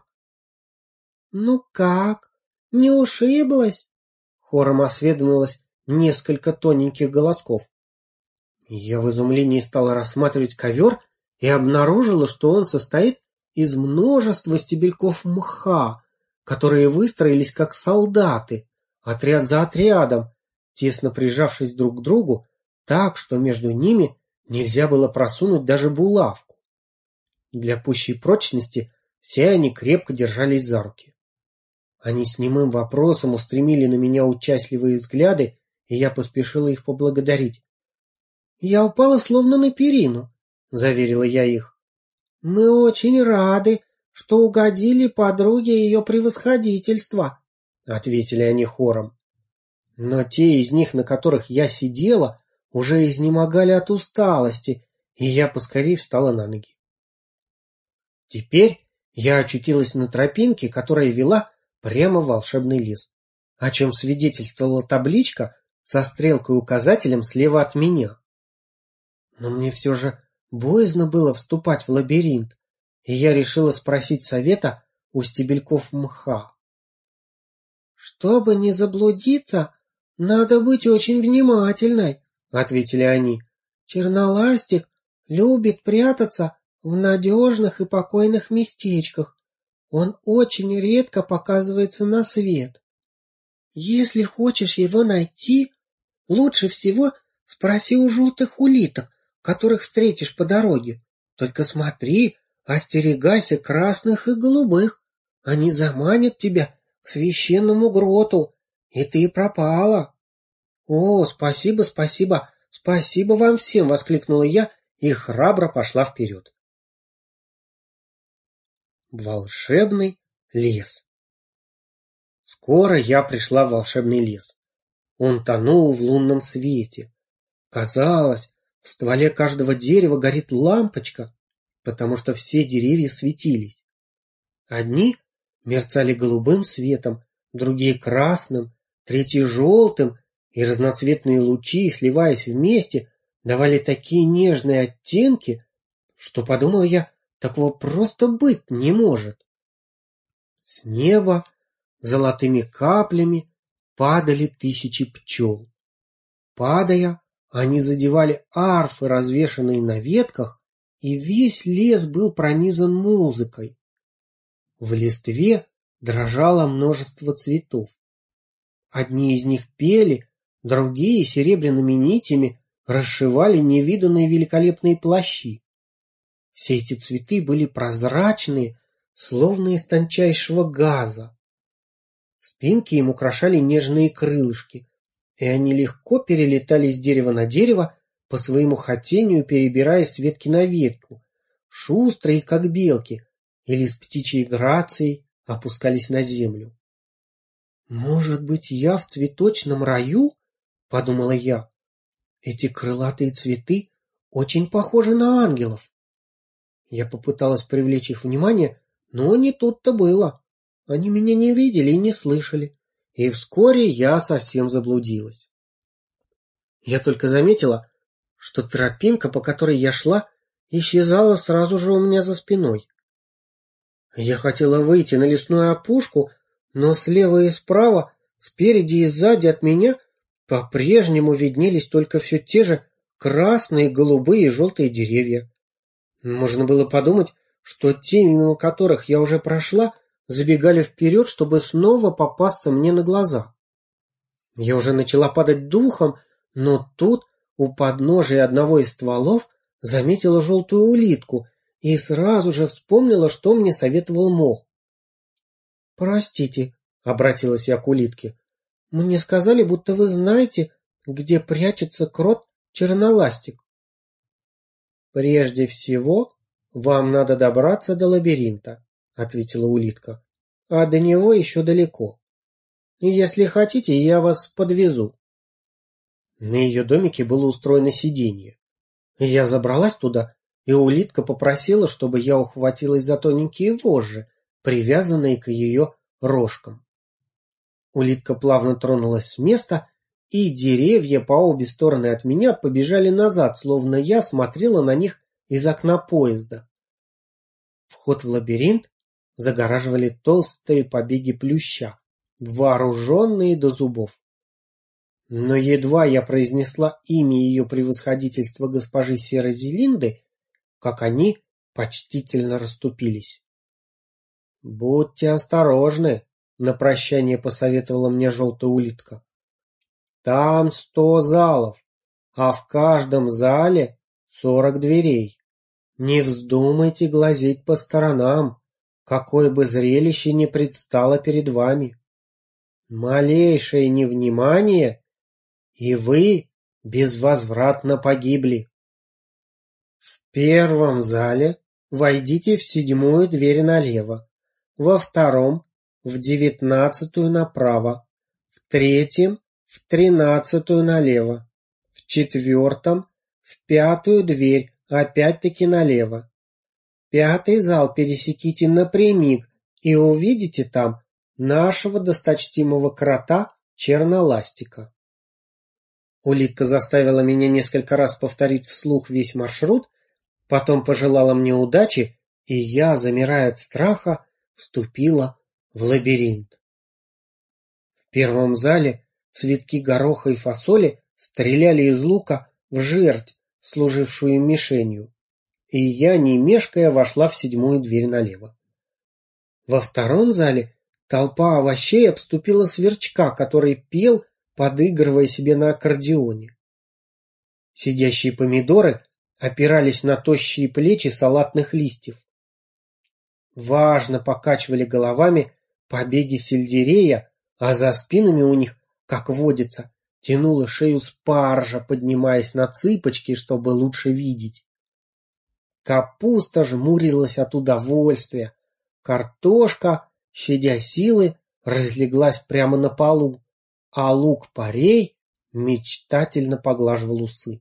«Ну как, не ушиблась?» — хором осведомилось несколько тоненьких голосков. Я в изумлении стала рассматривать ковер и обнаружила, что он состоит из множества стебельков мха, которые выстроились как солдаты, отряд за отрядом, тесно прижавшись друг к другу, так, что между ними нельзя было просунуть даже булавку. Для пущей прочности все они крепко держались за руки. Они с немым вопросом устремили на меня участливые взгляды и я поспешила их поблагодарить. «Я упала словно на перину», — заверила я их. «Мы очень рады, что угодили подруге ее превосходительства», — ответили они хором. Но те из них, на которых я сидела, уже изнемогали от усталости, и я поскорее встала на ноги. Теперь я очутилась на тропинке, которая вела прямо в волшебный лес, о чем свидетельствовала табличка со стрелкой-указателем слева от меня. Но мне все же боязно было вступать в лабиринт, и я решила спросить совета у стебельков мха. «Чтобы не заблудиться, надо быть очень внимательной», — ответили они. «Черноластик любит прятаться в надежных и покойных местечках. Он очень редко показывается на свет. Если хочешь его найти, лучше всего спроси у желтых улиток, которых встретишь по дороге. Только смотри, остерегайся красных и голубых. Они заманят тебя к священному гроту, и ты пропала». «О, спасибо, спасибо, спасибо вам всем!» — воскликнула я и храбро пошла вперед. Волшебный лес. Скоро я пришла в волшебный лес. Он тонул в лунном свете. Казалось, в стволе каждого дерева горит лампочка, потому что все деревья светились. Одни мерцали голубым светом, другие красным, третьи желтым, и разноцветные лучи, сливаясь вместе, давали такие нежные оттенки, что, подумал я, такого просто быть не может. С неба золотыми каплями падали тысячи пчел. Падая, они задевали арфы, развешанные на ветках, и весь лес был пронизан музыкой. В листве дрожало множество цветов. Одни из них пели, другие серебряными нитями расшивали невиданные великолепные плащи. Все эти цветы были прозрачные, словно из тончайшего газа. Спинки им украшали нежные крылышки, и они легко перелетали с дерева на дерево, по своему хотению перебирая с ветки на ветку, шустрые, как белки, или с птичьей грацией опускались на землю. «Может быть, я в цветочном раю?» — подумала я. «Эти крылатые цветы очень похожи на ангелов». Я попыталась привлечь их внимание, но не тут-то было. Они меня не видели и не слышали, и вскоре я совсем заблудилась. Я только заметила, что тропинка, по которой я шла, исчезала сразу же у меня за спиной. Я хотела выйти на лесную опушку, но слева и справа, спереди и сзади от меня по-прежнему виднелись только все те же красные, голубые и желтые деревья. Можно было подумать, что те, мимо которых я уже прошла, забегали вперед, чтобы снова попасться мне на глаза. Я уже начала падать духом, но тут у подножия одного из стволов заметила желтую улитку и сразу же вспомнила, что мне советовал мох. «Простите», — обратилась я к улитке, — «мне сказали, будто вы знаете, где прячется крот-черноластик». «Прежде всего, вам надо добраться до лабиринта», — ответила улитка, — «а до него еще далеко. Если хотите, я вас подвезу». На ее домике было устроено сиденье. Я забралась туда, и улитка попросила, чтобы я ухватилась за тоненькие вожжи, привязанные к ее рожкам. Улитка плавно тронулась с места, и деревья по обе стороны от меня побежали назад, словно я смотрела на них из окна поезда. Вход в лабиринт загораживали толстые побеги плюща, вооруженные до зубов. Но едва я произнесла имя ее превосходительства госпожи Серозелинды, как они почтительно расступились. «Будьте осторожны», — на прощание посоветовала мне желтая улитка. «Там 100 залов, а в каждом зале 40 дверей. Не вздумайте глазеть по сторонам, какое бы зрелище ни предстало перед вами. Малейшее невнимание, и вы безвозвратно погибли. В первом зале войдите в 7-ю дверь налево, во втором — в 19-ю направо, в третьем — в 13-ю налево, в четвертом — в 5-ю дверь, опять-таки налево. 5-й зал пересеките напрямик и увидите там нашего досточтимого крота Черноластика. Улитка заставила меня несколько раз повторить вслух весь маршрут, потом пожелала мне удачи, и я, замирая от страха, вступила в лабиринт. В первом зале цветки гороха и фасоли стреляли из лука в жерть, служившую им мишенью, и я, не мешкая, вошла в 7-ю дверь налево. Во втором зале толпа овощей обступила сверчка, который пел, подыгрывая себе на аккордеоне. Сидящие помидоры опирались на тощие плечи салатных листьев. Важно покачивали головами побеги сельдерея, а за спинами у них, как водится, тянула шею спаржа, поднимаясь на цыпочки, чтобы лучше видеть. Капуста жмурилась от удовольствия. Картошка, щадя силы, разлеглась прямо на полу, а лук-порей мечтательно поглаживал усы.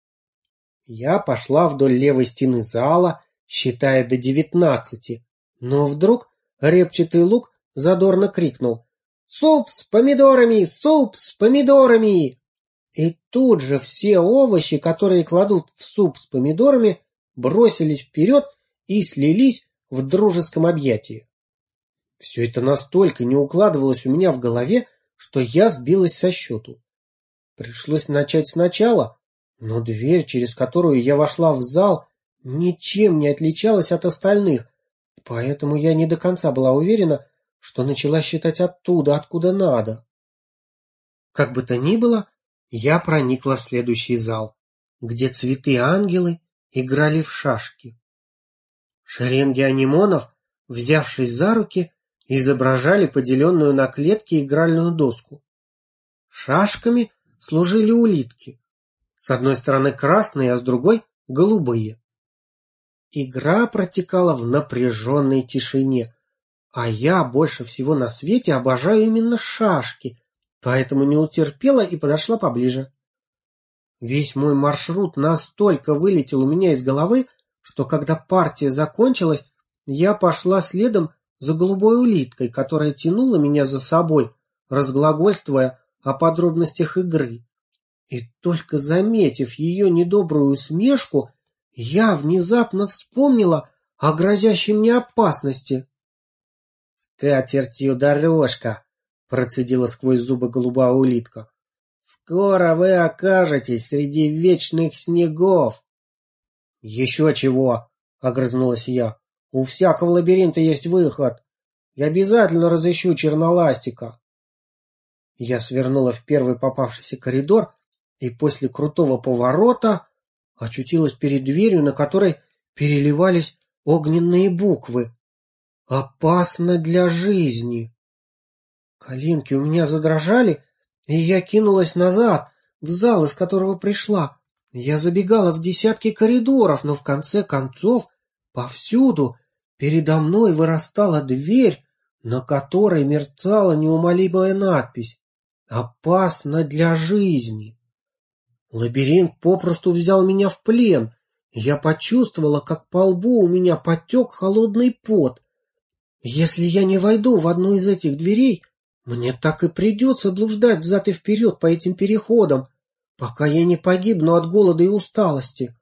Я пошла вдоль левой стены зала, считая до 19, но вдруг репчатый лук задорно крикнул: «Суп с помидорами! Суп с помидорами!» И тут же все овощи, которые кладут в суп с помидорами, бросились вперед и слились в дружеском объятии. Все это настолько не укладывалось у меня в голове, что я сбилась со счету. Пришлось начать сначала, но дверь, через которую я вошла в зал, ничем не отличалась от остальных, поэтому я не до конца была уверена, что начала считать оттуда, откуда надо. Как бы то ни было, я проникла в следующий зал, где цветы-ангелы играли в шашки. Шеренги анимонов, взявшись за руки, изображали поделенную на клетки игральную доску. Шашками служили улитки. С одной стороны красные, а с другой — голубые. Игра протекала в напряженной тишине, а я больше всего на свете обожаю именно шашки, поэтому не утерпела и подошла поближе. Весь мой маршрут настолько вылетел у меня из головы, что когда партия закончилась, я пошла следом за голубой улиткой, которая тянула меня за собой, разглагольствуя о подробностях игры. И только заметив ее недобрую усмешку, я внезапно вспомнила о грозящей мне опасности. «С катертью дорожка!» — процедила сквозь зубы голубая улитка. «Скоро вы окажетесь среди вечных снегов!» «Еще чего!» — огрызнулась я. «У всякого лабиринта есть выход. Я обязательно разыщу Черноластика». Я свернула в первый попавшийся коридор и после крутого поворота очутилась перед дверью, на которой переливались огненные буквы. «Опасно для жизни». Коленки у меня задрожали, и я кинулась назад, в зал, из которого пришла. Я забегала в десятки коридоров, но в конце концов повсюду передо мной вырастала дверь, на которой мерцала неумолимая надпись «Опасно для жизни». Лабиринт попросту взял меня в плен. Я почувствовала, как по лбу у меня потек холодный пот. Если я не войду в одну из этих дверей, мне так и придется блуждать взад и вперед по этим переходам, пока я не погибну от голода и усталости.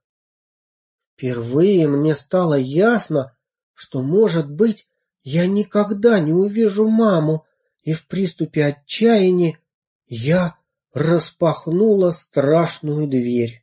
Впервые мне стало ясно, что, может быть, я никогда не увижу маму, и в приступе отчаяния я распахнула страшную дверь.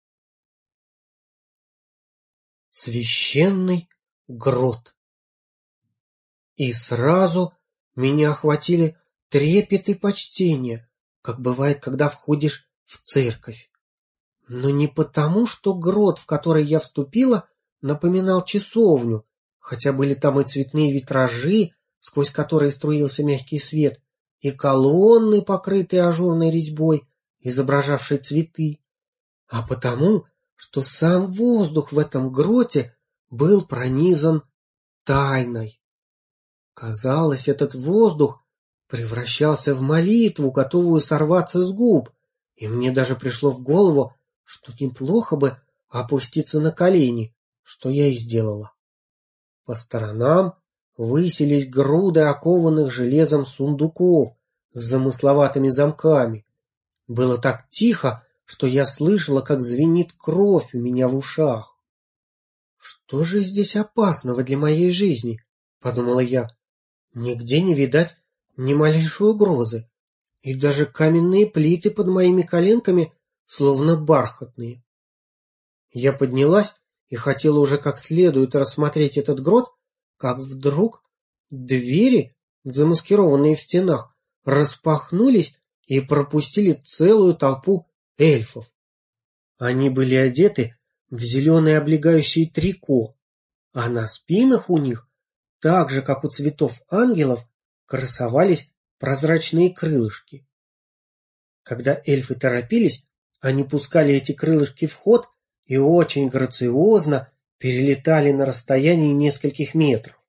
Священный грот. И сразу меня охватили трепет и почтение, как бывает, когда входишь в церковь. Но не потому, что грот, в который я вступила, напоминал часовню, хотя были там и цветные витражи, сквозь которые струился мягкий свет, и колонны, покрытые ажурной резьбой, изображавшей цветы, а потому, что сам воздух в этом гроте был пронизан тайной. Казалось, этот воздух превращался в молитву, готовую сорваться с губ, и мне даже пришло в голову, что неплохо бы опуститься на колени, что я и сделала. По сторонам высились груды окованных железом сундуков с замысловатыми замками. Было так тихо, что я слышала, как звенит кровь у меня в ушах. «Что же здесь опасного для моей жизни?» — подумала я. «Нигде не видать ни малейшей угрозы, и даже каменные плиты под моими коленками словно бархатные». Я поднялась и хотела уже как следует рассмотреть этот грот, как вдруг двери, замаскированные в стенах, распахнулись и пропустили целую толпу эльфов. Они были одеты в зеленые облегающие трико, а на спинах у них, так же как у цветов ангелов, красовались прозрачные крылышки. Когда эльфы торопились, они пускали эти крылышки в ход и очень грациозно перелетали на расстоянии нескольких метров.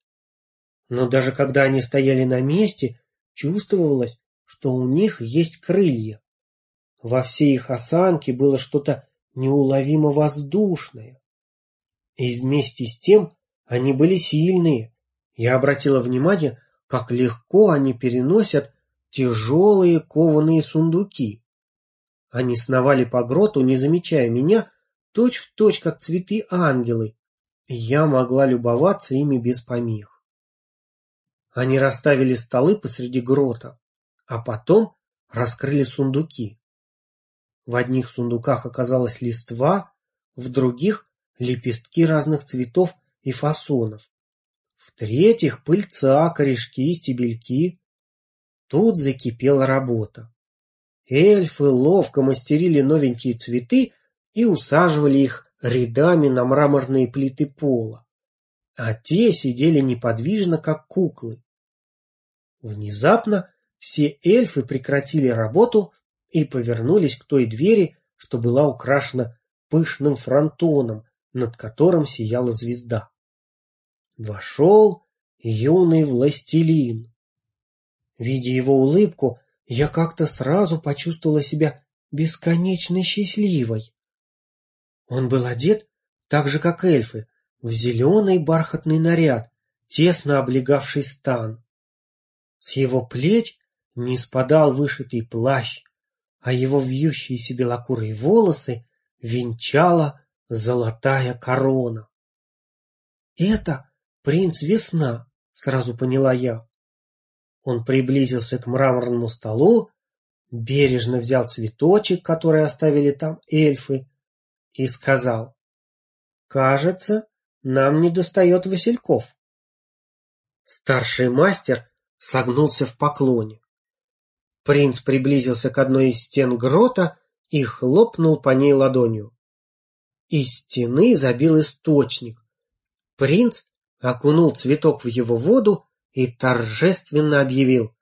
Но даже когда они стояли на месте, чувствовалось, что у них есть крылья. Во всей их осанке было что-то неуловимо воздушное. И вместе с тем они были сильные. Я обратила внимание, как легко они переносят тяжелые кованые сундуки. Они сновали по гроту, не замечая меня, точь-в-точь, как цветы-ангелы, и я могла любоваться ими без помех. Они расставили столы посреди грота, а потом раскрыли сундуки. В одних сундуках оказалась листва, в других — лепестки разных цветов и фасонов, в третьих — пыльца, корешки, стебельки. Тут закипела работа. Эльфы ловко мастерили новенькие цветы и усаживали их рядами на мраморные плиты пола, а те сидели неподвижно, как куклы. Внезапно все эльфы прекратили работу и повернулись к той двери, что была украшена пышным фронтоном, над которым сияла звезда. Вошел юный властелин. Видя его улыбку, я как-то сразу почувствовала себя бесконечно счастливой. Он был одет так же, как эльфы, в зеленый бархатный наряд, тесно облегавший стан. С его плеч не спадал вышитый плащ, а его вьющиеся белокурые волосы венчала золотая корона. «Это принц Весна», — сразу поняла я. Он приблизился к мраморному столу, бережно взял цветочек, который оставили там эльфы, и сказал: «Кажется, нам недостает васильков». Старший мастер согнулся в поклоне. Принц приблизился к одной из стен грота и хлопнул по ней ладонью. Из стены забил источник. Принц окунул цветок в его воду и торжественно объявил: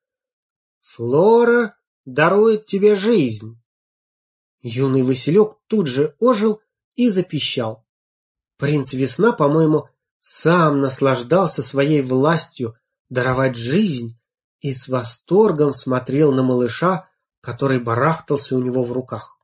«Флора дарует тебе жизнь». Юный василек тут же ожил и запищал. Принц Весна, по-моему, сам наслаждался своей властью даровать жизнь и с восторгом смотрел на малыша, который барахтался у него в руках.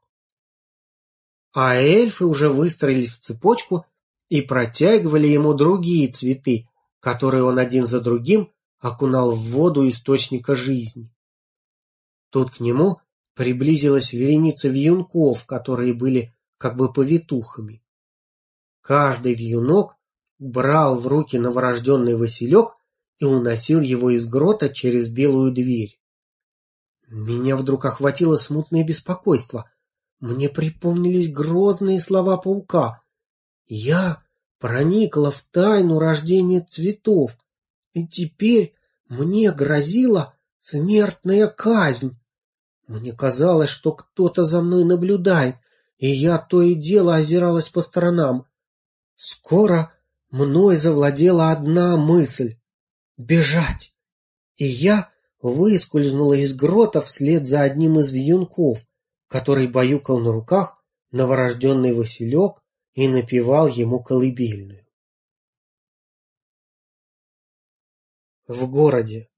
А эльфы уже выстроились в цепочку и протягивали ему другие цветы, которые он один за другим окунал в воду источника жизни. Тут к нему приблизилась вереница вьюнков, которые были как бы повитухами. Каждый вьюнок брал в руки новорожденный василек и уносил его из грота через белую дверь. Меня вдруг охватило смутное беспокойство. Мне припомнились грозные слова паука. Я проникла в тайну рождения цветов, и теперь мне грозила смертная казнь. Мне казалось, что кто-то за мной наблюдает, и я то и дело озиралась по сторонам. Скоро мной завладела одна мысль — бежать. И я выскользнула из грота вслед за одним из вьюнков, который баюкал на руках новорожденный Василек и напевал ему колыбельную. В городе.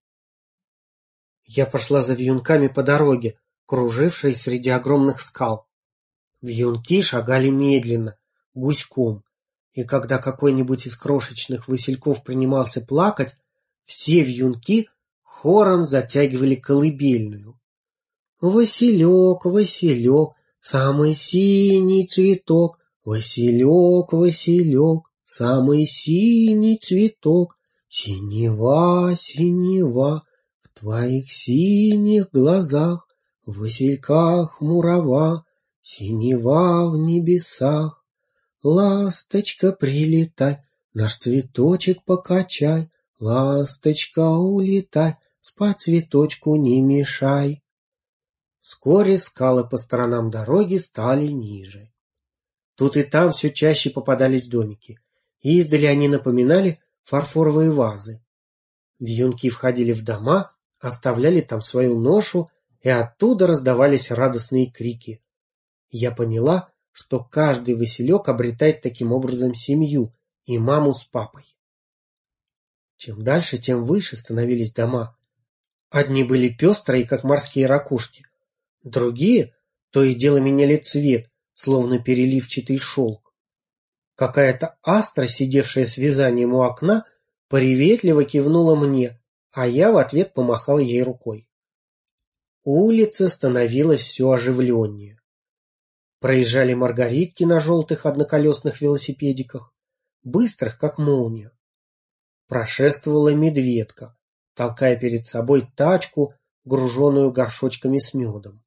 Я пошла за вьюнками по дороге, кружившей среди огромных скал. Вьюнки шагали медленно, гуськом, и когда какой-нибудь из крошечных васильков принимался плакать, все вьюнки хором затягивали колыбельную. Василек, Василек, самый синий цветок, Василек, Василек, самый синий цветок, синева, синева, в твоих синих глазах, в васильках мурава, синева в небесах. Ласточка, прилетай, наш цветочек покачай, ласточка, улетай, спать цветочку не мешай. Вскоре скалы по сторонам дороги стали ниже. Тут и там все чаще попадались домики, и издали они напоминали фарфоровые вазы. Вьюнки входили в дома, оставляли там свою ношу, и оттуда раздавались радостные крики. Я поняла, что каждый василек обретает таким образом семью и маму с папой. Чем дальше, тем выше становились дома. Одни были пестрые, как морские ракушки, другие то и дело меняли цвет, словно переливчатый шелк. Какая-то астра, сидевшая с вязанием у окна, приветливо кивнула мне, а я в ответ помахал ей рукой. Улица становилась все оживленнее. Проезжали маргаритки на желтых одноколесных велосипедиках, быстрых, как молния. Прошествовала медведка, толкая перед собой тачку, груженную горшочками с медом.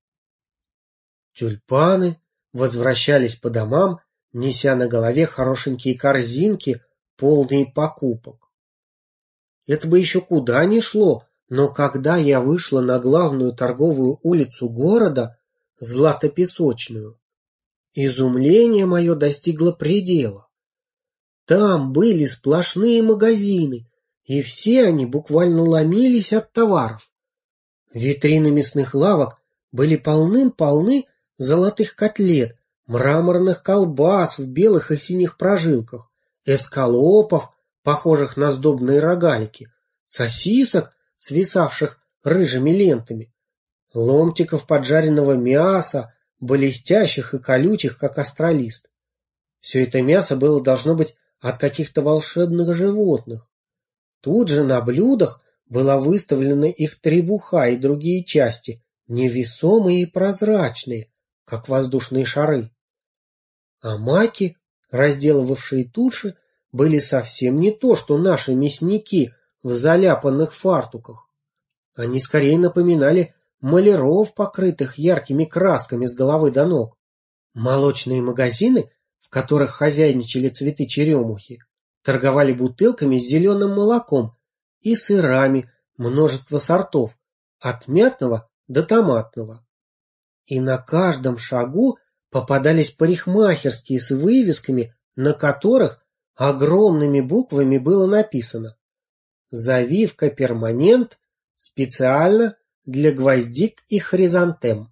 Тюльпаны возвращались по домам, неся на голове хорошенькие корзинки, полные покупок. Это бы еще куда ни шло, но когда я вышла на главную торговую улицу города, Златопесочную, изумление мое достигло предела. Там были сплошные магазины, и все они буквально ломились от товаров. Витрины мясных лавок были полным-полны золотых котлет, мраморных колбас в белых и синих прожилках, эскалопов, похожих на сдобные рогалики, сосисок, свисавших рыжими лентами, ломтиков поджаренного мяса, блестящих и колючих, как астролист. Все это мясо было, должно быть, от каких-то волшебных животных. Тут же на блюдах была выставлена их требуха и другие части, невесомые и прозрачные, как воздушные шары. А маки, разделывавшие туши, были совсем не то, что наши мясники в заляпанных фартуках. Они скорее напоминали маляров, покрытых яркими красками с головы до ног. Молочные магазины, в которых хозяйничали цветы черемухи, торговали бутылками с зеленым молоком и сырами множества сортов, от мятного до томатного. И на каждом шагу попадались парикмахерские с вывесками, на которых огромными буквами было написано: «Завивка перманент специально для гвоздик и хризантем».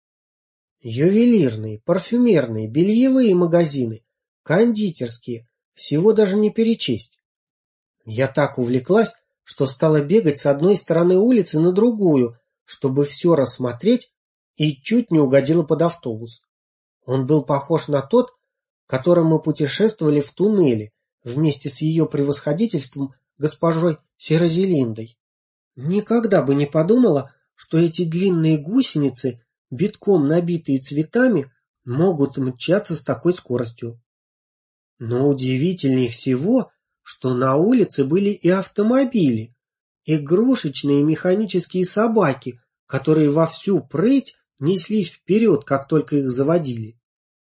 Ювелирные, парфюмерные, бельевые магазины, кондитерские, всего даже не перечесть. Я так увлеклась, что стала бегать с одной стороны улицы на другую, чтобы все рассмотреть, и чуть не угодила под автобус. Он был похож на тот, которым мы путешествовали в туннеле вместе с ее превосходительством госпожой Серозелиндой. Никогда бы не подумала, что эти длинные гусеницы, битком набитые цветами, могут мчаться с такой скоростью. Но удивительнее всего, что на улице были и автомобили, игрушечные механические собаки, которые во всю прыть неслись вперед, как только их заводили.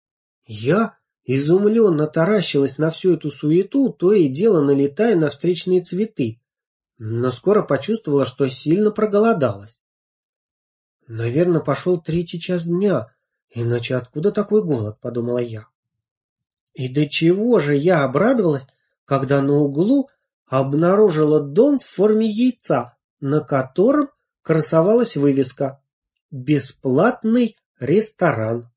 Я изумленно таращилась на всю эту суету, то и дело налетая на встречные цветы, но скоро почувствовала, что сильно проголодалась. Наверное, пошел 3-й час дня, иначе откуда такой голод, подумала я. И до чего же я обрадовалась, когда на углу обнаружила дом в форме яйца, на котором красовалась вывеска «Бесплатный ресторан.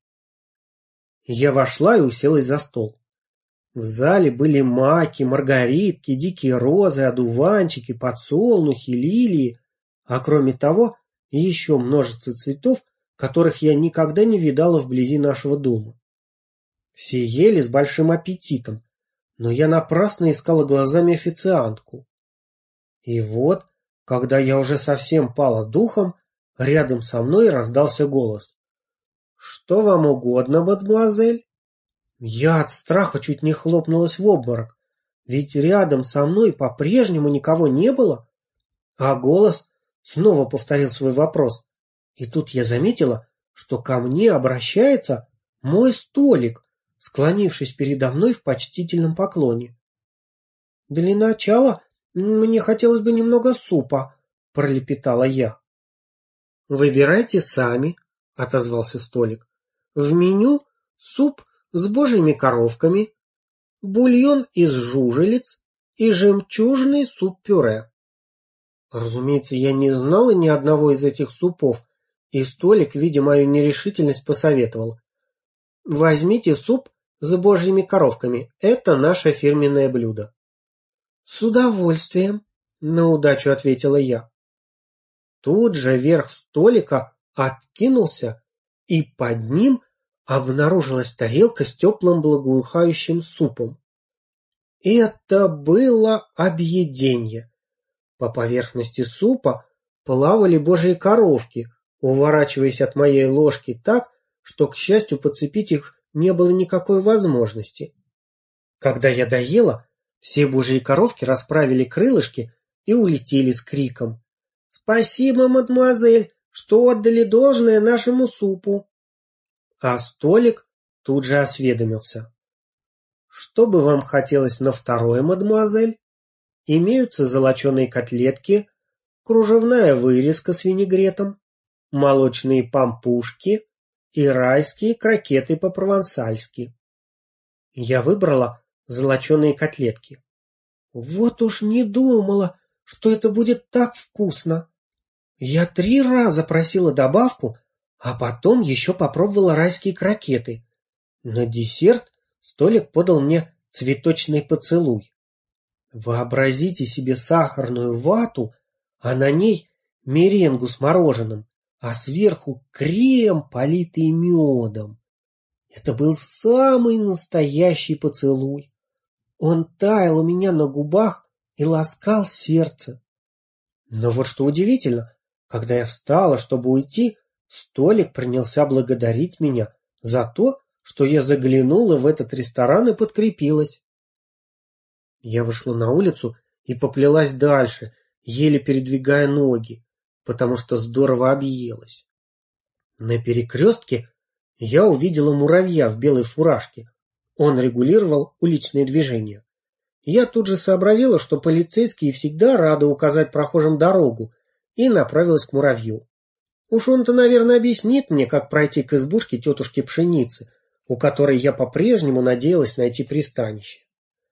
Я вошла и уселась за стол. В зале были маки, маргаритки, дикие розы, одуванчики, подсолнухи, лилии, а кроме того, еще множество цветов, которых я никогда не видала вблизи нашего дома. Все ели с большим аппетитом, но я напрасно искала глазами официантку. И вот, когда я уже совсем пала духом, рядом со мной раздался голос. «Что вам угодно, мадемуазель?» Я от страха чуть не хлопнулась в обморок, ведь рядом со мной по-прежнему никого не было, а голос снова повторил свой вопрос. И тут я заметила, что ко мне обращается мой столик, склонившись передо мной в почтительном поклоне. «Для начала мне хотелось бы немного супа», — пролепетала я. «Выбирайте сами», — отозвался столик. «В меню суп с божьими коровками, бульон из жужелиц и жемчужный суп-пюре». Разумеется, я не знала ни одного из этих супов, и столик, видя мою нерешительность, посоветовал. «Возьмите суп с божьими коровками, это наше фирменное блюдо». «С удовольствием», — на удачу ответила я. Тут же верх столика откинулся, и под ним обнаружилась тарелка с теплым благоухающим супом. Это было объеденье. По поверхности супа плавали божьи коровки, уворачиваясь от моей ложки так, что, к счастью, подцепить их не было никакой возможности. Когда я доела, все божьи коровки расправили крылышки и улетели с криком: «Спасибо, мадемуазель, что отдали должное нашему супу!» А столик тут же осведомился. «Что бы вам хотелось на второе, мадемуазель? Имеются золоченые котлетки, кружевная вырезка с винегретом, молочные пампушки и райские крокеты по-провансальски». Я выбрала золоченые котлетки. Вот уж не думала, что это будет так вкусно. Я 3 раза просила добавку, а потом еще попробовала райские крокеты. На десерт столик подал мне цветочный поцелуй. Вообразите себе сахарную вату, а на ней меренгу с мороженым, а сверху крем, политый медом. Это был самый настоящий поцелуй. Он таял у меня на губах и ласкал сердце. Но вот что удивительно, когда я встала, чтобы уйти, столик принялся благодарить меня за то, что я заглянула в этот ресторан и подкрепилась. Я вышла на улицу и поплелась дальше, еле передвигая ноги, потому что здорово объелась. На перекрестке я увидела муравья в белой фуражке. Он регулировал уличные движения. Я тут же сообразила, что полицейские всегда рады указать прохожим дорогу, и направилась к муравью. Уж он-то, наверное, объяснит мне, как пройти к избушке тетушки Пшеницы, у которой я по-прежнему надеялась найти пристанище.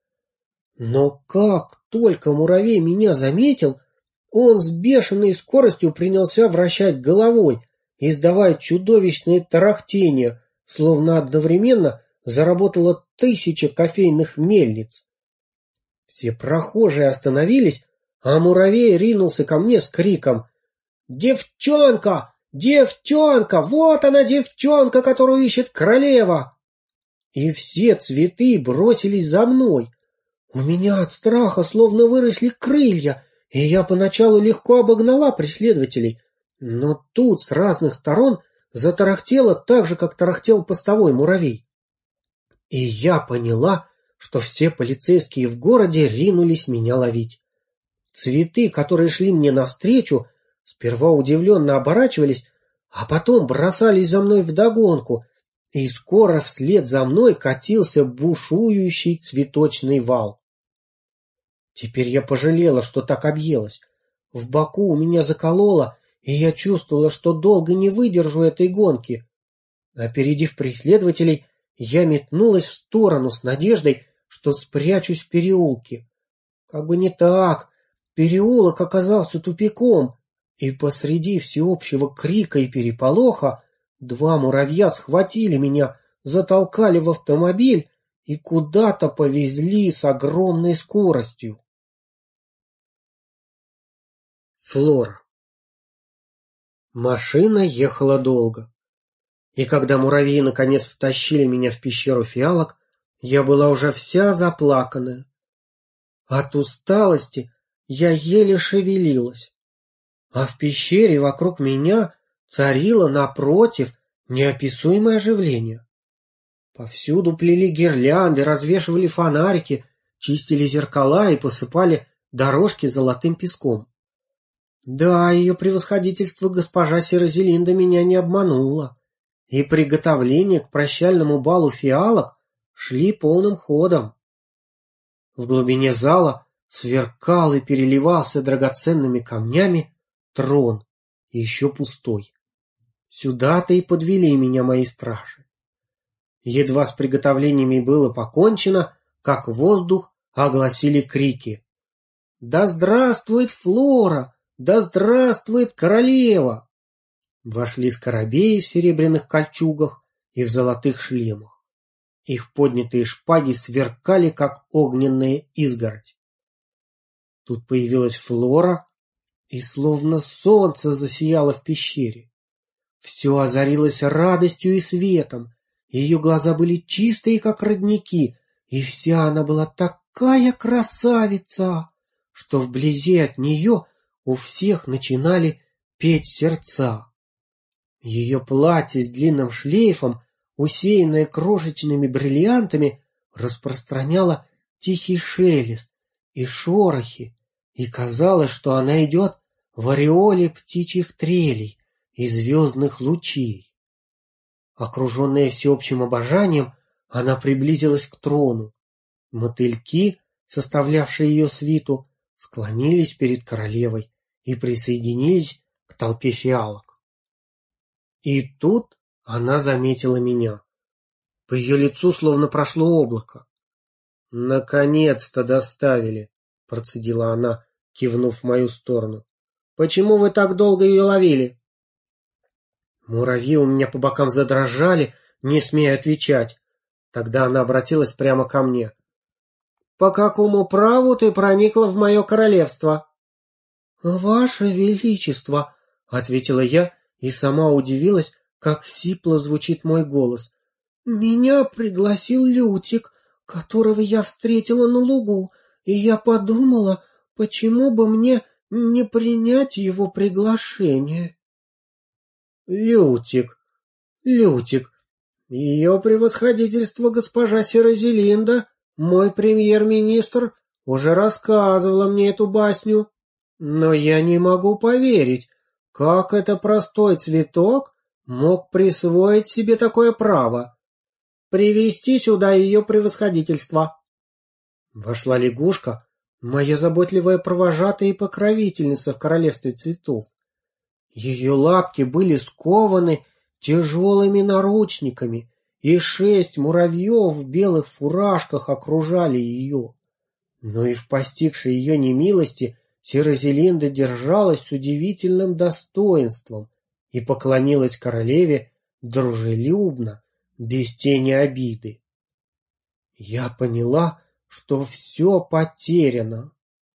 Но как только муравей меня заметил, он с бешеной скоростью принялся вращать головой, издавая чудовищные тарахтения, словно одновременно заработало 1000 кофейных мельниц. Все прохожие остановились, а муравей ринулся ко мне с криком: «Девчонка! Девчонка! Вот она, девчонка, которую ищет королева!» И все цветы бросились за мной. У меня от страха словно выросли крылья, и я поначалу легко обогнала преследователей. Но тут с разных сторон затарахтело так же, как тарахтел постовой муравей. И я поняла, что все полицейские в городе ринулись меня ловить. Цветы, которые шли мне навстречу, сперва удивленно оборачивались, а потом бросались за мной вдогонку, и скоро вслед за мной катился бушующий цветочный вал. Теперь я пожалела, что так объелась. В боку у меня закололо, и я чувствовала, что долго не выдержу этой гонки. Опередив преследователей, я метнулась в сторону с надеждой, что спрячусь в переулке. Как бы не так, переулок оказался тупиком, и посреди всеобщего крика и переполоха 2 муравья схватили меня, затолкали в автомобиль и куда-то повезли с огромной скоростью. Флора. Машина ехала долго. И когда муравьи наконец втащили меня в пещеру фиалок, я была уже вся заплаканная. От усталости я еле шевелилась. А в пещере вокруг меня царило, напротив, неописуемое оживление. Повсюду плели гирлянды, развешивали фонарики, чистили зеркала и посыпали дорожки золотым песком. Да, ее превосходительство госпожа Серозелинда меня не обманула, и приготовления к прощальному балу фиалок шли полным ходом. В глубине зала сверкал и переливался драгоценными камнями трон, еще пустой. Сюда-то и подвели меня мои стражи. Едва с приготовлениями было покончено, как воздух огласили крики: «Да здравствует Флора! Да здравствует королева!» Вошли скоробеи в серебряных кольчугах и в золотых шлемах. Их поднятые шпаги сверкали, как огненная изгородь. Тут появилась Флора, и словно солнце засияло в пещере. Все озарилось радостью и светом, ее глаза были чистые, как родники, и вся она была такая красавица, что вблизи от нее у всех начинали петь сердца. Ее платье с длинным шлейфом, усеянное крошечными бриллиантами, распространяло тихий шелест и шорохи, и казалось, что она идет в ореоле птичьих трелей и звездных лучей. Окруженная всеобщим обожанием, она приблизилась к трону. Мотыльки, составлявшие ее свиту, склонились перед королевой и присоединились к толпе фиалок. И тут она заметила меня. По ее лицу словно прошло облако. «Наконец-то доставили», — процедила она, кивнув в мою сторону. «Почему вы так долго ее ловили?» Муравьи у меня по бокам задрожали, не смея отвечать. Тогда она обратилась прямо ко мне. «По какому праву ты проникла в мое королевство?» «Ваше Величество», — ответила я и сама удивилась, как сипло звучит мой голос. «Меня пригласил Лютик, которого я встретила на лугу, и я подумала, почему бы мне не принять его приглашение». «Лютик, Лютик, ее превосходительство госпожа Серозелинда, мой премьер-министр, уже рассказывала мне эту басню. Но я не могу поверить, как это простой цветок мог присвоить себе такое право. Привести сюда ее превосходительство». Вошла лягушка, моя заботливая провожатая и покровительница в королевстве цветов. Ее лапки были скованы тяжелыми наручниками, и 6 муравьев в белых фуражках окружали ее. Но и в постигшей ее немилости Серозелинда держалась с удивительным достоинством и поклонилась королеве дружелюбно, без тени обиды. Я поняла, что все потеряно.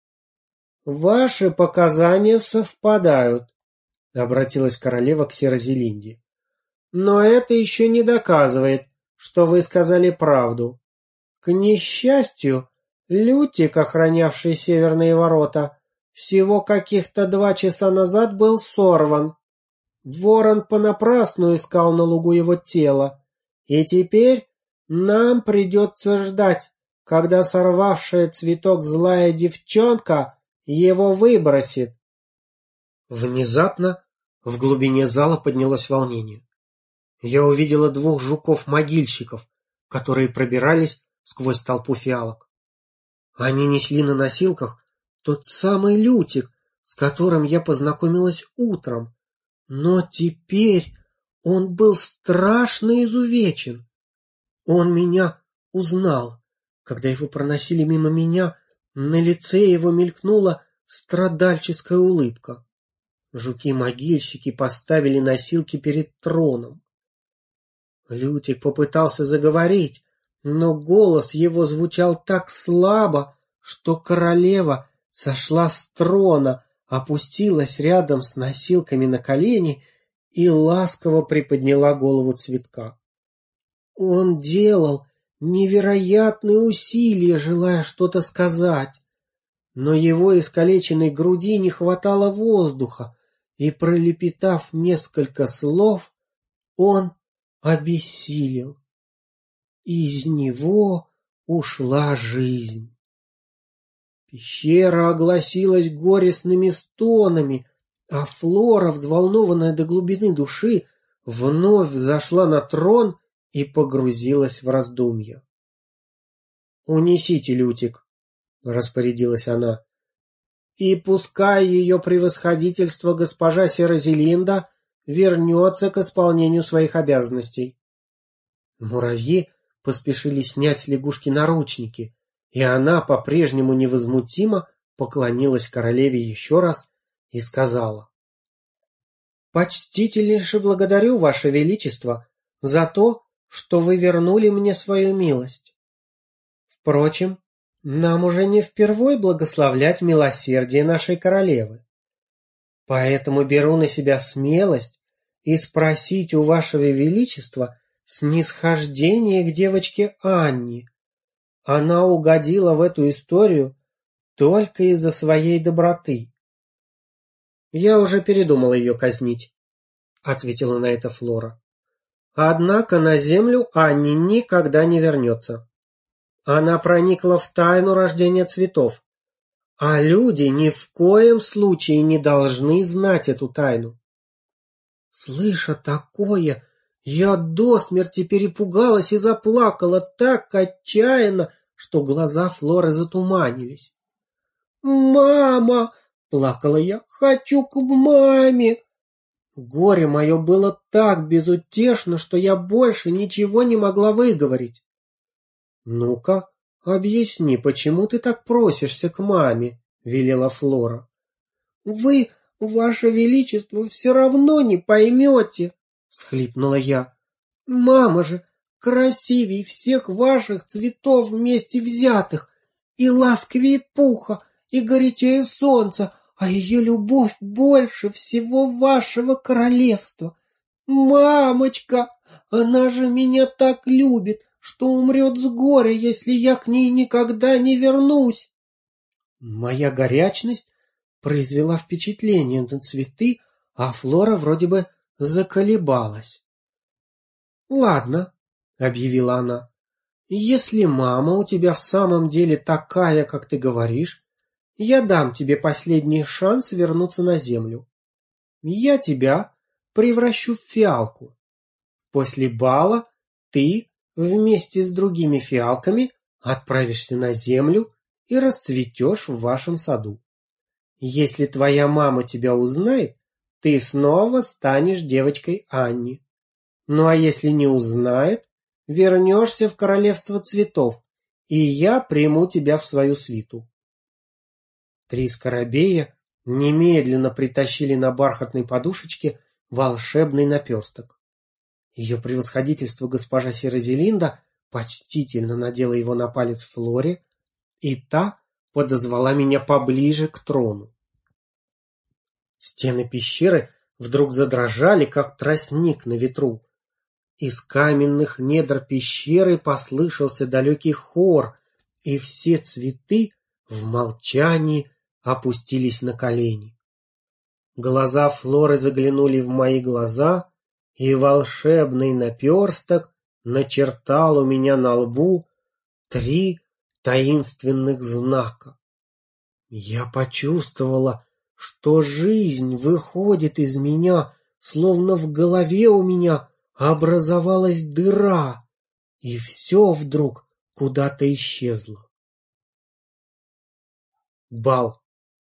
«Ваши показания совпадают», — обратилась королева к Серозелинде. «Но это еще не доказывает, что вы сказали правду. К несчастью, Лютик, охранявший северные ворота, всего каких-то 2 часа назад был сорван. Ворон понапрасну искал на лугу его тело, и теперь нам придется ждать, когда сорвавшая цветок злая девчонка его выбросит». Внезапно в глубине зала поднялось волнение. Я увидела 2 жуков-могильщиков, которые пробирались сквозь толпу фиалок. Они несли на носилках тот самый Лютик, с которым я познакомилась утром. Но теперь он был страшно изувечен. Он меня узнал. Когда его проносили мимо меня, на лице его мелькнула страдальческая улыбка. Жуки-могильщики поставили носилки перед троном. Лютик попытался заговорить, но голос его звучал так слабо, что королева сошла с трона, опустилась рядом с носилками на колени и ласково приподняла голову цветка. Он делал невероятные усилия, желая что-то сказать, но его искалеченной груди не хватало воздуха, и, пролепетав несколько слов, он обессилел. Из него ушла жизнь. Пещера огласилась горестными стонами, а Флора, взволнованная до глубины души, вновь взошла на трон и погрузилась в раздумья. «Унесите Лютик», — распорядилась она, — «и пускай ее превосходительство госпожа Серозелинда вернется к исполнению своих обязанностей». Муравьи поспешили снять с лягушки наручники, и она по-прежнему невозмутимо поклонилась королеве еще раз и сказала: «Почтительнейше благодарю, Ваше Величество, за то, что вы вернули мне свою милость. Впрочем, нам уже не впервой благословлять милосердие нашей королевы. Поэтому беру на себя смелость и спросить у Вашего Величества снисхождение к девочке Анне. Она угодила в эту историю только из-за своей доброты». «Я уже передумала ее казнить», — ответила на это Флора. «Однако на землю Анни никогда не вернется. Она проникла в тайну рождения цветов, а люди ни в коем случае не должны знать эту тайну». Слыша такое, я до смерти перепугалась и заплакала так отчаянно, что глаза Флоры затуманились. «Мама!» — плакала я. «Хочу к маме!» Горе мое было так безутешно, что я больше ничего не могла выговорить. «Ну-ка, объясни, почему ты так просишься к маме?» — велела Флора. «Вы, Ваше Величество, все равно не поймете!» — схлипнула я. «Мама же красивей всех ваших цветов вместе взятых, и ласковее пуха, и горячее солнца, а ее любовь больше всего вашего королевства. Мамочка, она же меня так любит, что умрет с горя, если я к ней никогда не вернусь». Моя горячность произвела впечатление на цветы, а Флора вроде бы заколебалась. «Ладно», — объявила она, — «если мама у тебя в самом деле такая, как ты говоришь, я дам тебе последний шанс вернуться на землю. Я тебя превращу в фиалку. После бала ты вместе с другими фиалками отправишься на землю и расцветешь в вашем саду. Если твоя мама тебя узнает, ты снова станешь девочкой Анни. Ну а если не узнает, вернешься в королевство цветов, и я приму тебя в свою свиту». 3 скоробея немедленно притащили на бархатной подушечке волшебный наперсток. Ее превосходительство госпожа Серозелинда почтительно надела его на палец Флоре, и та подозвала меня поближе к трону. Стены пещеры вдруг задрожали, как тростник на ветру. Из каменных недр пещеры послышался далекий хор, и все цветы в молчании опустились на колени. Глаза Флоры заглянули в мои глаза, и волшебный наперсток начертал у меня на лбу 3 таинственных знака. Я почувствовала, что жизнь выходит из меня, словно в голове у меня образовалась дыра, и все вдруг куда-то исчезло. Бал.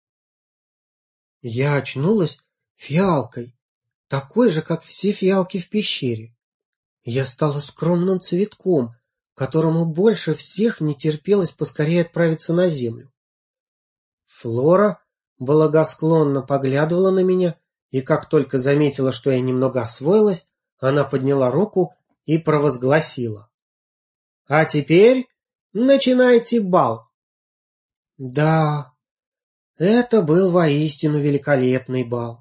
Я очнулась фиалкой, такой же, как все фиалки в пещере. Я стала скромным цветком, которому больше всех не терпелось поскорее отправиться на землю. Флора благосклонно поглядывала на меня, и как только заметила, что я немного освоилась, она подняла руку и провозгласила: «А теперь начинайте бал». Да, это был воистину великолепный бал.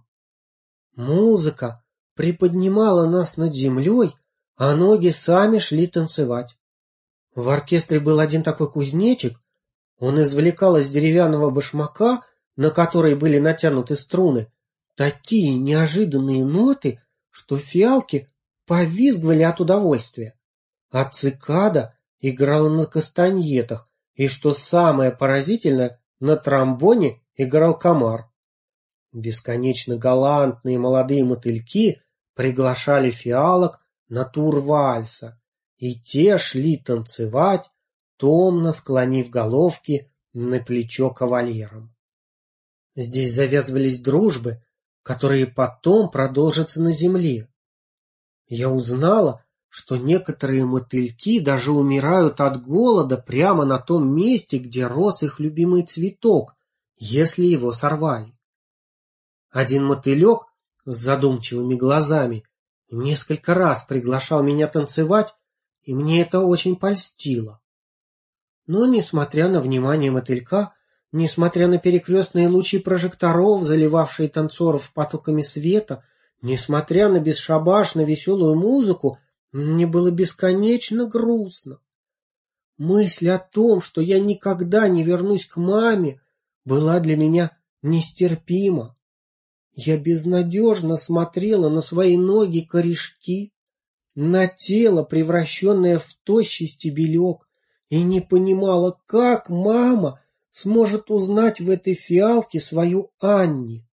Музыка приподнимала нас над землей, а ноги сами шли танцевать. В оркестре был один такой кузнечик. Он извлекал из деревянного башмака, на который были натянуты струны, такие неожиданные ноты, что фиалки повизгивали от удовольствия. А цикада играла на кастаньетах, и, что самое поразительное, на тромбоне играл комар. Бесконечно галантные молодые мотыльки приглашали фиалок на тур вальса, и те шли танцевать, томно склонив головки на плечо кавалерам. Здесь завязывались дружбы, которые потом продолжатся на земле. Я узнала, что некоторые мотыльки даже умирают от голода прямо на том месте, где рос их любимый цветок, если его сорвали. Один мотылек с задумчивыми глазами несколько раз приглашал меня танцевать, и мне это очень польстило. Но, несмотря на внимание мотылька, несмотря на перекрестные лучи прожекторов, заливавшие танцоров потоками света, несмотря на бесшабашно веселую музыку, мне было бесконечно грустно. Мысль о том, что я никогда не вернусь к маме, была для меня нестерпима. Я безнадежно смотрела на свои ноги-корешки, на тело, превращенное в тощий стебелек, и не понимала, как мама сможет узнать в этой фиалке свою Анни.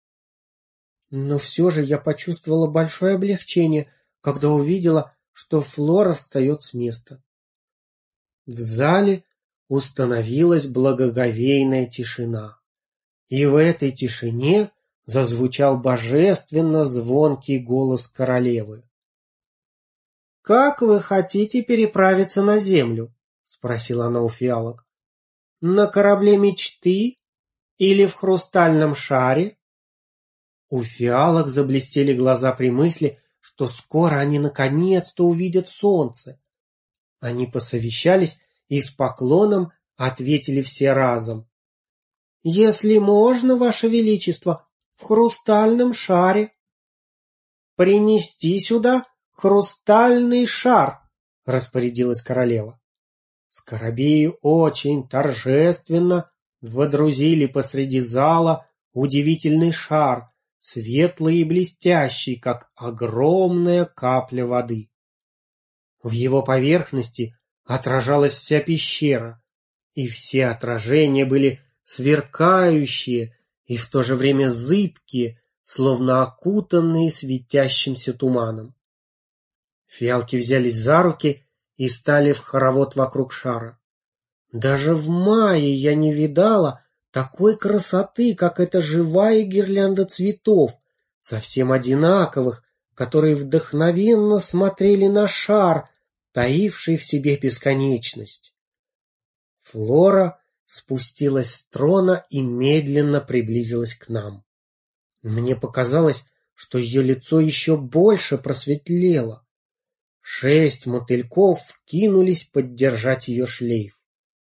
Но все же я почувствовала большое облегчение, когда увидела, что Флора встает с места. В зале установилась благоговейная тишина, и в этой тишине зазвучал божественно звонкий голос королевы. «Как вы хотите переправиться на землю?» — спросила она у фиалок. «На корабле мечты или в хрустальном шаре?» У фиалок заблестели глаза при мысли, что скоро они наконец-то увидят солнце. Они посовещались и с поклоном ответили все разом: «Если можно, Ваше Величество, в хрустальном шаре». «Принести сюда хрустальный шар», — распорядилась королева. Скоробеи очень торжественно водрузили посреди зала удивительный шар, светлый и блестящий, как огромная капля воды. В его поверхности отражалась вся пещера, и все отражения были сверкающие и в то же время зыбкие, словно окутанные светящимся туманом. Фиалки взялись за руки и стали в хоровод вокруг шара. Даже в мае я не видала такой красоты, как эта живая гирлянда цветов, совсем одинаковых, которые вдохновенно смотрели на шар, таивший в себе бесконечность. Флора спустилась с трона и медленно приблизилась к нам. Мне показалось, что ее лицо еще больше просветлело. 6 мотыльков кинулись поддержать ее шлейф.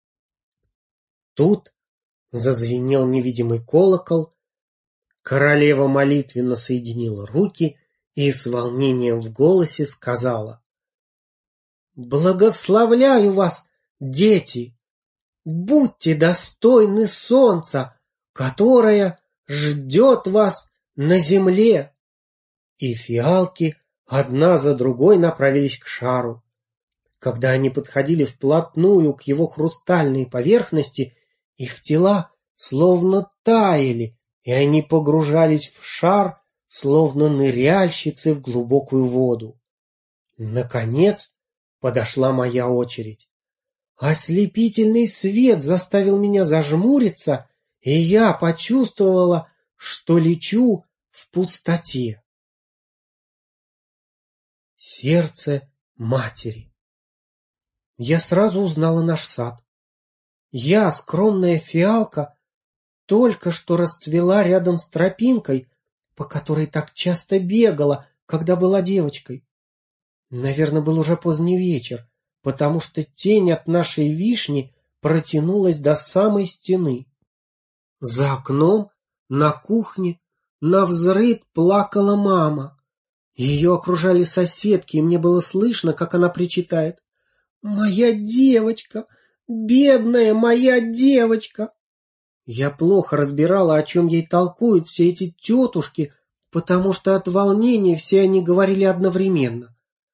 Тут зазвенел невидимый колокол, королева молитвенно соединила руки и с волнением в голосе сказала: «Благословляю вас, дети! Будьте достойны солнца, которое ждет вас на земле!» И фиалки одна за другой направились к шару. Когда они подходили вплотную к его хрустальной поверхности, их тела словно таяли, и они погружались в шар, словно ныряльщицы в глубокую воду. Наконец подошла моя очередь. Ослепительный свет заставил меня зажмуриться, и я почувствовала, что лечу в пустоте. Сердце матери. Я сразу узнала наш сад. Я, скромная фиалка, только что расцвела рядом с тропинкой, по которой так часто бегала, когда была девочкой. Наверное, был уже поздний вечер, потому что тень от нашей вишни протянулась до самой стены. За окном, на кухне, навзрыд плакала мама. Ее окружали соседки, и мне было слышно, как она причитает: «Моя девочка! Бедная моя девочка!» Я плохо разбирала, о чем ей толкуют все эти тетушки, потому что от волнения все они говорили одновременно.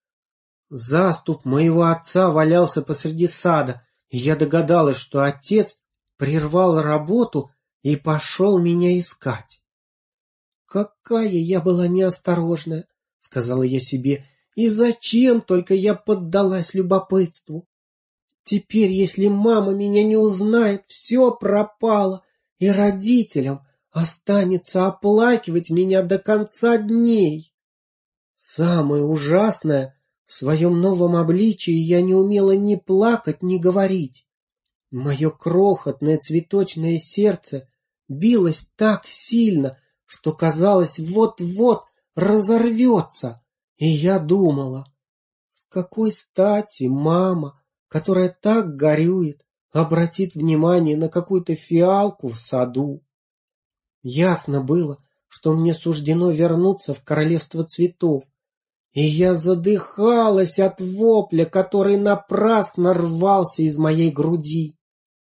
Заступ моего отца валялся посреди сада, и я догадалась, что отец прервал работу и пошел меня искать. «Какая я была неосторожная!» — сказала я себе. «И зачем только я поддалась любопытству? Теперь, если мама меня не узнает, все пропало, и родителям останется оплакивать меня до конца дней». Самое ужасное, в своем новом обличии я не умела ни плакать, ни говорить. Мое крохотное цветочное сердце билось так сильно, что казалось, вот-вот разорвется. И я думала, с какой стати мама, которая так горюет, обратит внимание на какую-то фиалку в саду? Ясно было, что мне суждено вернуться в королевство цветов, и я задыхалась от вопля, который напрасно рвался из моей груди.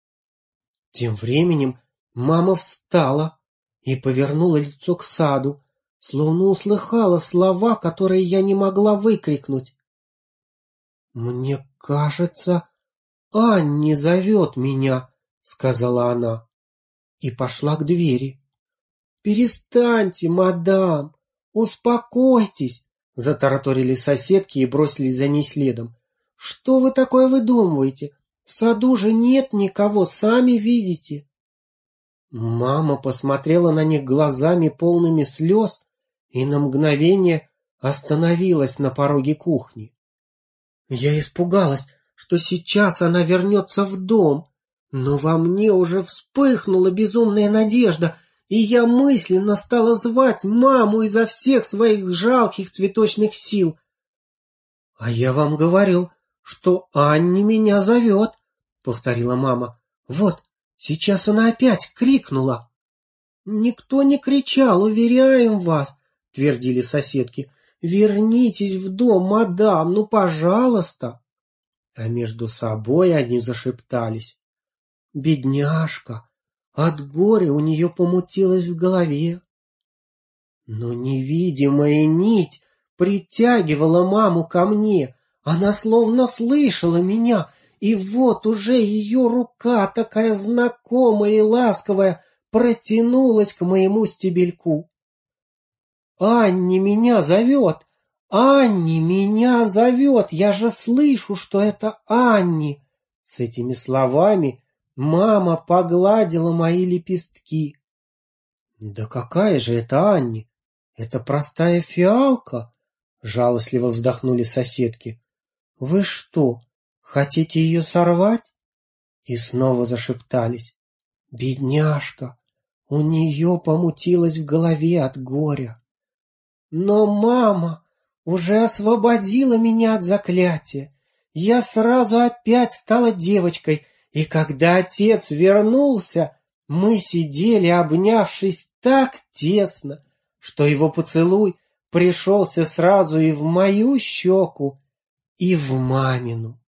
Тем временем мама встала и повернула лицо к саду, словно услыхала слова, которые я не могла выкрикнуть. «Мне кажется, Анни зовет меня», — сказала она, и пошла к двери. «Перестаньте, мадам, успокойтесь», — затараторили соседки и бросились за ней следом. «Что вы такое выдумываете? В саду же нет никого, сами видите». Мама посмотрела на них глазами, полными слез, и на мгновение остановилась на пороге кухни. Я испугалась, что сейчас она вернется в дом, но во мне уже вспыхнула безумная надежда, и я мысленно стала звать маму изо всех своих жалких цветочных сил. «А я вам говорю, что Анни меня зовет», — повторила мама. «Вот, сейчас она опять крикнула». «Никто не кричал, уверяем вас», — твердили соседки. «Вернитесь в дом, мадам, ну, пожалуйста». А между собой они зашептались. «Бедняжка, от горя у нее помутилось в голове». Но невидимая нить притягивала маму ко мне. Она словно слышала меня, и вот уже ее рука, такая знакомая и ласковая, протянулась к моему стебельку. «Анни меня зовет! Анни меня зовет! Я же слышу, что это Анни!» С этими словами мама погладила мои лепестки. «Да какая же это Анни? Это простая фиалка!» Жалостливо вздохнули соседки. «Вы что, хотите ее сорвать?» И снова зашептались. «Бедняжка! У нее помутилось в голове от горя». Но мама уже освободила меня от заклятия. Я сразу опять стала девочкой, и когда отец вернулся, мы сидели, обнявшись так тесно, что его поцелуй пришелся сразу и в мою щеку, и в мамину.